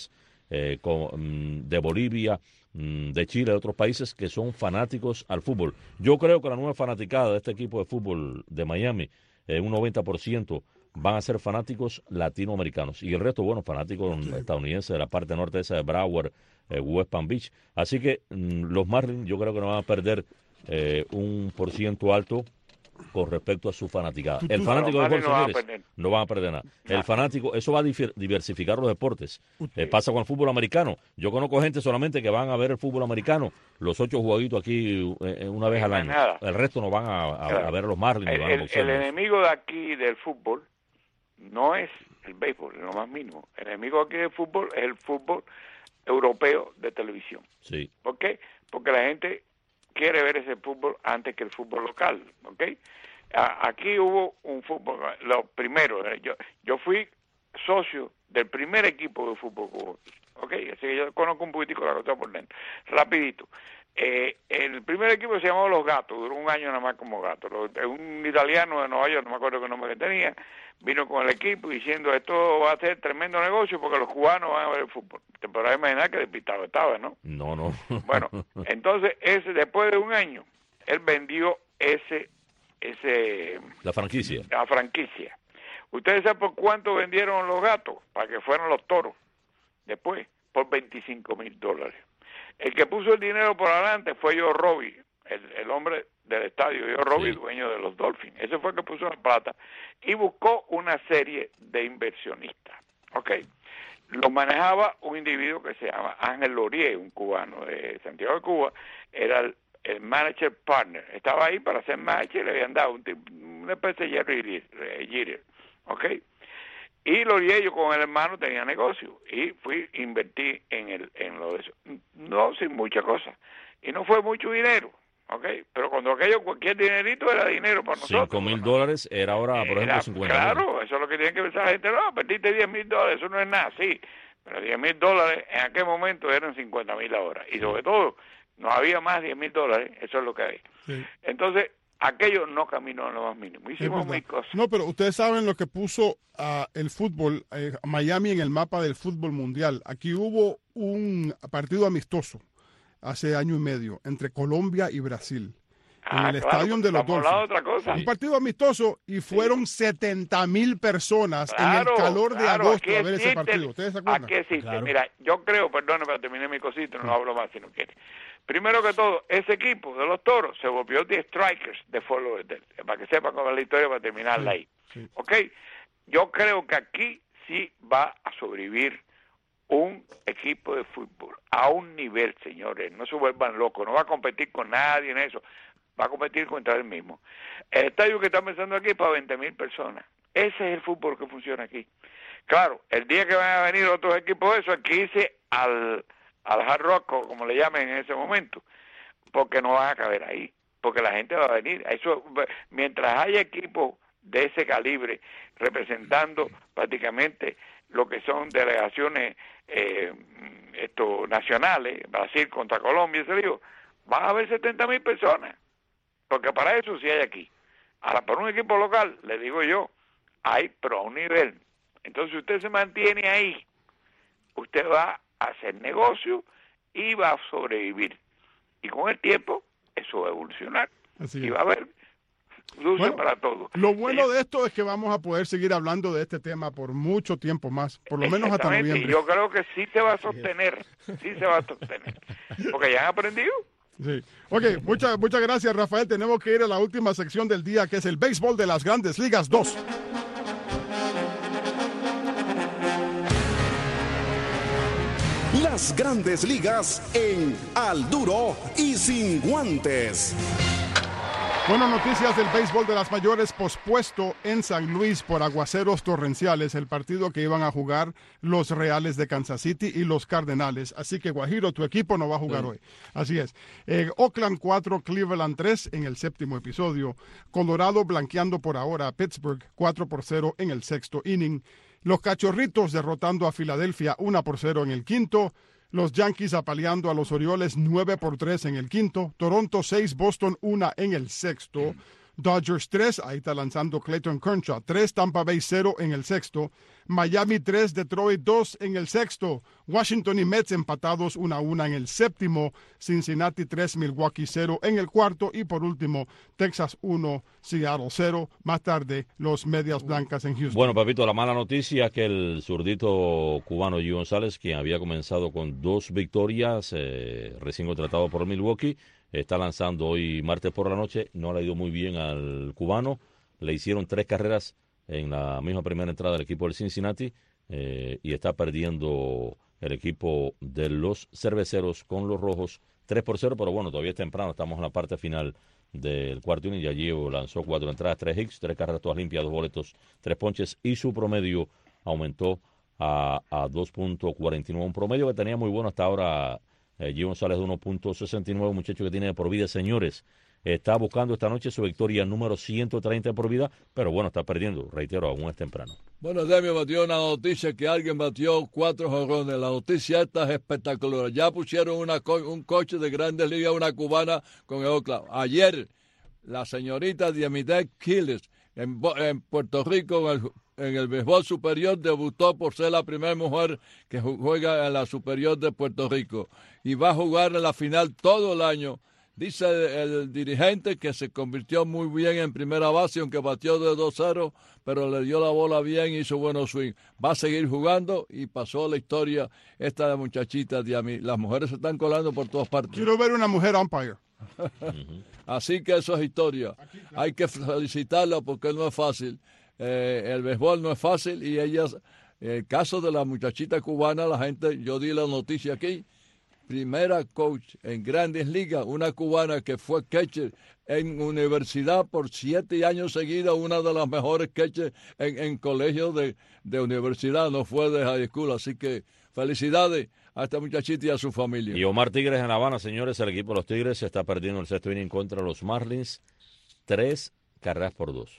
de Bolivia, de Chile, de otros países que son fanáticos al fútbol. Yo creo que la nueva fanaticada de este equipo de fútbol de Miami, un 90%, van a ser fanáticos latinoamericanos. Y el resto, bueno, fanáticos estadounidenses de la parte norte esa de Broward, West Palm Beach. Así que los Marlins yo creo que no van a perder un % alto con respecto a su fanaticada. El fanático de fútbol, señores, no van a perder nada. El fanático, eso va a diversificar los deportes. Pasa con el fútbol americano. Yo conozco gente solamente que van a ver el fútbol americano, los 8 jueguitos aquí una vez al año. El resto no van a ver a los Marlins. El enemigo de aquí del fútbol no es el béisbol, en lo más mínimo. El enemigo aquí del fútbol es el fútbol europeo de televisión. Sí. ¿Por qué? Porque la gente quiere ver ese fútbol antes que el fútbol local, ¿ok? Aquí hubo un fútbol, lo primero, yo fui socio del primer equipo de fútbol cubano, ¿ok? Así que yo conozco un poquitico la cosa por dentro. Rapidito. El primer equipo se llamó Los Gatos, duró un año nada más como Gatos. Un italiano de Nueva York, no me acuerdo qué nombre que tenía, vino con el equipo diciendo esto va a ser tremendo negocio porque los cubanos van a ver el fútbol. Te podrás imaginar que despistado estaba, ¿no? No. Bueno, entonces después de un año, él vendió la franquicia. La franquicia. ¿Ustedes saben por cuánto vendieron los Gatos? Para que fueran los Toros. Después, por $25,000. El que puso el dinero por adelante fue Joe Robbie, el hombre del estadio, Joe Robbie, dueño de los Dolphins. Ese fue el que puso la plata y buscó una serie de inversionistas. ¿Ok? Lo manejaba un individuo que se llama Ángel Laurier, un cubano de Santiago de Cuba. Era el manager partner. Estaba ahí para hacer manager y le habían dado una especie de Jerry Jeter. ¿Ok? Y Laurier, yo con el hermano tenía negocio y invertí en lo de eso. No sin mucha cosa. Y no fue mucho dinero, ¿ok? Pero cuando cualquier dinerito era dinero para nosotros. $5,000 era ahora, por ejemplo, 50. Claro, eso es lo que tiene que pensar la gente. No, perdiste $10,000, eso no es nada, sí. Pero $10,000 en aquel momento eran $50,000 ahora. Y sobre todo, no había más $10,000, eso es lo que hay. Sí. Entonces, aquello no caminó en lo más mínimo. Hicimos mil cosas. No, pero ustedes saben lo que puso el fútbol, Miami en el mapa del fútbol mundial. Aquí hubo un partido amistoso hace año y medio entre Colombia y Brasil. En el estadio de los Dolphins. Un partido amistoso y fueron 70,000 personas en el calor de agosto a ver ese partido. ¿Ustedes se acuerdan? Aquí existe. Claro. Mira, yo creo, perdón, para terminar mi cosita, no hablo más si no quiere. Primero que todo, ese equipo de los Toros se volvió The Strikers de Fort Lauderdale, para que sepan cómo es la historia, para terminarla ahí. Sí. ¿Ok? Yo creo que aquí sí va a sobrevivir un equipo de fútbol a un nivel, señores, no se vuelvan locos, no va a competir con nadie en eso, va a competir contra él mismo. El estadio que está pensando aquí es para 20,000 personas. Ese es el fútbol que funciona aquí. Claro, el día que van a venir otros equipos de eso, aquí irse al Hard Rock, como le llamen en ese momento, porque no van a caber ahí, porque la gente va a venir. Eso, mientras haya equipos de ese calibre representando prácticamente lo que son delegaciones nacionales, Brasil contra Colombia, se digo, van a haber 70,000 personas, porque para eso sí hay aquí. Ahora, para un equipo local, le digo yo, hay pero a un nivel. Entonces, usted se mantiene ahí, usted va a hacer negocio y va a sobrevivir. Y con el tiempo, eso va a evolucionar. Y va a haber luces para todos. Lo bueno de esto es que vamos a poder seguir hablando de este tema por mucho tiempo más, por lo menos hasta noviembre. Y yo creo que sí se va a sostener, porque ya han aprendido. Sí. Ok, muchas gracias, Rafael. Tenemos que ir a la última sección del día, que es el béisbol de las Grandes Ligas 2. Las Grandes Ligas en Al Duro y Sin Guantes. Bueno, noticias del béisbol de las mayores, pospuesto en San Luis por aguaceros torrenciales, el partido que iban a jugar los Reales de Kansas City y los Cardenales. Así que, Guajiro, tu equipo no va a jugar hoy. Así es. Oakland 4, Cleveland 3 en el séptimo episodio. Colorado blanqueando por ahora a Pittsburgh 4-0 en el sexto inning. Los Cachorritos derrotando a Filadelfia 1-0 en el quinto. Los Yankees apaleando a los Orioles 9-3 en el quinto. Toronto 6, Boston 1 en el sexto. Dodgers 3, ahí está lanzando Clayton Kershaw 3, Tampa Bay 0 en el sexto, Miami 3, Detroit 2 en el sexto, Washington y Mets empatados 1-1 en el séptimo, Cincinnati 3, Milwaukee 0 en el cuarto y por último Texas 1, Seattle 0, más tarde los Medias Blancas en Houston. Bueno, papito, la mala noticia es que el zurdito cubano Gio González, quien había comenzado con 2 victorias, recién contratado por Milwaukee, está lanzando hoy martes por la noche. No le ha ido muy bien al cubano. Le hicieron 3 carreras en la misma primera entrada del equipo del Cincinnati y está perdiendo el equipo de los cerveceros con los rojos 3-0, pero bueno, todavía es temprano. Estamos en la parte final del cuarto inning. Ya Gio lanzó 4 entradas, 3 hits, 3 carreras todas limpias, 2 boletos, 3 ponches y su promedio aumentó a 2.49. Un promedio que tenía muy bueno hasta ahora. Gio González de 1.69, muchacho que tiene de por vida, señores. Está buscando esta noche su victoria número 130 por vida, pero bueno, está perdiendo, reitero, aún es temprano. Bueno, Demio batió una noticia que alguien batió 4 jonrones. La noticia esta es espectacular. Ya pusieron un coche de Grandes Ligas, una cubana con el Oakland. Ayer, la señorita Diamide Quiles en Puerto Rico, en el béisbol superior, debutó por ser la primera mujer que juega en la superior de Puerto Rico y va a jugar en la final todo el año. Dice el dirigente que se convirtió muy bien en primera base, aunque batió de 2-0, pero le dio la bola bien, hizo buenos swing. Va a seguir jugando y pasó la historia esta muchachita de a mí. Las mujeres se están colando por todas partes. Quiero ver una mujer umpire. Así que eso es historia. Hay que felicitarla porque no es fácil. El béisbol no es fácil y ellas, el caso de la muchachita cubana, la gente, yo di la noticia aquí, primera coach en Grandes Ligas, una cubana que fue catcher en universidad por 7 años seguidos, una de las mejores catchers en colegios de universidad, no fue de high school, así que felicidades a esta muchachita y a su familia. Y Omar Tigres en La Habana, señores, el equipo de los Tigres se está perdiendo el sexto inning contra los Marlins, 3 carreras por 2.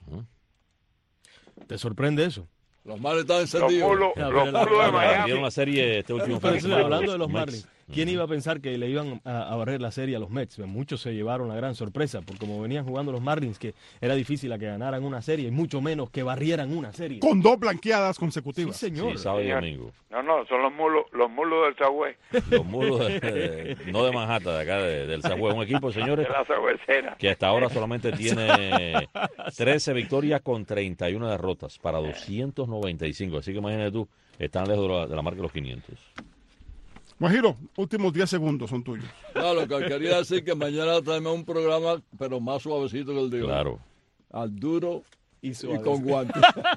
¿Te sorprende eso? Los Marlins están encendidos. Los mulos de Miami. Dieron la serie este último fin. Hablando de los Marlins, ¿quién iba a pensar que le iban a barrer la serie a los Mets? Muchos se llevaron la gran sorpresa, porque como venían jugando los Marlins, que era difícil a que ganaran una serie, y mucho menos que barrieran una serie. Con 2 blanqueadas consecutivas. Sí, señor. Sí, sábado y domingo. No, son los mulos del Sagüey. Los mulos, no de Manhattan, de acá del Sagüey. Un equipo, señores, de la Sagüecera, que hasta ahora solamente tiene 13 victorias con 31 derrotas para 295. Así que imagínate tú, están lejos de la marca de los 500. Guajiro, últimos 10 segundos son tuyos. No, lo que quería decir que mañana traemos un programa, pero más suavecito que el de hoy. Claro. Al duro y con guantes.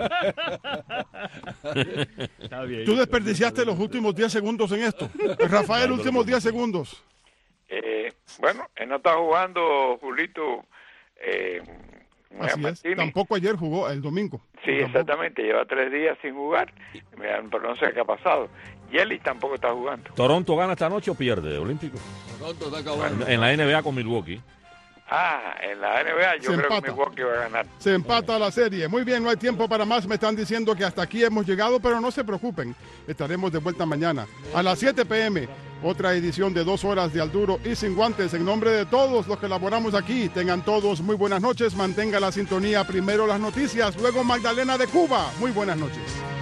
Está bien. Tú desperdiciaste los últimos 10 segundos en esto. Rafael, últimos 10 segundos. Bueno, él no está jugando, Julito. Así es. Tampoco ayer jugó, el domingo. Sí, exactamente. Lleva 3 días sin jugar, pero no sé qué ha pasado. Yelich tampoco está jugando. ¿Toronto gana esta noche o pierde, Olímpico? Toronto está acabando. En la NBA con Milwaukee. En la NBA yo creo que Milwaukee va a ganar. Se empata la serie. Muy bien, no hay tiempo para más. Me están diciendo que hasta aquí hemos llegado, pero no se preocupen. Estaremos de vuelta mañana a las 7 p.m. Otra edición de 2 horas de Al Duro y Sin Guantes. En nombre de todos los que laboramos aquí, tengan todos muy buenas noches. Mantenga la sintonía. Primero las noticias, luego Magdalena de Cuba. Muy buenas noches.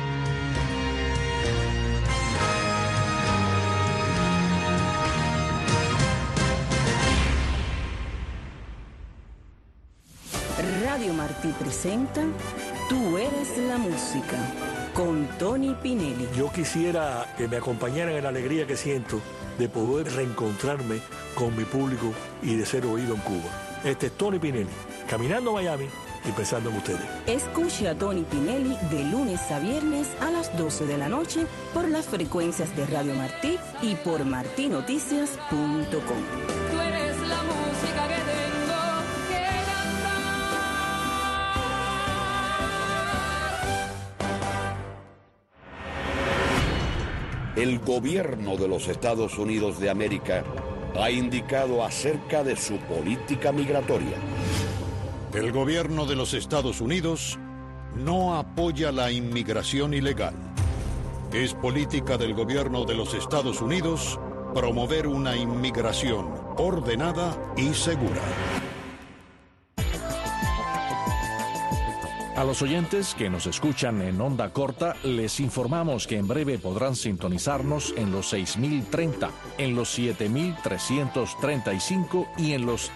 Radio Martí presenta Tú eres la música con Tony Pinelli. Yo quisiera que me acompañaran en la alegría que siento de poder reencontrarme con mi público y de ser oído en Cuba. Este es Tony Pinelli, caminando a Miami y pensando en ustedes. Escuche a Tony Pinelli de lunes a viernes a las 12 de la noche por las frecuencias de Radio Martí y por martinoticias.com. Tú eres la música que tengo que cantar. El gobierno de los Estados Unidos de América ha indicado acerca de su política migratoria. El gobierno de los Estados Unidos no apoya la inmigración ilegal. Es política del gobierno de los Estados Unidos promover una inmigración ordenada y segura. A los oyentes que nos escuchan en onda corta, les informamos que en breve podrán sintonizarnos en los 6030, en los 7335 y en los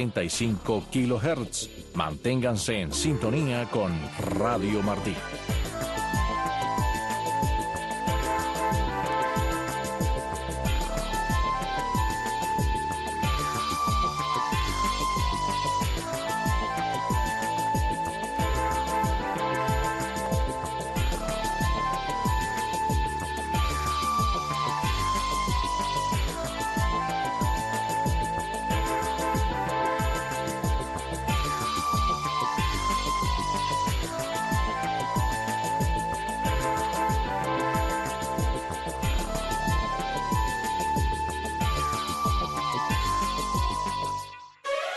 7365 kilohertz. Manténganse en sintonía con Radio Martí.